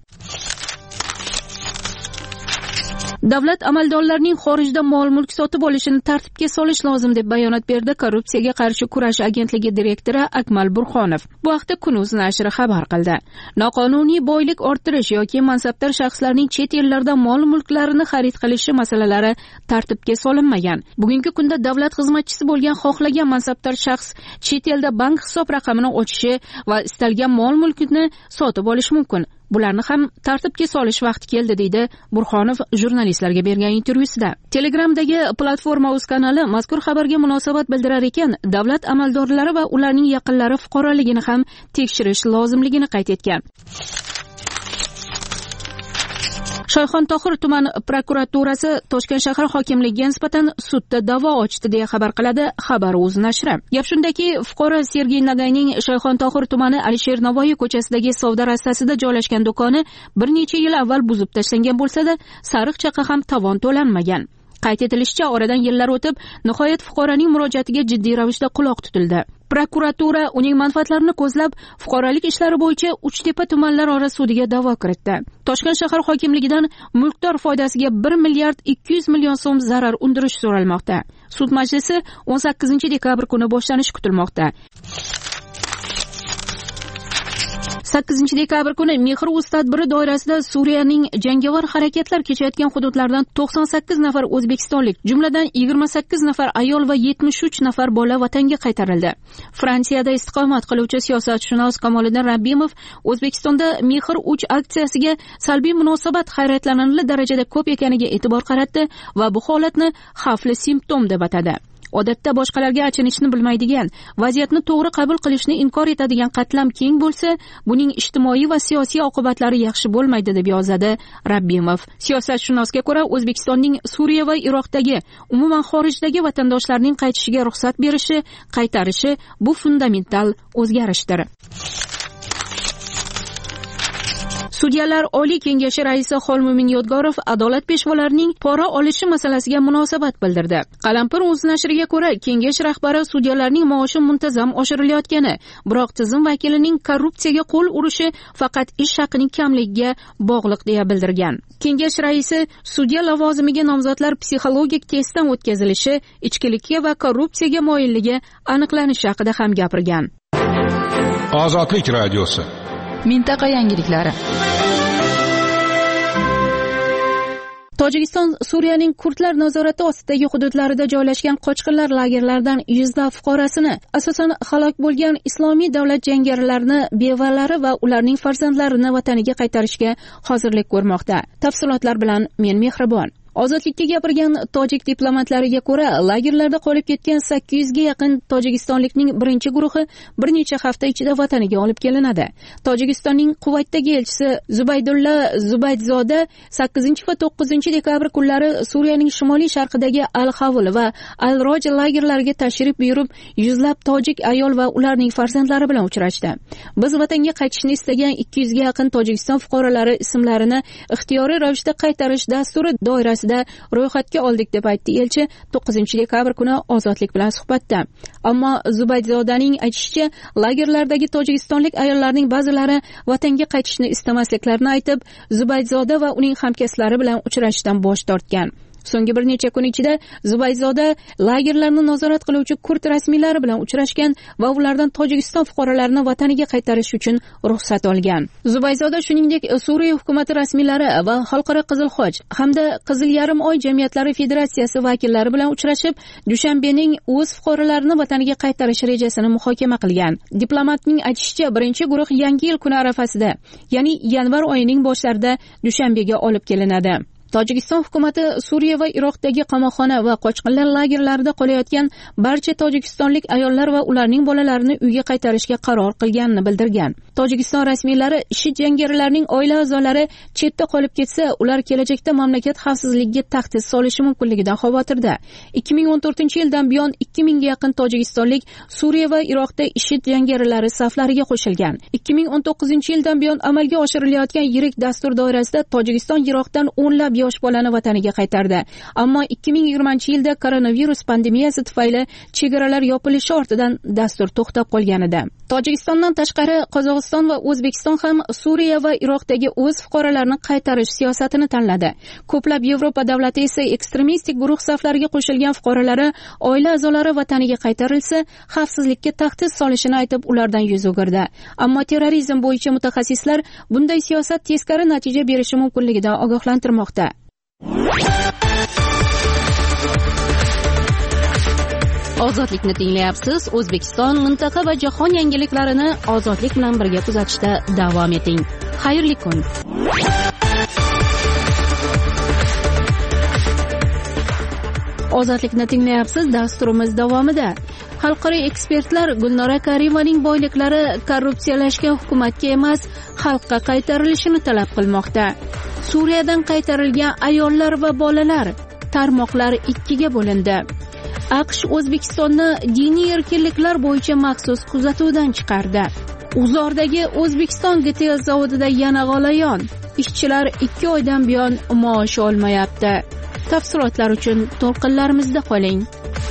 Davlat amaldorlarining xorijda mol-mulk sotib olishini tartibga solish lozim deb bayonot berdi Korrupsiyaga qarshi kurash agentligi direktori Akmal Burxonov. Bu haqda Kun.uz nashri xabar qildi. Noqonuniy boylik orttirish yoki mansabdor shaxslarning chet ellarda mol-mulklarini xarid qilishi masalalari tartibga solinmagan. Bugungi kunda davlat xizmatchisi bo'lgan xohlagan mansabdor shaxs chet elda bank hisob raqamini ochishi va istalgan mol-mulkni sotib olish mumkin. Bularni ham tartibga solish vaqti keldi, deydi Burxonov jurnalistlarga bergan intervyusida. Telegramdagi platforma o'z kanali mazkur xabarga munosabat bildirar ekan, davlat amaldorlari va ularning yaqinlari fuqaroligini ham tekshirish lozimligini qayd etgan. Shoyxontohur tuman prokuraturasi Toshkent shahar hokimligiga nisbatan sudda da'vo ochdi deya xabar qiladi Xabar.uz nashri. Gap shundaki, fuqaro Sergey Nagayning Shoyxontohur tumani Alisher Navoiy ko'chasidagi savdo rastasida joylashgan do'koni bir necha yil avval buzib tashlangan bo'lsa-da, sariq chaqa ham tovon to'lanmagan. Qayd etilishicha, oradan yillar o'tib, nihoyat fuqaroning murojaatiga jiddiy ravishda quloq tutildi. Prokuratura uning manfaatlarini ko'zlab, fuqarolik ishlari bo'yicha Uchtepa tumanlararo sudiga da'vo kiritdi. Toshkent shahar hokimligidan mulkdor foydasiga bir milliard ikki yuz million so'm zarar undirish so'ralmoqda. Sud majlisi o'n sakkizinchi dekabr kuni boshlanishi kutilmoqda. sakkizinchi dekabr kuni Mehr.uz tadbiri doirasida Suriyaning jangovar harakatlar kechayotgan hududlaridan to'qson sakkiz nafar o'zbekistonlik, jumladan yigirma sakkiz nafar ayol va yetmish uch nafar bola vatanga qaytarildi. Fransiyada istiqomat qiluvchi siyosatshunos Kamoliddin Rabbimov O'zbekistonda Mehr uch aksiyasiga salbiy munosabat hayratlanarli darajada ko'p ekaniga e'tibor qaratdi va bu holatni xavfli simptom deb atadi. Odatda boshqalarga achinishni bilmaydigan, vaziyatni to'g'ri qabul qilishni inkor etadigan qatlam keng bo'lsa, buning ijtimoiy va siyosiy oqibatlari yaxshi bo'lmaydi deb yozadi Rabbimov. Siyosatshunosga ko'ra, O'zbekistonning Suriya va Iroqdagi, umuman xorijdagi vatandoshlarning qaytishiga ruxsat berishi, qaytarishi bu fundamental o'zgarishdir. Sudyalar Oliy Kengashi raisi Xolmumin Yodgorov adolat peshvolarining pora olishi masalasiga munosabat bildirdi. Qalampir o'z nashriga ko'ra, kengash rahbari sudyalarning maoshi muntazam oshirilayotgani, biroq tizim vakilining korrupsiyaga qo'l urishi faqat ish haqining kamligiga bog'liq deya bildirgan. Kengash raisi sudya lavozimiga nomzodlar psixologik testdan o'tkazilishi, ichkilikka va korrupsiyaga moyilligi aniqlanishi haqida ham gapirgan. Ozodlik radiosi. Mintaqa yangiliklari. Tojikiston Suriyaning kurdlar nazorati ostidagi hududlarida joylashgan qochqinlar lagerlaridan yuzlab fuqarosini, asosan halok bo'lgan islomiy davlat jangarilarini, bevalari va ularning farzandlarini vataniga qaytarishga hozirlik ko'rmoqda. Tafsilotlar bilan men Mehribon. Ozodlikka gapirgan tojik diplomatlariga ko'ra, lagerlarda qolib ketgan sakkiz yuzga yaqin tojikistonlikning birinchi guruhi bir necha hafta ichida vataniga olib kelinadi. Tojikistonning Quvaytdagi elchisi Zubaydulla Zubaydzoda sakkizinchi va to'qqizinchi dekabr kunlari Suriyaning shimoliy sharqidagi Al-Xavl va Al-Roj lagerlariga tashrif buyurib, yuzlab tojik ayol va ularning farzandlari bilan uchrashdi. Biz vatanga qaytishni istagan ikki yuzga yaqin Tojikiston fuqarolari ismlarini ixtiyoriy ravishda qaytarish dasturi doirasida ro'yxatga oldik deb aytdi elchi to'qqizinchi dekabr kuni Ozodlik bilan suhbatda. Ammo Zubaydzodaning aytishicha, lagerlardagi tojikistonlik ayollarning ba'zilari vatanga qaytishni istamasliklarini aytib, Zubaydzoda va uning hamkasblari bilan uchrashishdan bosh tortgan. So'nggi bir necha kun ichida Zubayzoda lagerlarni nazorat qiluvchi kurd rasmiylari bilan uchrashgan va ulardan Tojikiston fuqarolarini vataniga qaytarish uchun ruxsat olgan. Zubayzoda shuningdek Suriya hukumati rasmiylari va Xalqaro Qizil Xoch hamda Qizil yarim oy jamiyatlari federatsiyasi vakillari bilan uchrashib, Dushanbening o'z fuqarolarini vataniga qaytarish rejasini muhokama qilgan. Diplomatning aytishicha, birinchi guruh Yangi yil kuni arafasida, ya'ni yanvar oyining boshlarida Dushanbega olib kelinadi. Tojikiston hukumati Suriya va Iroqdagi qamoqxona va qochqinlar lagerlarida qolayotgan barcha tojikistonlik ayollar va ularning bolalarini uyga qaytarishga qaror qilganini bildirgan. Tojikiston rasmiylari IShID jangarilarining oila a'zolari chetda qolib ketsa, ular kelajakda mamlakat xavfsizligiga tahdid solishi mumkinligidan xavotirda. ikki ming o'n to'rtinchi yildan buyon ikki mingga yaqin tojikistonlik Suriya va Iroqda IShID jangarilari saflariga qo'shilgan. ikki ming o'n to'qqizinchi yildan buyon amalga oshirilayotgan yirik dastur doirasida Tojikiston Iroqdan o'nlab yosh bolani vataniga qaytardi. Ammo ikki ming yigirmanchi yilda koronavirus pandemiyasi tufayli chegaralar yopilishi ortidan dastur to'xtab qolgan edi. Tojikistondan tashqari Qozog'iston va O'zbekiston ham Suriya va Iroqdagi o'z fuqarolarini qaytarish siyosatini tanladi. Ko'plab Yevropa davlatlari esa ekstremistik guruh saflariga qo'shilgan fuqarolari oila a'zolari vataniga qaytarilsa, xavfsizlikka tahdid solishini aytib ulardan yuz o'girdi. Ammo terrorizm bo'yicha mutaxassislar bunday siyosat teskari natija berishi mumkinligidan ogohlantirmoqda. Ozodlikni tinglayapsiz. O'zbekiston, mintaqa va jahon yangiliklarini Ozodlik bilan birga kuzatishda davom eting. Xayrli kun. Ozodlikni tinglayapsiz. Dasturimiz davomida xalqaro ekspertlar Gulnora Karimaning boyliklari korrupsiyalashgan hukumatga emas, xalqqa qaytarilishini talab qilmoqda. Suriyadan qaytarilgan ayollar va bolalar tarmoqlar ikkiga bo'lindi. AQSh O'zbekistonni diniy erkinliklar bo'yicha maxsus kuzatuvdan chiqardi. Uzordagi O'zbekiston G T S zavodida yana g'alayon. Ishchilar ikki oydan buyon maosh olmayapti. Tafsilotlar uchun to'lqinlarimizda qoling.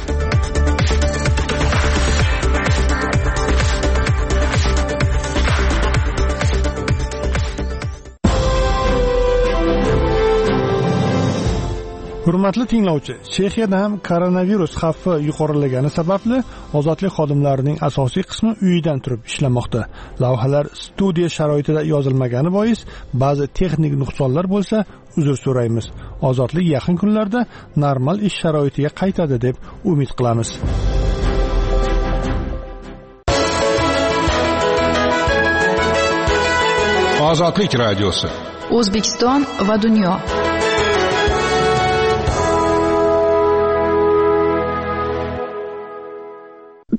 Hurmatli tinglovchi, Chexiyada ham koronavirus xavfi yuqorilagani sababli ozodlik xodimlarining asosiy qismi uyidan turib ishlamoqda. Lavhalar studiya sharoitida yozilmagani bois ba'zi texnik nuqsonlar bo'lsa, uzr so'raymiz. Ozodlik yaqin kunlarda normal ish sharoitiga qaytadi deb umid qilamiz. Ozodlik radiosi. O'zbekiston va dunyo.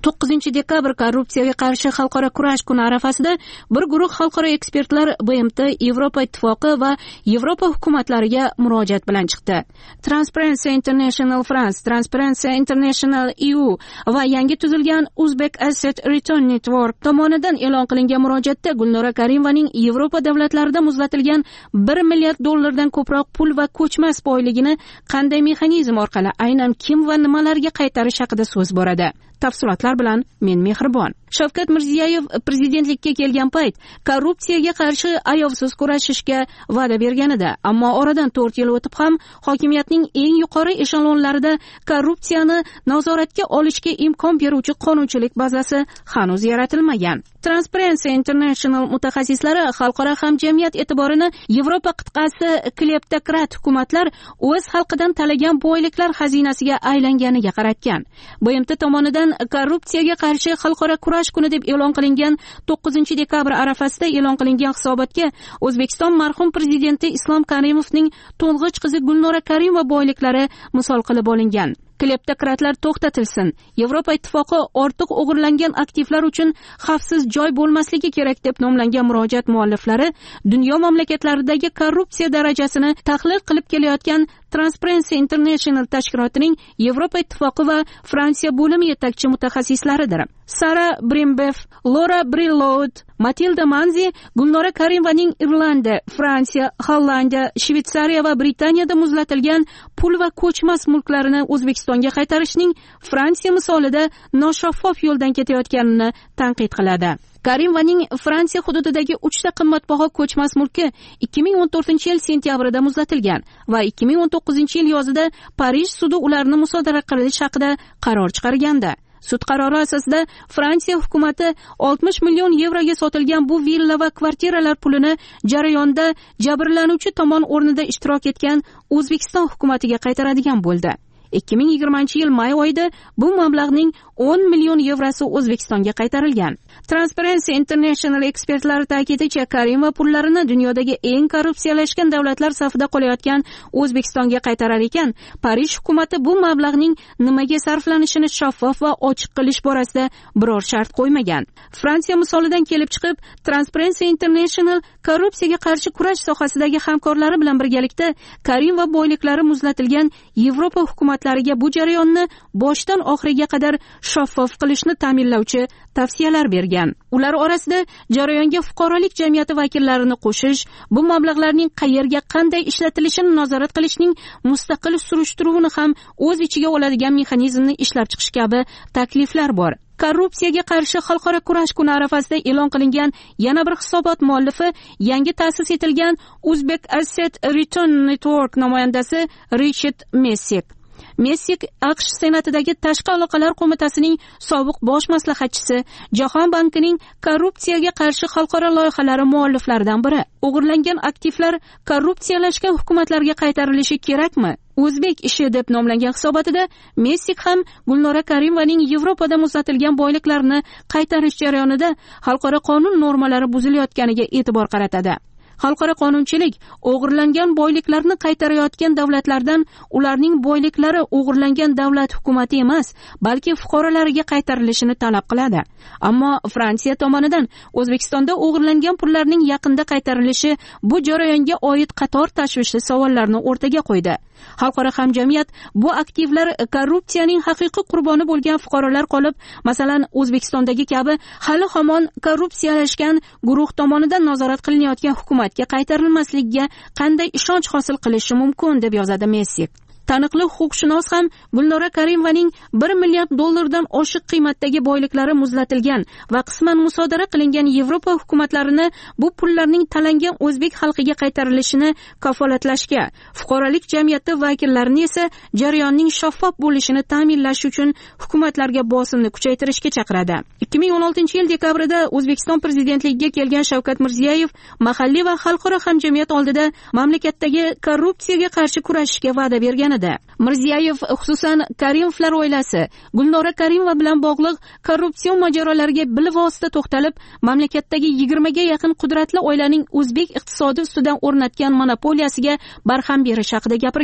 to'qqizinchi dekabr korrupsiyaga qarshi xalqaro kurash kuni arafasida bir guruh xalqaro ekspertlar B M T, Yevropa ittifoqi va Yevropa hukumatlariga murojaat bilan chiqdi. Transparency International France, Transparency International E U va yangi tuzilgan Uzbek Asset Return Network tomonidan e'lon qilingan murojaatda Gulnora Karimovaning Yevropa davlatlarida muzlatilgan bir milliard dollardan ko'proq pul va ko'chmas boyligini qanday mexanizm orqali aynan kim va nimalarga qaytarish haqida so'z boradi. Tafsilotlar bilan men Mehribon. Shavkat Mirziyoyev prezidentlikka kelgan payt korrupsiyaga qarshi ayovsiz kurashishga va'da berganida, ammo oradan to'rt yil o'tib ham hokimiyatning eng yuqori eshelonlarida korrupsiyani nazoratga olishga imkon beruvchi qonunchilik bazasi hanuz yaratilmagan. Transparency International mutaxassislari xalqaro hamjamiyat e'tiborini Yevropa qit'asi kleptokrat hukumatlar o'z xalqidan talagan boyliklar xazinasiga aylanganiga qaratgan. B M T tomonidan korrupsiyaga qarshi xalqaro kurash kuni deb e'lon qilingan to'qqizinchi dekabr arafasida e'lon qilingan hisobotga O'zbekiston marhum prezidenti Islom Karimovning to'ng'ich qizi Gulnora Karimova boyliklari misol qilib olingan. Kleptokratlar to'xtatilsin. Yevropa ittifoqi ortiq o'g'irlangan aktivlar uchun xavfsiz joy bo'lmasligi kerak deb nomlangan murojaat mualliflari dunyo mamlakatlaridagi korrupsiya darajasini tahlil qilib kelayotgan Transparency International tashkilotining Yevropa ittifoqi va Fransiya bo'limi yetakchi mutaxassislaridir. Sara Brimbev, Laura Brilloud, Matilda Manzi Gulnora Karimovaning Irlandiya, Fransiya, Hollandiya, Shveysariya va Britaniyada muzlatilgan pul va ko'chmas mulklarini O'zbekistonga qaytarishning Fransiya misolida noshaffof yo'ldan ketayotganini tanqid qiladi. Karimovaning Fransiya hududidagi uchta qimmatbaho ko'chmas mulki ikki ming o'n to'rtinchi yil sentyabrida muzlatilgan va ikki ming o'n to'qqizinchi yil yozida Parij sudi ularni musodara qilish haqida qaror chiqargandi. Sud qarori asosida Fransiya hukumatı oltmish million yevroga sotilgan bu villa va kvartiralar pulini jarayonda jabrlanuvchi tomon o'rnida ishtirok etgan O'zbekiston hukumatiga qaytaradigan bo'ldi. ikki ming yigirmanchi yil may oyida bu mablag'ning o'n million yevrosi O'zbekistonga qaytarilgan. Transparency International ekspertlari ta'kidincha, Karimova pullarini dunyodagi eng korrupsiyalashgan davlatlar safida qolayotgan O'zbekistonga qaytarar ekan, Parij hukumati bu mablag'ning nimaga sarflanishini shaffof va ochiq qilish borasida biror shart qo'ymagan. Fransiya misolidan kelib chiqib, Transparency International korrupsiyaga qarshi kurash sohasidagi hamkorlari bilan birgalikda Karimova boyliklari muzlatilgan Yevropa hukumatlariga bu jarayonni boshdan oxiriga qadar shaffof qilishni ta'minlovchi tavsiyalar bergan. Ular orasida jarayonga fuqarolik jamiyati vakillarini qo'shish, bu mablag'larning qayerga qanday ishlatilishini nazorat qilishning mustaqil surishtiruvini ham o'z ichiga oladigan mexanizmni ishlab chiqish kabi takliflar bor. Korrupsiyaga qarshi xalqaro kurash kuni arafasida e'lon qilingan yana bir hisobot muallifi yangi ta'sis etilgan Uzbek Asset Return Network namoyandasi Richard Messik. Messik AQSh Senatidagi Tashqi aloqalar qo'mitasining sobiq bosh maslahatchisi, Jahon bankining korrupsiyaga qarshi xalqaro loyihalari mualliflaridan biri. O'g'irlangan aktivlar korrupsiyalashgan hukumatlarga qaytarilishi kerakmi? O'zbek ishi deb nomlangan hisobotida Messik ham Gulnora Karimovaning Yevropada muzlatilgan boyliklarini qaytarish jarayonida xalqaro qonun normalari buzilayotganiga e'tibor qaratadi. Xalqaro qonunchilik o'g'irlangan boyliklarni qaytarayotgan davlatlardan ularning boyliklari o'g'irlangan davlat hukumati emas, balki fuqarolariga qaytarilishini talab qiladi. Ammo Fransiya tomonidan O'zbekistonda o'g'irlangan pullarning yaqinda qaytarilishi bu jarayonga oid qator tashvishli savollarni o'rtaga qo'ydi. Xalqaro hamjamiyat bu aktivlar korrupsiyaning haqiqiy qurboni bo'lgan fuqarolar qolib, masalan, O'zbekistondagi kabi hali hamon korrupsiyalashgan guruh tomonidan nazorat qilinayotgan hukumatga qaytarilmasligiga qanday ishonch hosil qilishi mumkin deb yozadi Messik. Taniqli huquqshunos ham Gulnora Karimovaning bir milliard dollardan oshiq qiymatdagi boyliklari muzlatilgan va qisman musodara qilingan Yevropa hukumatlarini bu pullarning talangan o'zbek xalqiga qaytarilishini kafolatlashga, fuqarolik jamiyati vakillarini esa jarayonning shaffof bo'lishini ta'minlash uchun hukumatlarga bosimni kuchaytirishga chaqiradi. ikki ming o'n oltinchi yil dekabrida O'zbekiston prezidentligiga kelgan Shavkat Mirziyoyev mahalliy va xalqaro hamjamiyat oldida mamlakatdagi korrupsiyaga qarshi kurashishga va'da bergan edi. Mirziyoyev xususan Karimovlar oilasi, Gulnora Karimova bilan bog'liq korrupsiya mojarolariga bilvosita to'xtalib, mamlakatdagi yigirmaga yaqin qudratli oilaning o'zbek iqtisodi ustidan o'rnatgan monopoliyasiga barham berish haqida gapirgan.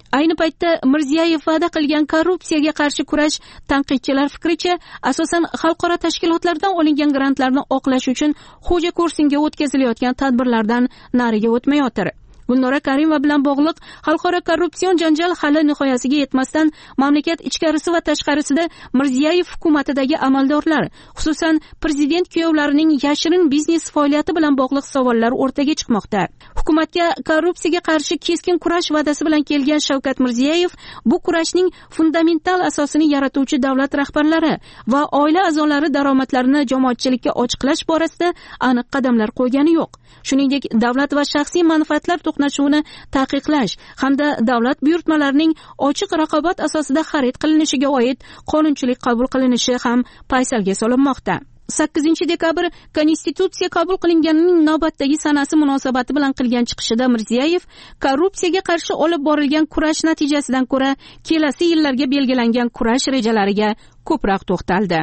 Ayni paytda Mirziyoyev va'da qilgan korrupsiyaga qarshi kurash tanqidchilar fikricha asosan xalqaro tashkilotlardan olingan grantlarni oqlash uchun xo'ja kursinga o'tkazilayotgan tadbirlardan nariga o'tmayotir. Gulnora Karimova bilan bog'liq xalqaro korrupsion janjal hali nihoyasiga yetmasdan mamlakat ichkarisi va tashqarisida Mirziyoyev hukumatidagi amaldorlar, xususan prezident kuyovlarining yashirin biznes faoliyati bilan bog'liq savollar o'rtaga chiqmoqda. Hukumatga korrupsiyaga qarshi keskin kurash va'dasi bilan kelgan Shavkat Mirziyoyev bu kurashning fundamental asosini yaratuvchi davlat rahbarlari va oila a'zolari daromadlarini jamoatchilikka ochiqlash borasida aniq qadamlar qo'ygani yo'q. Shuningdek, davlat va shaxsiy manfaatlar to'qnashuvini taqiqlash hamda davlat buyurtmalarining ochiq raqobat asosida xarid qilinishiga oid qonunchilik qabul qilinishi ham paysalga solinmoqda. sakkizinchi dekabr Konstitutsiya qabul qilinganining navbatdagi sanasi munosabati bilan qilgan chiqishida Mirziyoyev korrupsiyaga qarshi olib borilgan kurash natijasidan ko'ra kelasi yillarga belgilangan kurash rejalariga ko'proq to'xtaldi.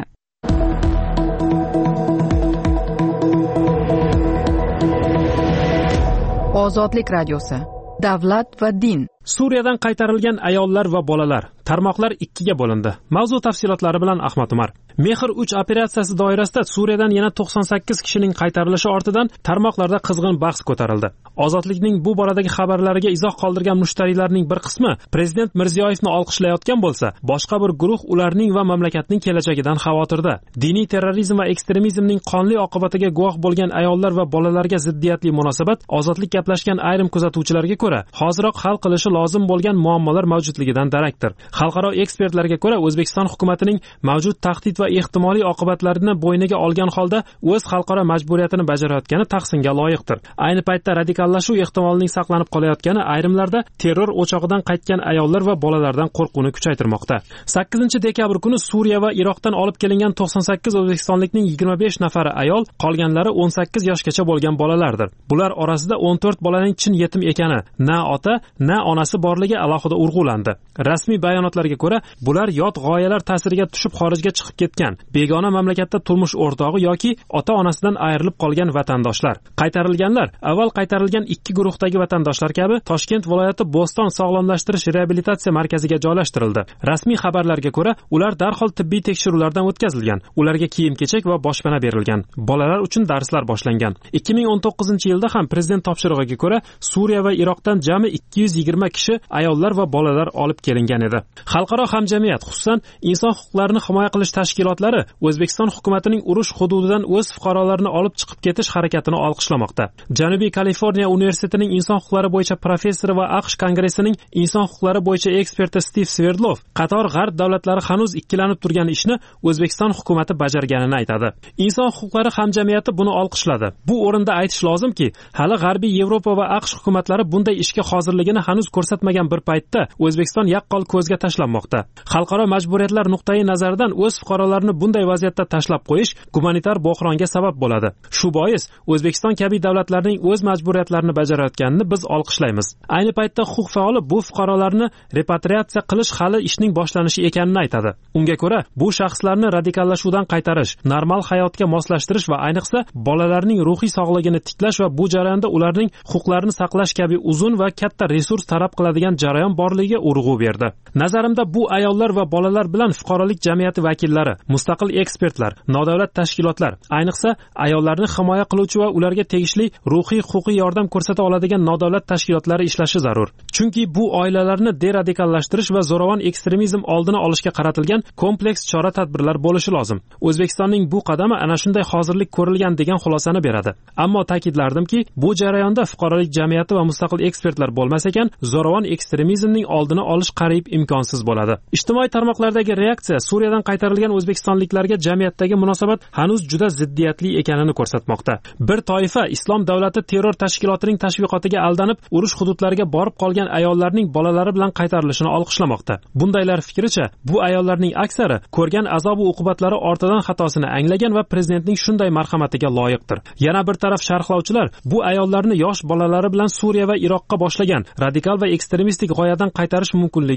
Ozodlik radiosi. Davlat va din. Suriyadan qaytarilgan ayollar va bolalar. Tarmoqlar ikkiga bo'lindi. Mavzu tafsilotlari bilan Ahmad Umar. Mehr uch operatsiyasi doirasida Suriyadan yana to'qson sakkiz kishining qaytarilishi ortidan tarmoqlarda qizg'in bahs ko'tarildi. Ozodlikning bu boradagi xabarlariga izoh qoldirgan mushtariylarning bir qismi prezident Mirziyoyevni olqishlayotgan bo'lsa, boshqa bir guruh ularning va mamlakatning kelajagidan xavotirda. Diniy terrorizm va ekstremizmning qonli oqibatiga guvoh bo'lgan ayollar va bolalarga ziddiyatli munosabat ozodlik gaplashgan ayrim kuzatuvchilarga ko'ra, hoziroq hal qilishi lozim bo'lgan muammolar mavjudligidan darakdir. Xalqaro ekspertlarga ko'ra, O'zbekiston hukumatining mavjud tahdid va ehtimoliy oqibatlarini bo'yniga olgan holda o'z xalqaro majburiyatini bajarayotgani tahsinga loyiqdir. Ayni paytda radikallashuv ehtimolining saqlanib qolayotgani ayrimlarda terror o'chog'idan qaytgan ayollar va bolalardan qo'rquvni kuchaytirmoqda. sakkizinchi dekabr kuni Suriya va Iroqdan olib kelingan to'qson sakkiz o'zbekistonlikning yigirma besh nafari ayol, qolganlari o'n sakkiz yoshgacha bo'lgan bolalardir. Bular orasida o'n to'rt bolaning chin yetim ekani, na ota, na onasi borligi alohida urg'ulandi. Rasmiy bayonotlarga ko'ra, bular yot g'oyalar ta'siriga tushib xorijga chiqib ketgan, begona mamlakatda turmush o'rtog'i yoki ota-onasidan ayrilib qolgan vatandoshlar. Qaytarilganlar avval qaytarilgan ikki guruhdagi vatandoshlar kabi Toshkent viloyati Bo'ston sog'lomlashtirish reabilitatsiya markaziga joylashtirildi. Rasmiy xabarlarga ko'ra, ular darhol tibbiy tekshiruvlardan o'tkazilgan, ularga kiyim-kechak va boshpana berilgan. Bolalar uchun darslar boshlangan. ikki ming o'n to'qqizinchi yilda ham prezident topshirig'iga ko'ra Suriya va Iroqdan jami ikki yuz yigirma kishi ayollar va bolalar olib kelingan edi. Xalqaro hamjamiyat, xususan inson huquqlarini himoya qilish tashkilotlari O'zbekiston hukumatining urush hududidan o'z fuqarolarini olib chiqib ketish harakatini olqishlamoqda. Janubiy Kaliforniya universitetining inson huquqlari bo'yicha professori va AQSh kongressining inson huquqlari bo'yicha eksperti Steve Sverdlov qator g'arb davlatlari hanuz ikkilanib turgan ishni O'zbekiston hukumati bajarganini aytadi. Inson huquqlari hamjamiyati buni olqishladi. Bu o'rinda aytish lozimki, hali G'arbiy Yevropa va AQSh hukumatlari bunday ishga hozirligini hanuz ko'rsatmagan bir paytda O'zbekiston yaqqol ko'zga tashlanmoqda. Xalqaro majburiyatlar nuqtai nazaridan o'z fuqarolarini bunday vaziyatda tashlab qo'yish gumanitar bo'hronga sabab bo'ladi. Shu bois O'zbekiston kabi davlatlarning o'z majburiyatlarini bajarayotganini biz olqishlaymiz. Ayni paytda huquq faoli bu fuqarolarni repatriatsiya qilish hali ishning boshlanishi ekanini aytadi. Unga ko'ra, bu shaxslarni radikallashuvdan qaytarish, normal hayotga moslashtirish va ayniqsa bolalarning ruhiy sog'lig'ini tiklash va bu jarayonda ularning huquqlarini saqlash kabi uzun va katta resurs talab qiladigan jarayon borligiga urg'u berdi. Nazarimda bu ayollar va bolalar bilan fuqarolik jamiyati vakillari, mustaqil ekspertlar, nodavlat tashkilotlar, ayniqsa ayollarni himoya qiluvchi va ularga tegishli ruhiy huquqiy yordam ko'rsata oladigan nodavlat tashkilotlari ishlashi zarur. Chunki bu oilalarni deradikallashtirish va zo'ravon ekstremizm oldini olishga qaratilgan kompleks chora-tadbirlar bo'lishi lozim. O'zbekistonning bu qadami ana shunday hozirlik ko'rilgan degan xulosani beradi. Ammo ta'kidlardimki, bu jarayonda fuqarolik jamiyati va mustaqil ekspertlar bo'lmas ekan, zo'ravon ekstremizmning oldini olish qariyb imkonsiz bo'ladi. Ijtimoiy tarmoqlardagi reaksiya Suriyadan qaytarilgan o'zbekistonliklarga jamiyatdagi munosabat hanuz juda ziddiyatli ekanini ko'rsatmoqda. Bir toifa Islom davlati terror tashkilotining tashviqotiga aldanib, urush hududlariga borib qolgan ayollarning bolalari bilan qaytarilishini olqishlamoqda. Bundaylar fikricha, bu ayollarning aksari ko'rgan azob va uqubatlari ortidan xatosini anglagan va prezidentning shunday marhamatiga loyiqdir. Yana bir taraf sharhlovchilar bu ayollarni yosh bolalari bilan Suriya va Iroqqa boshlagan radikal va ekstremistik g'oyadan qaytarish mumkinligiga ishonmayapti.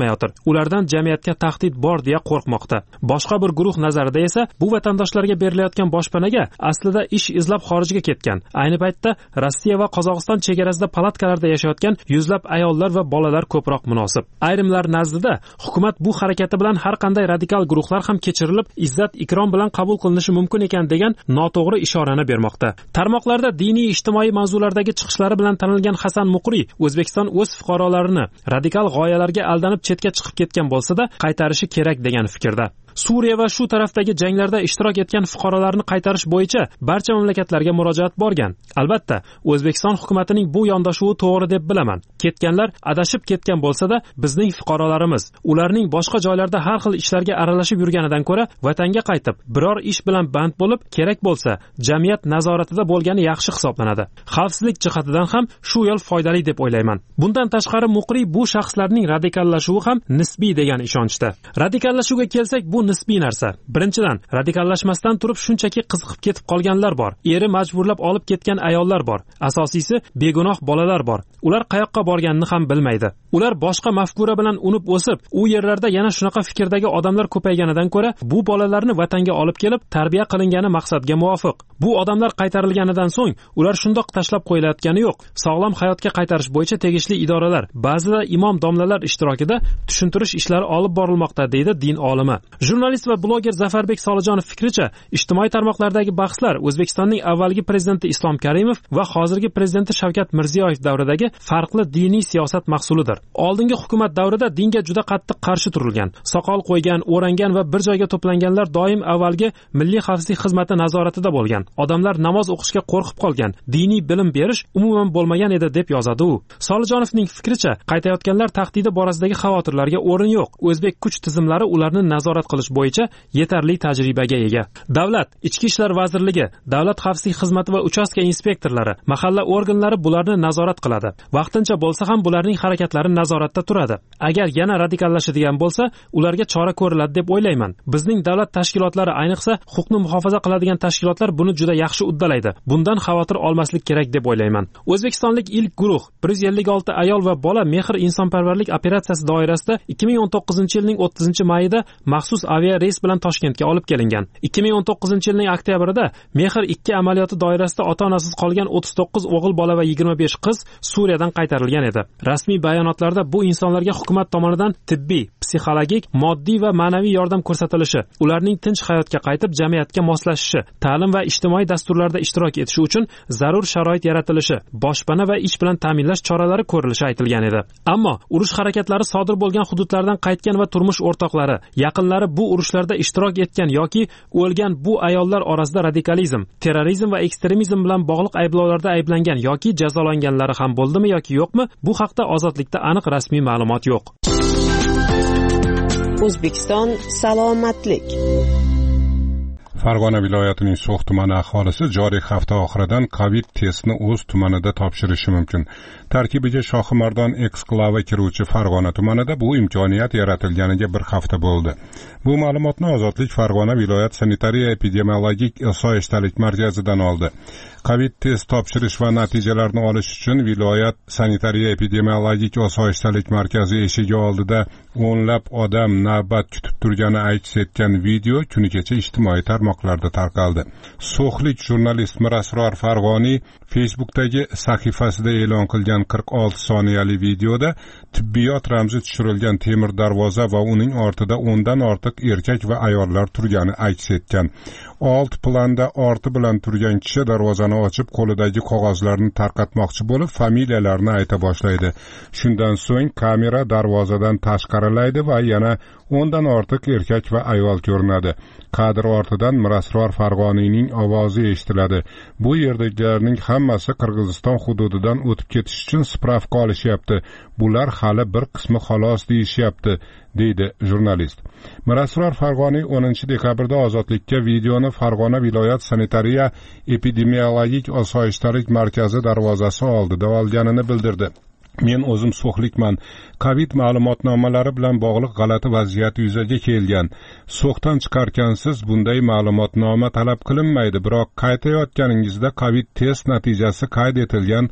kelolmayotir. Ulardan jamiyatga tahdid bor deya qo'rqmoqda. Boshqa bir guruh nazarida esa bu vatandoshlarga berilayotgan boshpanaga aslida ish izlab xorijga ketgan. Ayni paytda Rossiya va Qozog'iston chegarasida palatkalarda yashayotgan yuzlab ayollar va bolalar ko'proq munosib. Ayrimlar nazdida hukumat bu harakati bilan har qanday radikal guruhlar ham kechirilib, izzat ikrom bilan qabul qilinishi mumkin ekan degan noto'g'ri ishorani bermoqda. Tarmoqlarda diniy ijtimoiy mavzulardagi chiqishlari bilan tanilgan Hasan Muqri O'zbekiston o'z fuqarolarini radikal g'oyalarga aldanib chetga chiqib ketgan bo'lsa-da, qaytarishi kerak degan fikrda. Suriya va shu tarafdagi janglarda ishtirok etgan fuqarolarni qaytarish bo'yicha barcha mamlakatlarga murojaat borgan. Albatta, O'zbekiston hukumatining bu yondashuvi to'g'ri deb bilaman. Ketganlar adashib ketgan bo'lsa-da, bizning fuqarolarimiz, ularning boshqa joylarda har xil ishlarga aralashib yurganidan ko'ra, vatanga qaytib, biror ish bilan band bo'lib, kerak bo'lsa, jamiyat nazoratida bo'lgani yaxshi hisoblanadi. Xavfsizlik jihatidan ham shu yo'l foydali deb o'ylayman. Bundan tashqari Muqri bu shaxslarning radikallashuvi ham nisbiy degan ishonchda. Radikallashuvga kelsak, bu nisbiy narsa. Birinchidan, radikallashmasdan turib shunchaki qiziqib ketib qolganlar bor. Eri majburlab olib ketgan ayollar bor. Asosiysi, begunoh bolalar bor. Ular qayoqqa borganini ham bilmaydi. Ular boshqa mafkura bilan unib o'sib, u yerlarda yana shunaqa fikrdagi odamlar ko'payganidan ko'ra, bu bolalarni vatanga olib kelib, tarbiya qilingani maqsadga muvofiq. Bu odamlar qaytarilganidan so'ng, ular shundoq tashlab qo'yilayotgani yo'q. Sog'lom hayotga qaytarish bo'yicha tegishli idoralar, ba'zida imom domlalar ishtirokida tushuntirish ishlari olib borilmoqda, deydi din olimi. Jurnalist va bloger Zafarbek Solijonov fikricha, ijtimoiy tarmoqlardagi bahslar O'zbekistonning avvalgi prezidenti Islom Karimov va hozirgi prezidenti Shavkat Mirziyoyev davridagi farqli diniy siyosat mahsulidir. Oldingi hukumat davrida dinga juda qattiq qarshi turilgan. Soqol qo'ygan, o'rangan va bir joyga to'planganlar doim avvalgi Milliy xavfsizlik xizmati nazoratida bo'lgan. Odamlar namoz o'qishga qo'rqib qolgan. Diniy bilim berish umuman bo'lmagan edi deb yozadi u. Solijonovning fikricha, qaytayotganlar tahdidi borasidagi xavotirlarga o'rin yo'q. O'zbek kuch tizimlari ularni nazorat qilish bo'yicha yetarli tajribaga ega. Davlat, Ichki ishlar vazirligi, Davlat xavfsizlik xizmati va uchastka inspektorlari, mahalla organlari bularni nazorat qiladi. Vaqtincha bo'lsa ham bularning harakatlari nazoratda turadi. Agar yana radikallashadigan bo'lsa, ularga chora ko'riladi deb o'ylayman. Bizning davlat tashkilotlari, ayniqsa huquqni muhofaza qiladigan tashkilotlar buni juda yaxshi uddalaydi. Bundan xavotir olmaslik kerak deb o'ylayman. O'zbekistonlik ilk guruh bir yuz ellik olti ayol va bola mehr insonparvarlik operatsiyasi doirasida ikki ming o'n to'qqizinchi yilning o'ttizinchi mayida maxsus avia reys bilan Toshkentga olib kelingan. ikki ming o'n to'qqizinchi yilning oktyabrida Mehr ikki amaliyoti doirasida ota-onasiz qolgan o'ttiz to'qqiz o'g'il bola va yigirma besh qiz Suriyadan qaytarilgan edi. Rasmiy bayonotlarda bu insonlarga hukumat tomonidan tibbiy, psixologik, moddiy va ma'naviy yordam ko'rsatilishi, ularning tinch hayotga qaytib jamiyatga moslashishi, ta'lim va ijtimoiy dasturlarda ishtirok etishi uchun zarur sharoit yaratilishi, boshpana va ish bilan ta'minlash choralari ko'rilishi aytilgan edi. Ammo urush harakatlari sodir bo'lgan hududlardan qaytgan va turmush o'rtoqlari, yaqinlari bu urushlarda ishtirok etgan yoki o'lgan bu ayollar orasida radikalizm, terrorizm va ekstremizm bilan bog'liq ayblovlarda ayblangan yoki jazolanganlari ham bo'ldimi yoki yo'qmi? Bu haqda Ozodlikda aniq rasmiy ma'lumot yo'q. O'zbekiston salomatlik. Farg'ona viloyatining So'x tumani aholisi joriy hafta oxiridan COVID testni o'z tumanida topshirishi mumkin. Tarkibiga Shohimardon eksklava kiruvchi Farg'ona tumanida bu imkoniyat yaratilganiga bir hafta bo'ldi. Bu ma'lumotni Ozodlik Farg'ona viloyat sanitariya epidemiologik osoyishtalik markazidan oldi. COVID test topshirish va natijalarini olish uchun viloyat sanitariya epidemiologik osoyishtalik markazi eshigi oldida o'nlab odam navbat kutib turgani aks etgan video kuni kecha ijtimoiy tarmoqlarda tarqaldi. So'xlik jurnalist Mirasror Farg'oniy Facebookdagi sahifasida e'lon qilgan qirq olti soniyali videoda tibbiyot ramzi tushirilgan temir darvoza va uning ortida o'ndan ortiq erkak va ayollar turgani aks etgan. Alt planda orti bilan turgan kishi darvozani ochib qo'lidagi qog'ozlarni tarqatmoqchi bo'lib familiyalarni ayta boshlaydi. Shundan so'ng kamera darvozadan tashqarilaydi va yana o'ndan ortiq erkak va ayol ko'rinadi. Kadr ortidan Mirasror Farg'oniyning ovozi eshitiladi. Bu yerdagilarning hammasi Qirg'iziston hududidan o'tib ketish uchun spravka olishyapti. Bular hali bir qismi xolos deyishyapti, deydi jurnalist. Mirasror Farg'oniy o'ninchi dekabrda Ozodlikka videoni Farg'ona viloyat sanitariya epidemiologik osoyishtalik markazi darvozasi oldida olganini bildirdi. Men o'zim So'xlikman. COVID ma'lumotnomalari bilan bog'liq g'alati vaziyat yuzaga kelgan. So'xdan chiqarkansiz bunday ma'lumotnoma talab qilinmaydi, biroq qaytayotganingizda COVID test natijasi qayd etilgan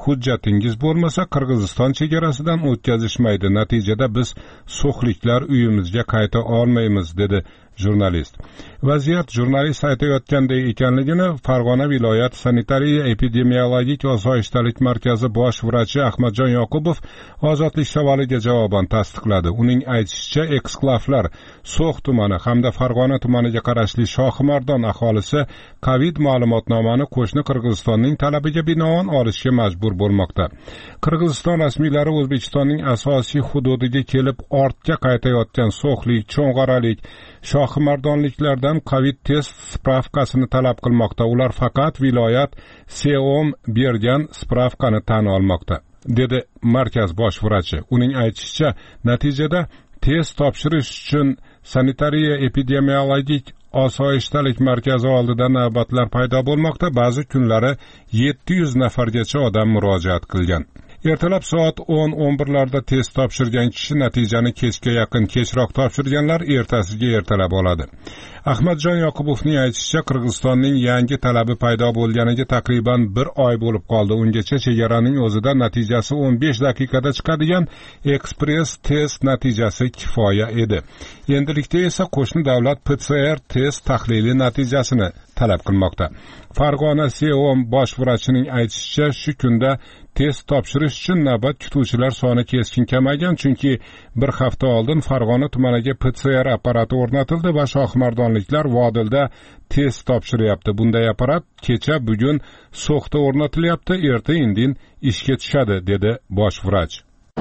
hujjatingiz bo'lmasa Qirg'iziston chegarasidan o'tkazishmaydi. Natijada biz so'xliklar uyimizga qayta olmaymiz, dedi jurnalist. Vaziyat jurnalist aytayotganday ekanligini Farg'ona viloyat sanitariya epidemiologik osoyishtalik markazi bosh vrachi Ahmadjon Yoqubov ozodlik savoliga javoban tasdiqladi. Uning aytishicha, eksklavlar So'x tumani hamda Farg'ona tumaniga qarashli Shohimardon aholisi Covid ma'lumotnomani qo'shni Qirg'izistonning talabiga binoan olishga majbur bo'lmoqda. Qirg'iziston rasmiylari O'zbekistonning asosiy hududiga kelib ortga qaytayotgan so'xlik, cho'ng'aralik, shohimardonliklardan Covid test spravkasini talab qilmoqda. Ular faqat viloyat SEOM bergan spravkani tan olmoqda, dedi markaz bosh vrachi. Uning aytishicha, natijada test topshirish uchun sanitariya epidemiologik osoyishtalik markazi oldida navbatlar paydo bo'lmoqda. Ba'zi kunlari yetti yuz nafargacha odam murojaat qilgan. Ertalab soat o'n o'n birlarda test topshirgan kishi natijani kechga yaqin, kechroq topshirganlar ertasiga ertalab oladi. Ahmadjon Yoqubovning aytishicha, Qirg'izistonning yangi talabi paydo bo'lganiga taqriban bir oy bo'lib qoldi. Ungacha chegaraning o'zida natijasi o'n besh daqiqada chiqadigan ekspress test natijasi kifoya edi. Endilikda esa qo'shni davlat P C R test tahlili natijasini talab qilmoqda. Farg'ona SEOM bosh vrachining aytishicha, shu kunda test topshirish uchun navbat kutuvchilar soni keskin kamaygan, chunki bir hafta oldin Farg'ona tumaniga P C R apparati o'rnatildi va shohimardonliklar Vodilda test topshiryapti. Bunday apparat kecha bugun So'xda o'rnatilyapti, erta indin ishga tushadi, dedi bosh vrach.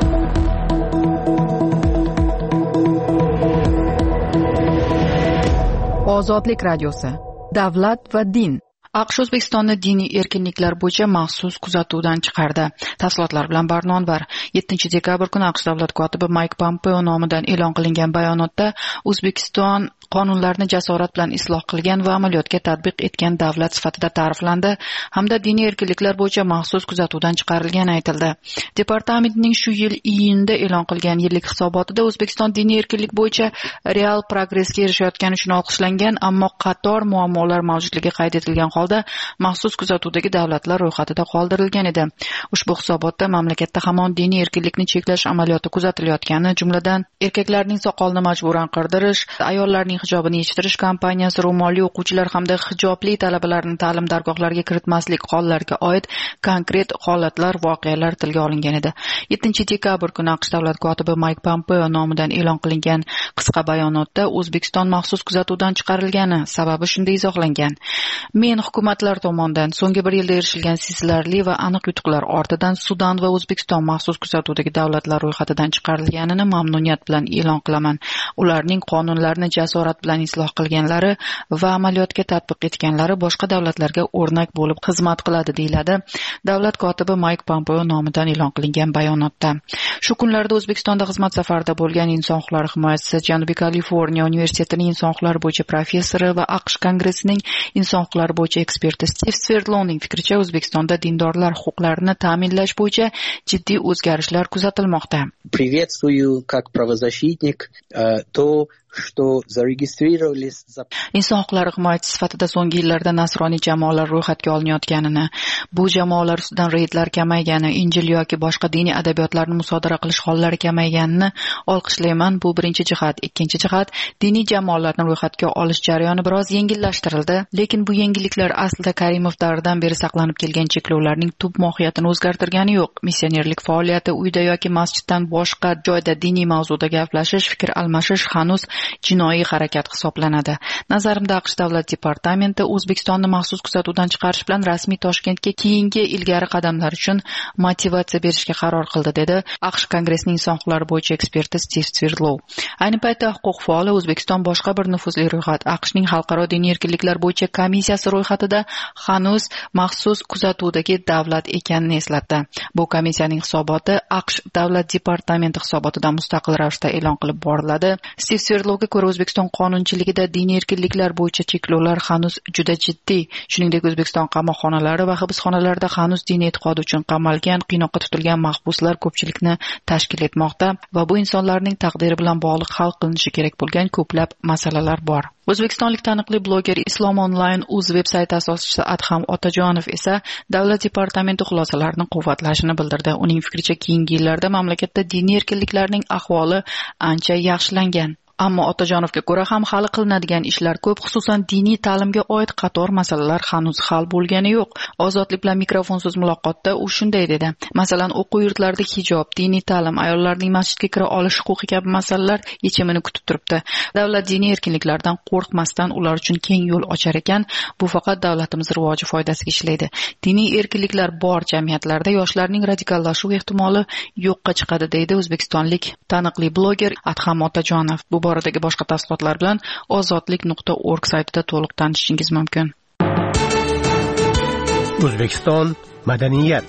Ozodlik radiosi. Davlat va din. AQSh O'zbekistonni diniy erkinliklar bo'yicha maxsus kuzatuvdan chiqardi. Tafsilotlar bilan Barno Anvar. yettinchi dekabr kuni AQSh davlat kotibi Mayk Pompeo nomidan e'lon qilingan bayonotda O'zbekiston qonunlarni jasorat bilan isloh qilgan va amaliyotga tatbiq etgan davlat sifatida ta'riflandi hamda diniy erkinliklar bo'yicha maxsus kuzatuvdan chiqarilgani aytildi. Departamentning shu yil iyunda e'lon qilgan yillik hisobotida O'zbekiston diniy erkinlik bo'yicha real progressga erishayotgani uchun olqishlangan, ammo qator muammolar mavjudligi qayd etilgan holda maxsus kuzatuvdagi davlatlar ro'yxatida qoldirilgan edi. Ushbu hisobotda mamlakatda hamon diniy erkinlikni cheklash amaliyoti kuzatilayotgani, jumladan erkaklarning soqolini majburan qirdirish, ayollarning hijobini yechittirish kampaniyasi, ro'molli o'quvchilar hamda hijobli talabalarni ta'lim dargohlariga kiritmaslik hollariga oid konkret holatlar, voqealar tilga olingan edi. yettinchi dekabr kuni AQSh davlat kotibi Mayk Pompeo nomidan e'lon qilingan qisqa bayonotda O'zbekiston maxsus kuzatuvdan chiqarilgani sababi shunday izohlangan. Men hukumatlar tomonidan so'nggi bir yilda erishilgan sezilarli va aniq yutuqlar ortidan Sudan va O'zbekiston maxsus kuzatuvdagi davlatlar ro'yxatidan chiqarilganini mamnuniyat bilan e'lon qilaman. Ularning qonunlarni jasorat bilan isloh qilganlari va amaliyotga tatbiq etganlari boshqa davlatlarga o'rnak bo'lib xizmat qiladi, deyiladi davlat kotibi Mayk Pompeo nomidan e'lon qilingan bayonotda. Shu kunlarda O'zbekistonda xizmat safarida bo'lgan inson huquqlari himoyachisi, Janubiy Kaliforniya universitetining inson huquqlari bo'yicha professori va AQSh kongressining inson huquqlari bo'yicha eksperti Steve Sverdlovning fikricha, O'zbekistonda dindorlar huquqlarini ta'minlash bo'yicha jiddiy o'zgarishlar kuzatilmoqda. Приветствую как правозащитник то, что зарегистрировались за... Inson huquqlari himoyachisi sifatida so'nggi yillarda nasroniy jamoalar ro'yxatga olinayotganini, bu jamoalar ustidan reydlar kamaygani, Injil yoki boshqa diniy adabiyotlarni musodara qilish hollari kamayganini olqishlayman. Bu birinchi jihat. Ikkinchi jihat, diniy jamoalarni ro'yxatga olish jarayoni biroz yengillashtirildi, lekin bu yengilliklar aslida Karimov davridan beri saqlanib kelgan cheklovlarning tub mohiyatini o'zgartirgani yo'q. Missionerlik faoliyati, uyda yoki masjiddan boshqa joyda diniy mavzuda gaplashish, fikr almashish hanuz jinoiy harakat hisoblanadi. Nazarimda AQSh davlat departamenti O'zbekistonni maxsus kuzatuvdan chiqarish bilan rasmiy Toshkentga keyingi ilgari qadamlar uchun motivatsiya berishga qaror qildi, dedi AQSh kongressining inson huquqlari bo'yicha eksperti Steve Sverdlov. Ayni paytda huquq faoli O'zbekiston boshqa bir nufuzli ro'yxat, AQShning xalqaro diniy erkinliklar bo'yicha komissiyasi ro'yxatida hanuz maxsus kuzatuvdagi davlat ekanini eslatdi. Bu komissiyaning hisoboti AQSh davlat departamenti hisobotidan mustaqil ravishda e'lon qilib boriladi. Steve Sverdlov aytlovga ko'ra O'zbekiston qonunchiligida diniy erkinliklar bo'yicha cheklovlar hanuz juda jiddiy. Shuningdek, O'zbekiston qamoqxonalari va hibsxonalarida hanuz diniy e'tiqodi uchun qamalgan, qiynoqqa tutilgan mahbuslar ko'pchilikni tashkil etmoqda va bu insonlarning taqdiri bilan bog'liq hal qilinishi kerak bo'lgan ko'plab masalalar bor. O'zbekistonlik taniqli bloger Islom Online uz veb-sayti asoschisi Adham Otajonov esa Davlat departamenti xulosalarini quvvatlashini bildirdi. Uning fikricha, keyingi yillarda mamlakatda diniy erkinliklarning ahvoli ancha yaxshilangan. Ammo Otajonovga ko'ra ham hali qilinadigan ishlar ko'p, xususan diniy ta'limga oid qator masalalar hanuz hal bo'lgani yo'q. Ozodlik bilan mikrofonsiz muloqotda u shunday dedi. Masalan, o'quv yurtlarida hijob, diniy ta'lim, ayollarning masjidga kira olish huquqi kabi masalalar yechimini kutib turibdi. Davlat diniy erkinliklardan qo'rqmasdan ular uchun keng yo'l ochar ekan, bu faqat davlatimiz rivoji foydasiga ishlaydi. Diniy erkinliklar bor jamiyatlarda yoshlarning radikallashuv ehtimoli yo'qqa chiqadi, deydi o'zbekistonlik taniqli bloger Adham Otajonov. Bu boradagi boshqa tafsilotlar bilan ozodlik nuqta org saytida to'liq tanishishingiz mumkin. O'zbekiston madaniyat.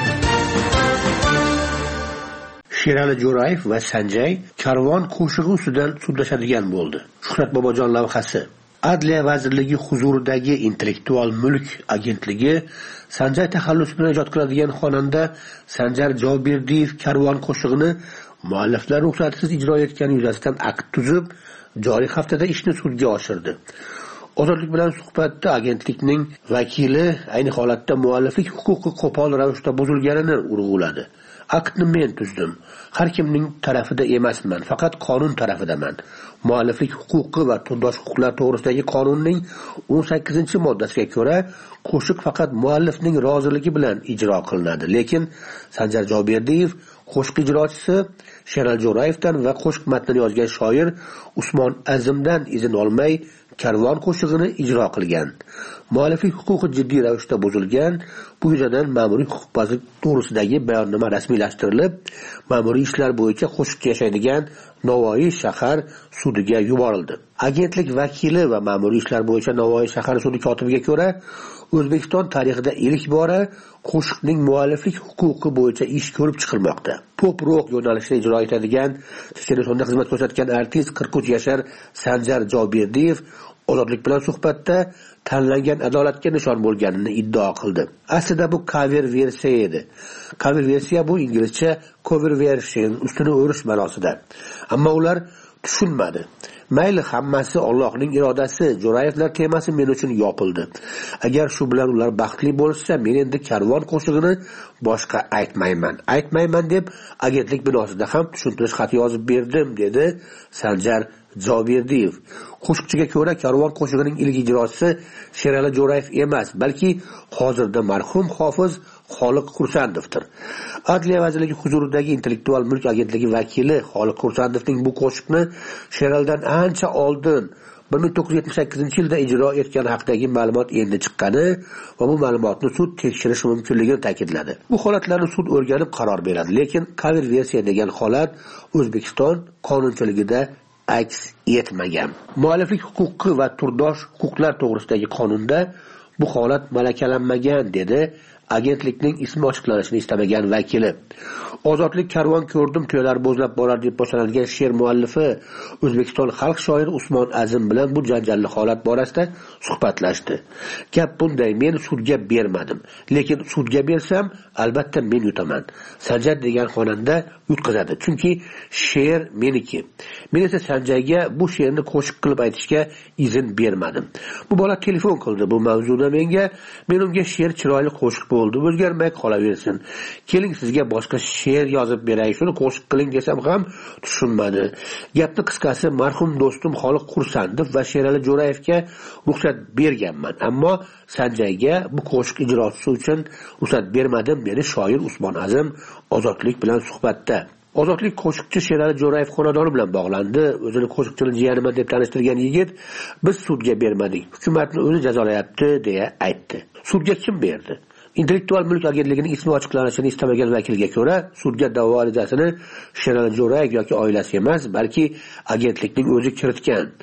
Sherali Jo'rayev va Sanjay karvon qo'shig'i ustidan sudlashadigan bo'ldi. Shuhrat Bobojon lavhasi. Adliya vazirligi huzuridagi Intellektual mulk agentligi Sanjay taxallusi bilan ijod qiladigan xonanda Sanjar Jobirdiyev karvon qo'shig'ini mualliflar ruxsatisiz ijro etgani yuzasidan akt tuzib, joriy haftada ishni sudga oshirdi. Ozodlik bilan suhbatda agentlikning vakili ayni holatda mualliflik huquqi qo'pol ravishda buzilganini urg'uladi. Aktni men tuzdim. Har kimning tarafida emasman, faqat qonun tarafidaman. Mualliflik huquqi va turdosh huquqlar to'g'risidagi qonunning o'n sakkizinchi moddasiga ko'ra qo'shiq faqat muallifning roziligi bilan ijro qilinadi. Lekin Sanjar Jobirdiyev qo'shiq ijrochisi Sherali Jo'rayevdan va qo'shiq matnini yozgan shoir Usmon Azimdan izn olmay karvon qo'shig'ini ijro qilgan. Mualliflik huquqi jiddiy ravishda buzilgan. Bu yuzasidan ma'muriy huquqbozlik to'g'risidagi bayonnoma rasmiylashtirilib, ma'muriy ishlar bo'yicha qo'shiqchi yashaydigan Navoiy shahar sudiga yuborildi. Agentlik vakili va ma'muriy ishlar bo'yicha Navoiy shahar sudi kotibiga ko'ra, O'zbekiston tarixida ilk bora qo'shiqning mualliflik huquqi bo'yicha ish ko'rib chiqilmoqda. Pop rock yo'nalishida ijro etadigan, televizion xizmat ko'rsatgan artist qirq uch yashar Sanjar Jobirdiyev Ozodlik bilan suhbatda tanlangan adolatga nishon bo'lganini iddao qildi. Aslida bu cover versiya edi. Cover versiya bu inglizcha cover version, ustini o'rish ma'nosida. Ammo ular tushunmadi. Mayli, hammasi Allohning irodasi. Jo'rayevlar temasi men uchun yopildi. Agar shu bilan ular baxtli bo'lsa, men endi karvon qo'shig'ini boshqa aytmayman. Aytmayman deb agentlik binosida ham tushuntirish xati yozib berdim, dedi Sanjar Jobirdiyev. Qo'shiqchiga ko'ra, karvon qo'shig'ining ilk ijrochisi Sherali Jo'rayev emas, balki hozirda marhum hofiz Xoliq Qursandovdir. Adliya vazirligi huzuridagi Intellektual mulk agentligi vakili Xoliq Qursandovning bu qo'shiqni Sheralidan ancha oldin bir ming to'qqiz yuz yetmish sakkizinchi yilda ijro etgani haqidagi ma'lumot endi chiqqani va bu ma'lumotni sud tekshirishi mumkinligini ta'kidladi. Bu holatlarni sud o'rganib qaror beradi, lekin cover versiya degan holat O'zbekiston qonunchiligida aks etmagan. Mualliflik huquqi va turdosh huquqlar to'g'risidagi qonunda bu holat malakalanmagan, dedi agentlikning ismi ochiqlanishini istamagan vakili. Ozodlik karvon ko'rdim, tuyalar bo'zlab borar deb boshlanadigan she'r muallifi O'zbekiston xalq shoiri Usmon Azim bilan bu janjalli holat borasida suhbatlashdi. Gap bunday: men sudga bermadim, lekin sudga bersam albatta men yutaman. Sanjar degan xonanda yutqazadi, chunki she'r meniki. Men esa Sanjayga bu she'rni qo'shiq qilib aytishga izn bermadim. Bu bola telefon qildi bu mavzuda menga. Men unga she'r chiroyli qo'shiq bo'ldi, o'zgarmay qolaversin. Keling sizga boshqa she'r yozib beray, shuni qo'shiq qiling desam ham tushunmadi. Gapni qisqasi, marhum do'stim Xoliq Qursandov va Sherali Jo'rayevga ruxsat berganman, ammo Sanjayga bu qo'shiq ijrosi uchun ruxsat bermadim, dedi shoir Usmon Azim Ozodlik bilan suhbatda. Ozodlik qo'shiqchi Sherali Jo'rayev xonadoni bilan bog'landi. O'zini qo'shiqchini jiyaniman deb tanishtirgan yigit biz sudga bermadik, hukumatni o'zi jazolayapti deya aytdi. Sudga kim berdi? Intellektual mulk agentligining ismi ochiqlanishini istamagan vakilga ko'ra, sudga da'vo arizasini Sherali Jo'rayev yoki oilasi emas, balki agentlikning o'zi kiritgan.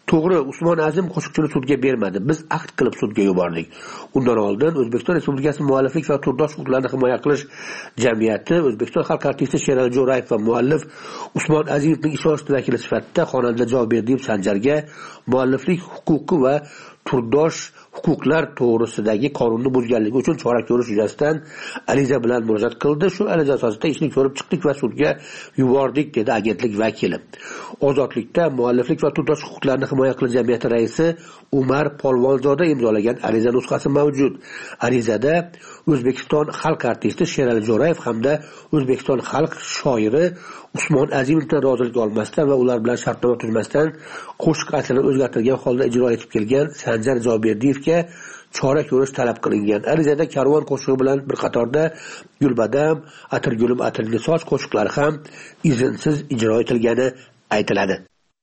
To'g'ri, Usmon Azim qo'shiqchini sudga bermadi. Biz aqd qilib sudga yubordik. Undan oldin O'zbekiston Respublikasi mualliflik va turdosh huquqlarini himoya qilish jamiyati O'zbekiston xalq artisti Sherali Jo'rayev va muallif Usmon Azimovning ishonchli vakili sifatida xonanda Javoberdiyev Sanjarga mualliflik huquqi va turdosh huquqlar to'g'risidagi qonunni buzganligi uchun chora ko'rish yuzasidan ariza bilan murojaat qildi. Shu ariza asosida ishni ko'rib chiqdik va sudga yubordik, dedi agentlik vakili. Ozodlikda mualliflik va turdosh huquqlarini himoya qilish jamiyati raisi Umar Polvonzoda imzolagan ariza nusxasi mavjud. Arizada O'zbekiston xalq artisti Sherali Jo'rayev hamda O'zbekiston xalq shoiri Usmon Azimovdan rozilik olmasdan va ular bilan shartnoma tuzmasdan qo'shiq aslini o'zgartirgan holda ijro etib kelgan Sanjar Javorberdiyevga chora ko'rish talab qilingan. Arizada Karvon qo'shig'i bilan bir qatorda Gulbadam, Atirgulim atirli soch qo'shiqlari ham izinsiz ijro etilgani aytiladi.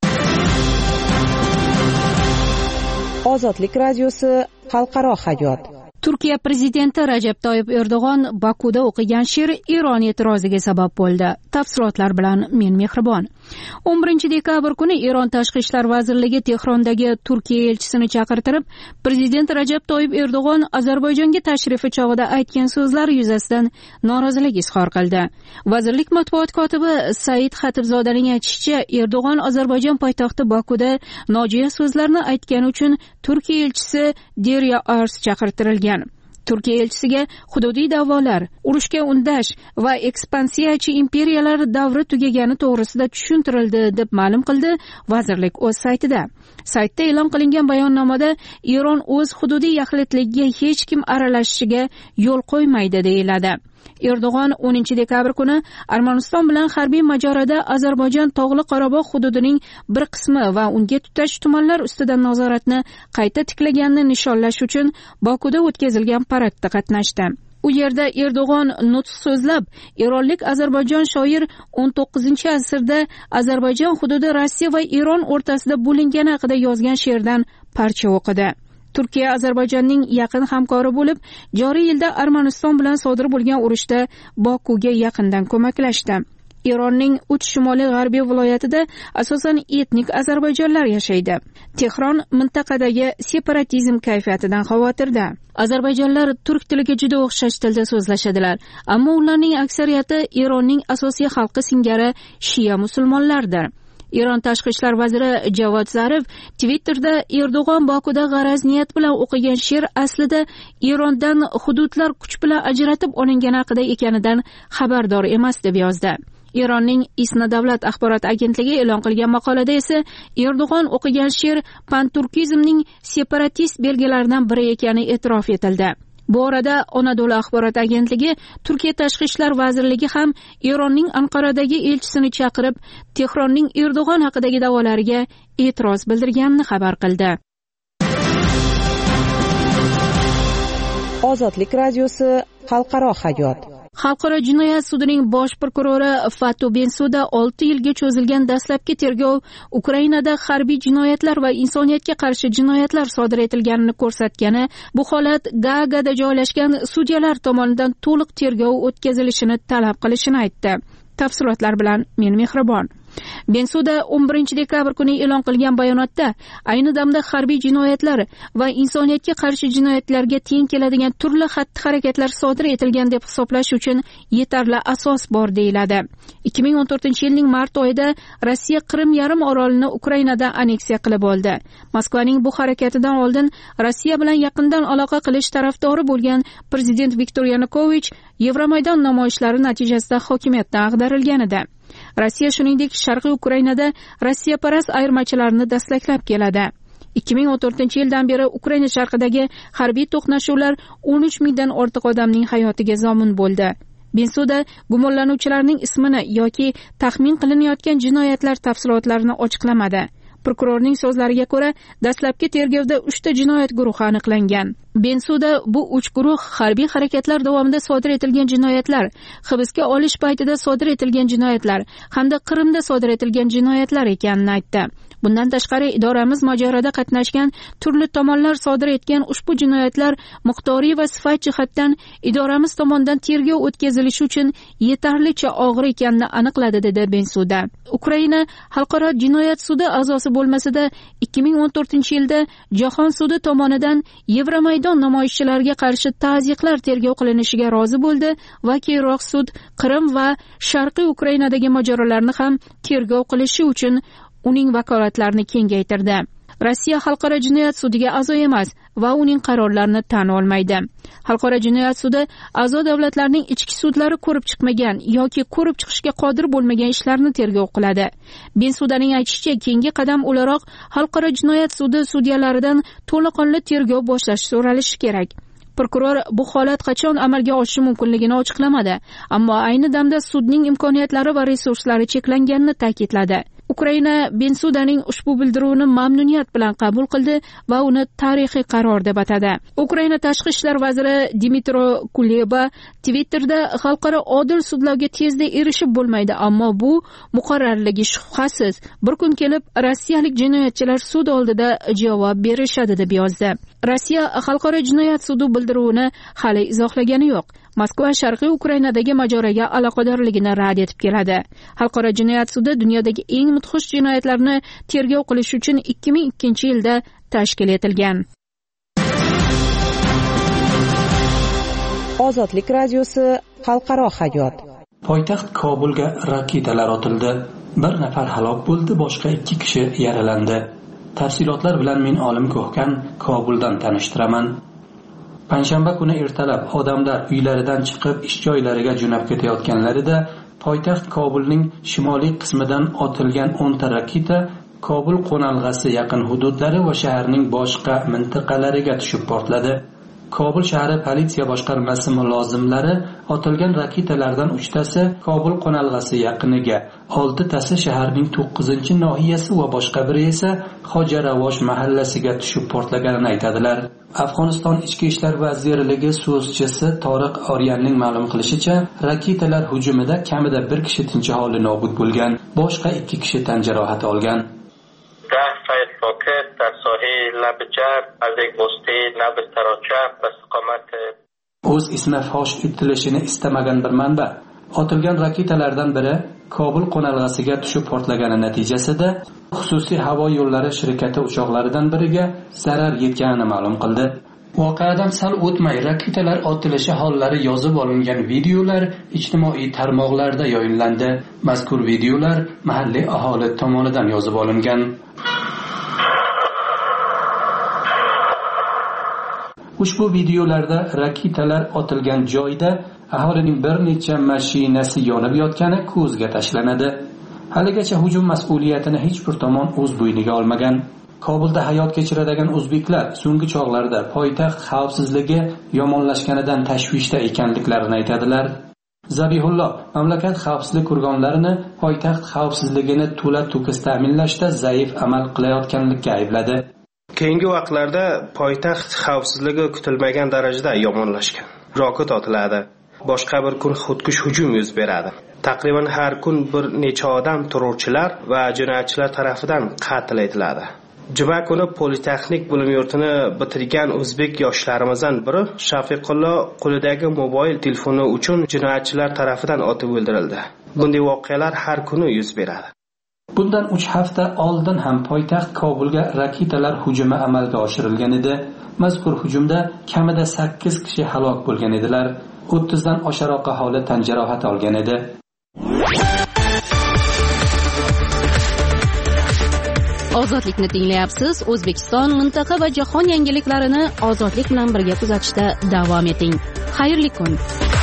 Ozodlik radiosi xalqaro hayot. Turkiya prezidenti Rajab Toyyib Erdo'g'on Bakuda o'qigan she'r Eron e'tiroziga sabab bo'ldi. Tafsilotlar bilan men Mehribon. o'n birinchi dekabr kuni Eron Tashqi ishlar vazirligi Tehrondagi Turkiya elchisini chaqirtirib, prezident Rajab Toyyib Erdo'g'on Ozarbayjonga tashrifi chog'ida aytgan so'zlari yuzasidan norozilik izhor qildi. Vazirlik matbuot kotibi Said Xatibzodaning aytishicha, Erdo'g'on Ozarbayjon poytaxti Bakuda nojo'ya so'zlarni aytgani uchun Turkiya elchisi Derya Ars chaqirtirilgan. Turkiya elchisiga hududiy da'volar, urushga undash va ekspansiyachi imperiyalar davri tugagani to'g'risida tushuntirildi, deb ma'lum qildi vazirlik o'z saytida. Saytda e'lon qilingan bayonnomada Eron o'z hududiy yaxlitligiga hech kim aralashishiga yo'l qo'ymaydi deyiladi. Erdo'g'on o'ninchi dekabr kuni Armaniston bilan harbiy mojaroda Ozarbayjon Tog'li Qorabog' hududining bir qismi va unga tutash tumanlar ustidan nazoratni qayta tiklaganini nishonlash uchun Bokuda o'tkazilgan paradda qatnashdi. U yerda Erdo'g'on nutq so'zlab, eronlik Ozarbayjon shoir o'n to'qqizinchi asrda Ozarbayjon hududi Rossiya va Eron o'rtasida bo'lingani haqida yozgan she'rdan parcha o'qidi. Turkiya Ozarbayjonning yaqin hamkori bo'lib, joriy yilda Armaniston bilan sodir bo'lgan urushda Bokuga yaqindan ko'maklashdi. Eronning uch shimoliy g'arbiy viloyatida asosan etnik ozarbayjonlar yashaydi. Tehron mintaqadagi separatizm kayfiyatidan xavotirda. Ozarbayjonlar turk tiliga juda o'xshash tilda so'zlashadilar, ammo ularning aksariyati Eronning asosiy xalqi singari shiya musulmonlardir. Eron tashqi ishlar vaziri Javod Zarif Twitterda Erdo'g'on Bokuda g'araz niyat bilan o'qigan she'r aslida Erondan hududlar kuch bilan ajratib olingani haqida ekanidan xabardor emas deb yozdi. Eronning Isna davlat axborot agentligi e'lon qilgan maqolada esa Erdo'g'on o'qigan she'r panturkizmning separatist belgilaridan biri ekani e'tirof etildi. Bu orada Anadolu axborot agentligi Turkiya tashqi ishlar vazirligi ham Eronning Anqaradagi elchisini chaqirib, Tehronning Erdo'g'on haqidagi da'volariga e'tiroz bildirganini xabar qildi. Ozodlik radiosi xalqaro hayot. Xalqaro jinoyat sudining bosh prokurori Fatu Bensuda olti yilga cho'zilgan dastlabki tergov Ukrainada harbiy jinoyatlar va insoniyatga qarshi jinoyatlar sodir etilganini ko'rsatgani, bu holat Gaagada joylashgan sudyalar tomonidan to'liq tergov o'tkazilishini talab qilishini aytdi. Tafsilotlar bilan men Mehribon. Bensuda o'n birinchi dekabr kuni e'lon qilgan bayonotda ayni damda harbiy jinoyatlar va insoniyatga qarshi jinoyatlarga teng keladigan turli xatti-harakatlar sodir etilgan deb hisoblash uchun yetarli asos bor deyiladi. ikki ming o'n to'rtinchi yilning mart oyida Rossiya Qrim yarim orolini Ukrainada anneksiya qilib oldi. Moskvaning bu harakatidan oldin Rossiya bilan yaqindan aloqa qilish tarafdori bo'lgan prezident Viktor Yanukovich Yevromaydon namoyishlari natijasida hokimiyatdan ag'darilgan edi. Rossiya shuningdek Sharqiy Ukrainada Rossiyaparast ayirmachilarni dastaklab keladi. ikki ming o'n to'rtinchi yildan beri Ukraina sharqidagi harbiy to'qnashuvlar o'n uch mingdan ortiq odamning hayotiga zomin bo'ldi. Bensuda gumonlanuvchilarning ismini yoki taxmin qilinayotgan jinoyatlar tafsilotlarini ochiqlamadi. Prokurorning so'zlariga ko'ra, dastlabki tergovda uchta jinoyat guruhi aniqlangan. Bensuda bu uch guruh harbiy harakatlar davomida sodir etilgan jinoyatlar, hibsga olish paytida sodir etilgan jinoyatlar hamda Qrimda sodir etilgan jinoyatlar ekanini aytdi. Bundan tashqari idoramiz mojaroda qatnashgan turli tomonlar sodir etgan ushbu jinoyatlar miqdoriy va sifat jihatdan idoramiz tomonidan tergov o'tkazilishi uchun yetarlicha og'ir ekanini aniqladi, dedi Bensuda. Ukraina xalqaro jinoyat sudi a'zosi bo'lmasida ikki ming o'n to'rtinchi yilda Jahon sudi tomonidan Yevromaydon namoyishchilariga qarshi ta'ziqlar tergov qilinishiga rozi bo'ldi va keyinroq sud Qrim va Sharqiy Ukrainadagi mojarolarni ham tergov qilishi uchun uning vakolatlarini kengaytirdi. Rossiya xalqaro jinoyat sudiga a'zo emas va uning qarorlarini tan olmaydi. Xalqaro jinoyat sudi a'zo davlatlarning ichki sudlari ko'rib chiqmagan yoki ko'rib chiqishga qodir bo'lmagan ishlarni tergov qiladi. Bensudaning aytishicha, keyingi qadam o'laroq xalqaro jinoyat sudi sudyalaridan to'laqonli tergov boshlash so'ralishi kerak. Prokuror bu holat qachon amalga oshishi mumkinligini ochiqlamadi, ammo ayni damda sudning imkoniyatlari va resurslari cheklanganini ta'kidladi. Ukraina Bensudaning ushbu bildiruvini mamnuniyat bilan qabul qildi va uni tarixiy qaror deb atadi. Ukraina tashqi ishlar vaziri Dmitro Kuleba Twitterda xalqaro odil sudlovga tezda erishib bo'lmaydi, ammo bu muqarrarligi shubhasiz. Bir kun kelib rossiyalik jinoyatchilar sud oldida javob berishadi deb yozdi. Rossiya xalqaro jinoyat sudi bildiruvini hali izohlagani yo'q. Moskva Sharqiy Ukrainadagi mojaroga aloqadorligini rad etib keladi. Xalqaro jinoyat sudi dunyodagi eng mudhish jinoyatlarni tergov qilish uchun ikki ming ikkinchi yilda tashkil etilgan. Ozodlik radiosi xalqaro hayot. Poytaxt Kobulga raketalar otildi. Bir nafar halok bo'ldi, boshqa ikki kishi yaralandi. Tafsilotlar bilan men Olim Ko'hkan Kobuldan tanishtiraman. Panshanba kuni ertalab odamlar uylaridan chiqib ish joylariga jo'nab ketayotganlarida poytaxt Kobulning shimoliy qismidan otilgan o'nta raketa Kobul qo'nalg'asi yaqin hududlari va shaharning boshqa mintaqalariga tushib portladi. Kobul shahri politsiya boshqarmasi mulozimlari otilgan raketalardan uchtasi Kobul qo'nalg'asi yaqiniga, oltitasi shaharning to'qqizinchi nohiyasi va boshqa biri esa Xojaravosh mahallasiga tushib portlaganini aytadilar. Afg'oniston ichki ishlar vazirligi so'zchisi Toriq Oryanning ma'lum qilishicha, raketalar hujumida kamida bir kishi tinch aholi nobud bo'lgan, boshqa ikki kishi tan jarohati olgan. ده فایل راکت در ساحه لب جر از یک بسته نب تراچه به استقامت o'z ismi fosh etilishini istamagan bir manba otilgan raketalardan biri Kobul qo'nalg'asiga tushib portlagani natijasida xususiy havo yo'llari shirkati uchoqlaridan biriga zarar yetganini ma'lum qildi. Voqeadan sal o'tmay raketalar otilishi hollari yozib olingan videolar ijtimoiy tarmoqlarda yayınlandi. Mazkur videolar mahalliy aholi tomonidan yozib olingan. Ushbu videolarda raketalar otilgan joyda aholining bir necha mashinasi yonib yotgani ko'zga tashlanadi. Haligacha hujum mas'uliyatini hech bir tomon o'z bo'yniga olmagan. Kobulda hayot kechiradigan o'zbeklar so'nggi chog'larda poytaxt xavfsizligi yomonlashganidan tashvishda ekanliklarini aytadilar. Zabihulloh mamlakat xavfsizlik organlarini poytaxt xavfsizligini to'la-to'kis ta'minlashda zaif amal qilayotganlikka aybladi. Keyingi vaqtlarda poytaxt xavfsizligi kutilmagan darajada yomonlashgan. Roket otiladi. Boshqa bir kun xudkush hujum yuz beradi. Taqriban har kun bir necha odam terrorchilar va jinoyatchilar tomonidan qatl etiladi. Juma kuni Politexnik bilim yurtini bitirgan o'zbek yoshlarimizdan biri Shafiqullo qo'lidagi mobil telefoni uchun jinoyatchilar tomonidan otib o'ldirildi. Bunday voqealar har kuni yuz beradi. Bundan uch hafta oldin ham poytaxt Kobulga raketalar hujumi amalga oshirilgan edi. Mazkur hujumda kamida sakkiz kishi halok bo'lgan edilar. o'ttiz dan oshiqroq aholi tan jarohati olgan edi. Ozodlikni tinglayapsiz. O'zbekiston, mintaqa va jahon yangiliklarini ozodlik bilan birga kuzatishda davom eting. Xayrli kun.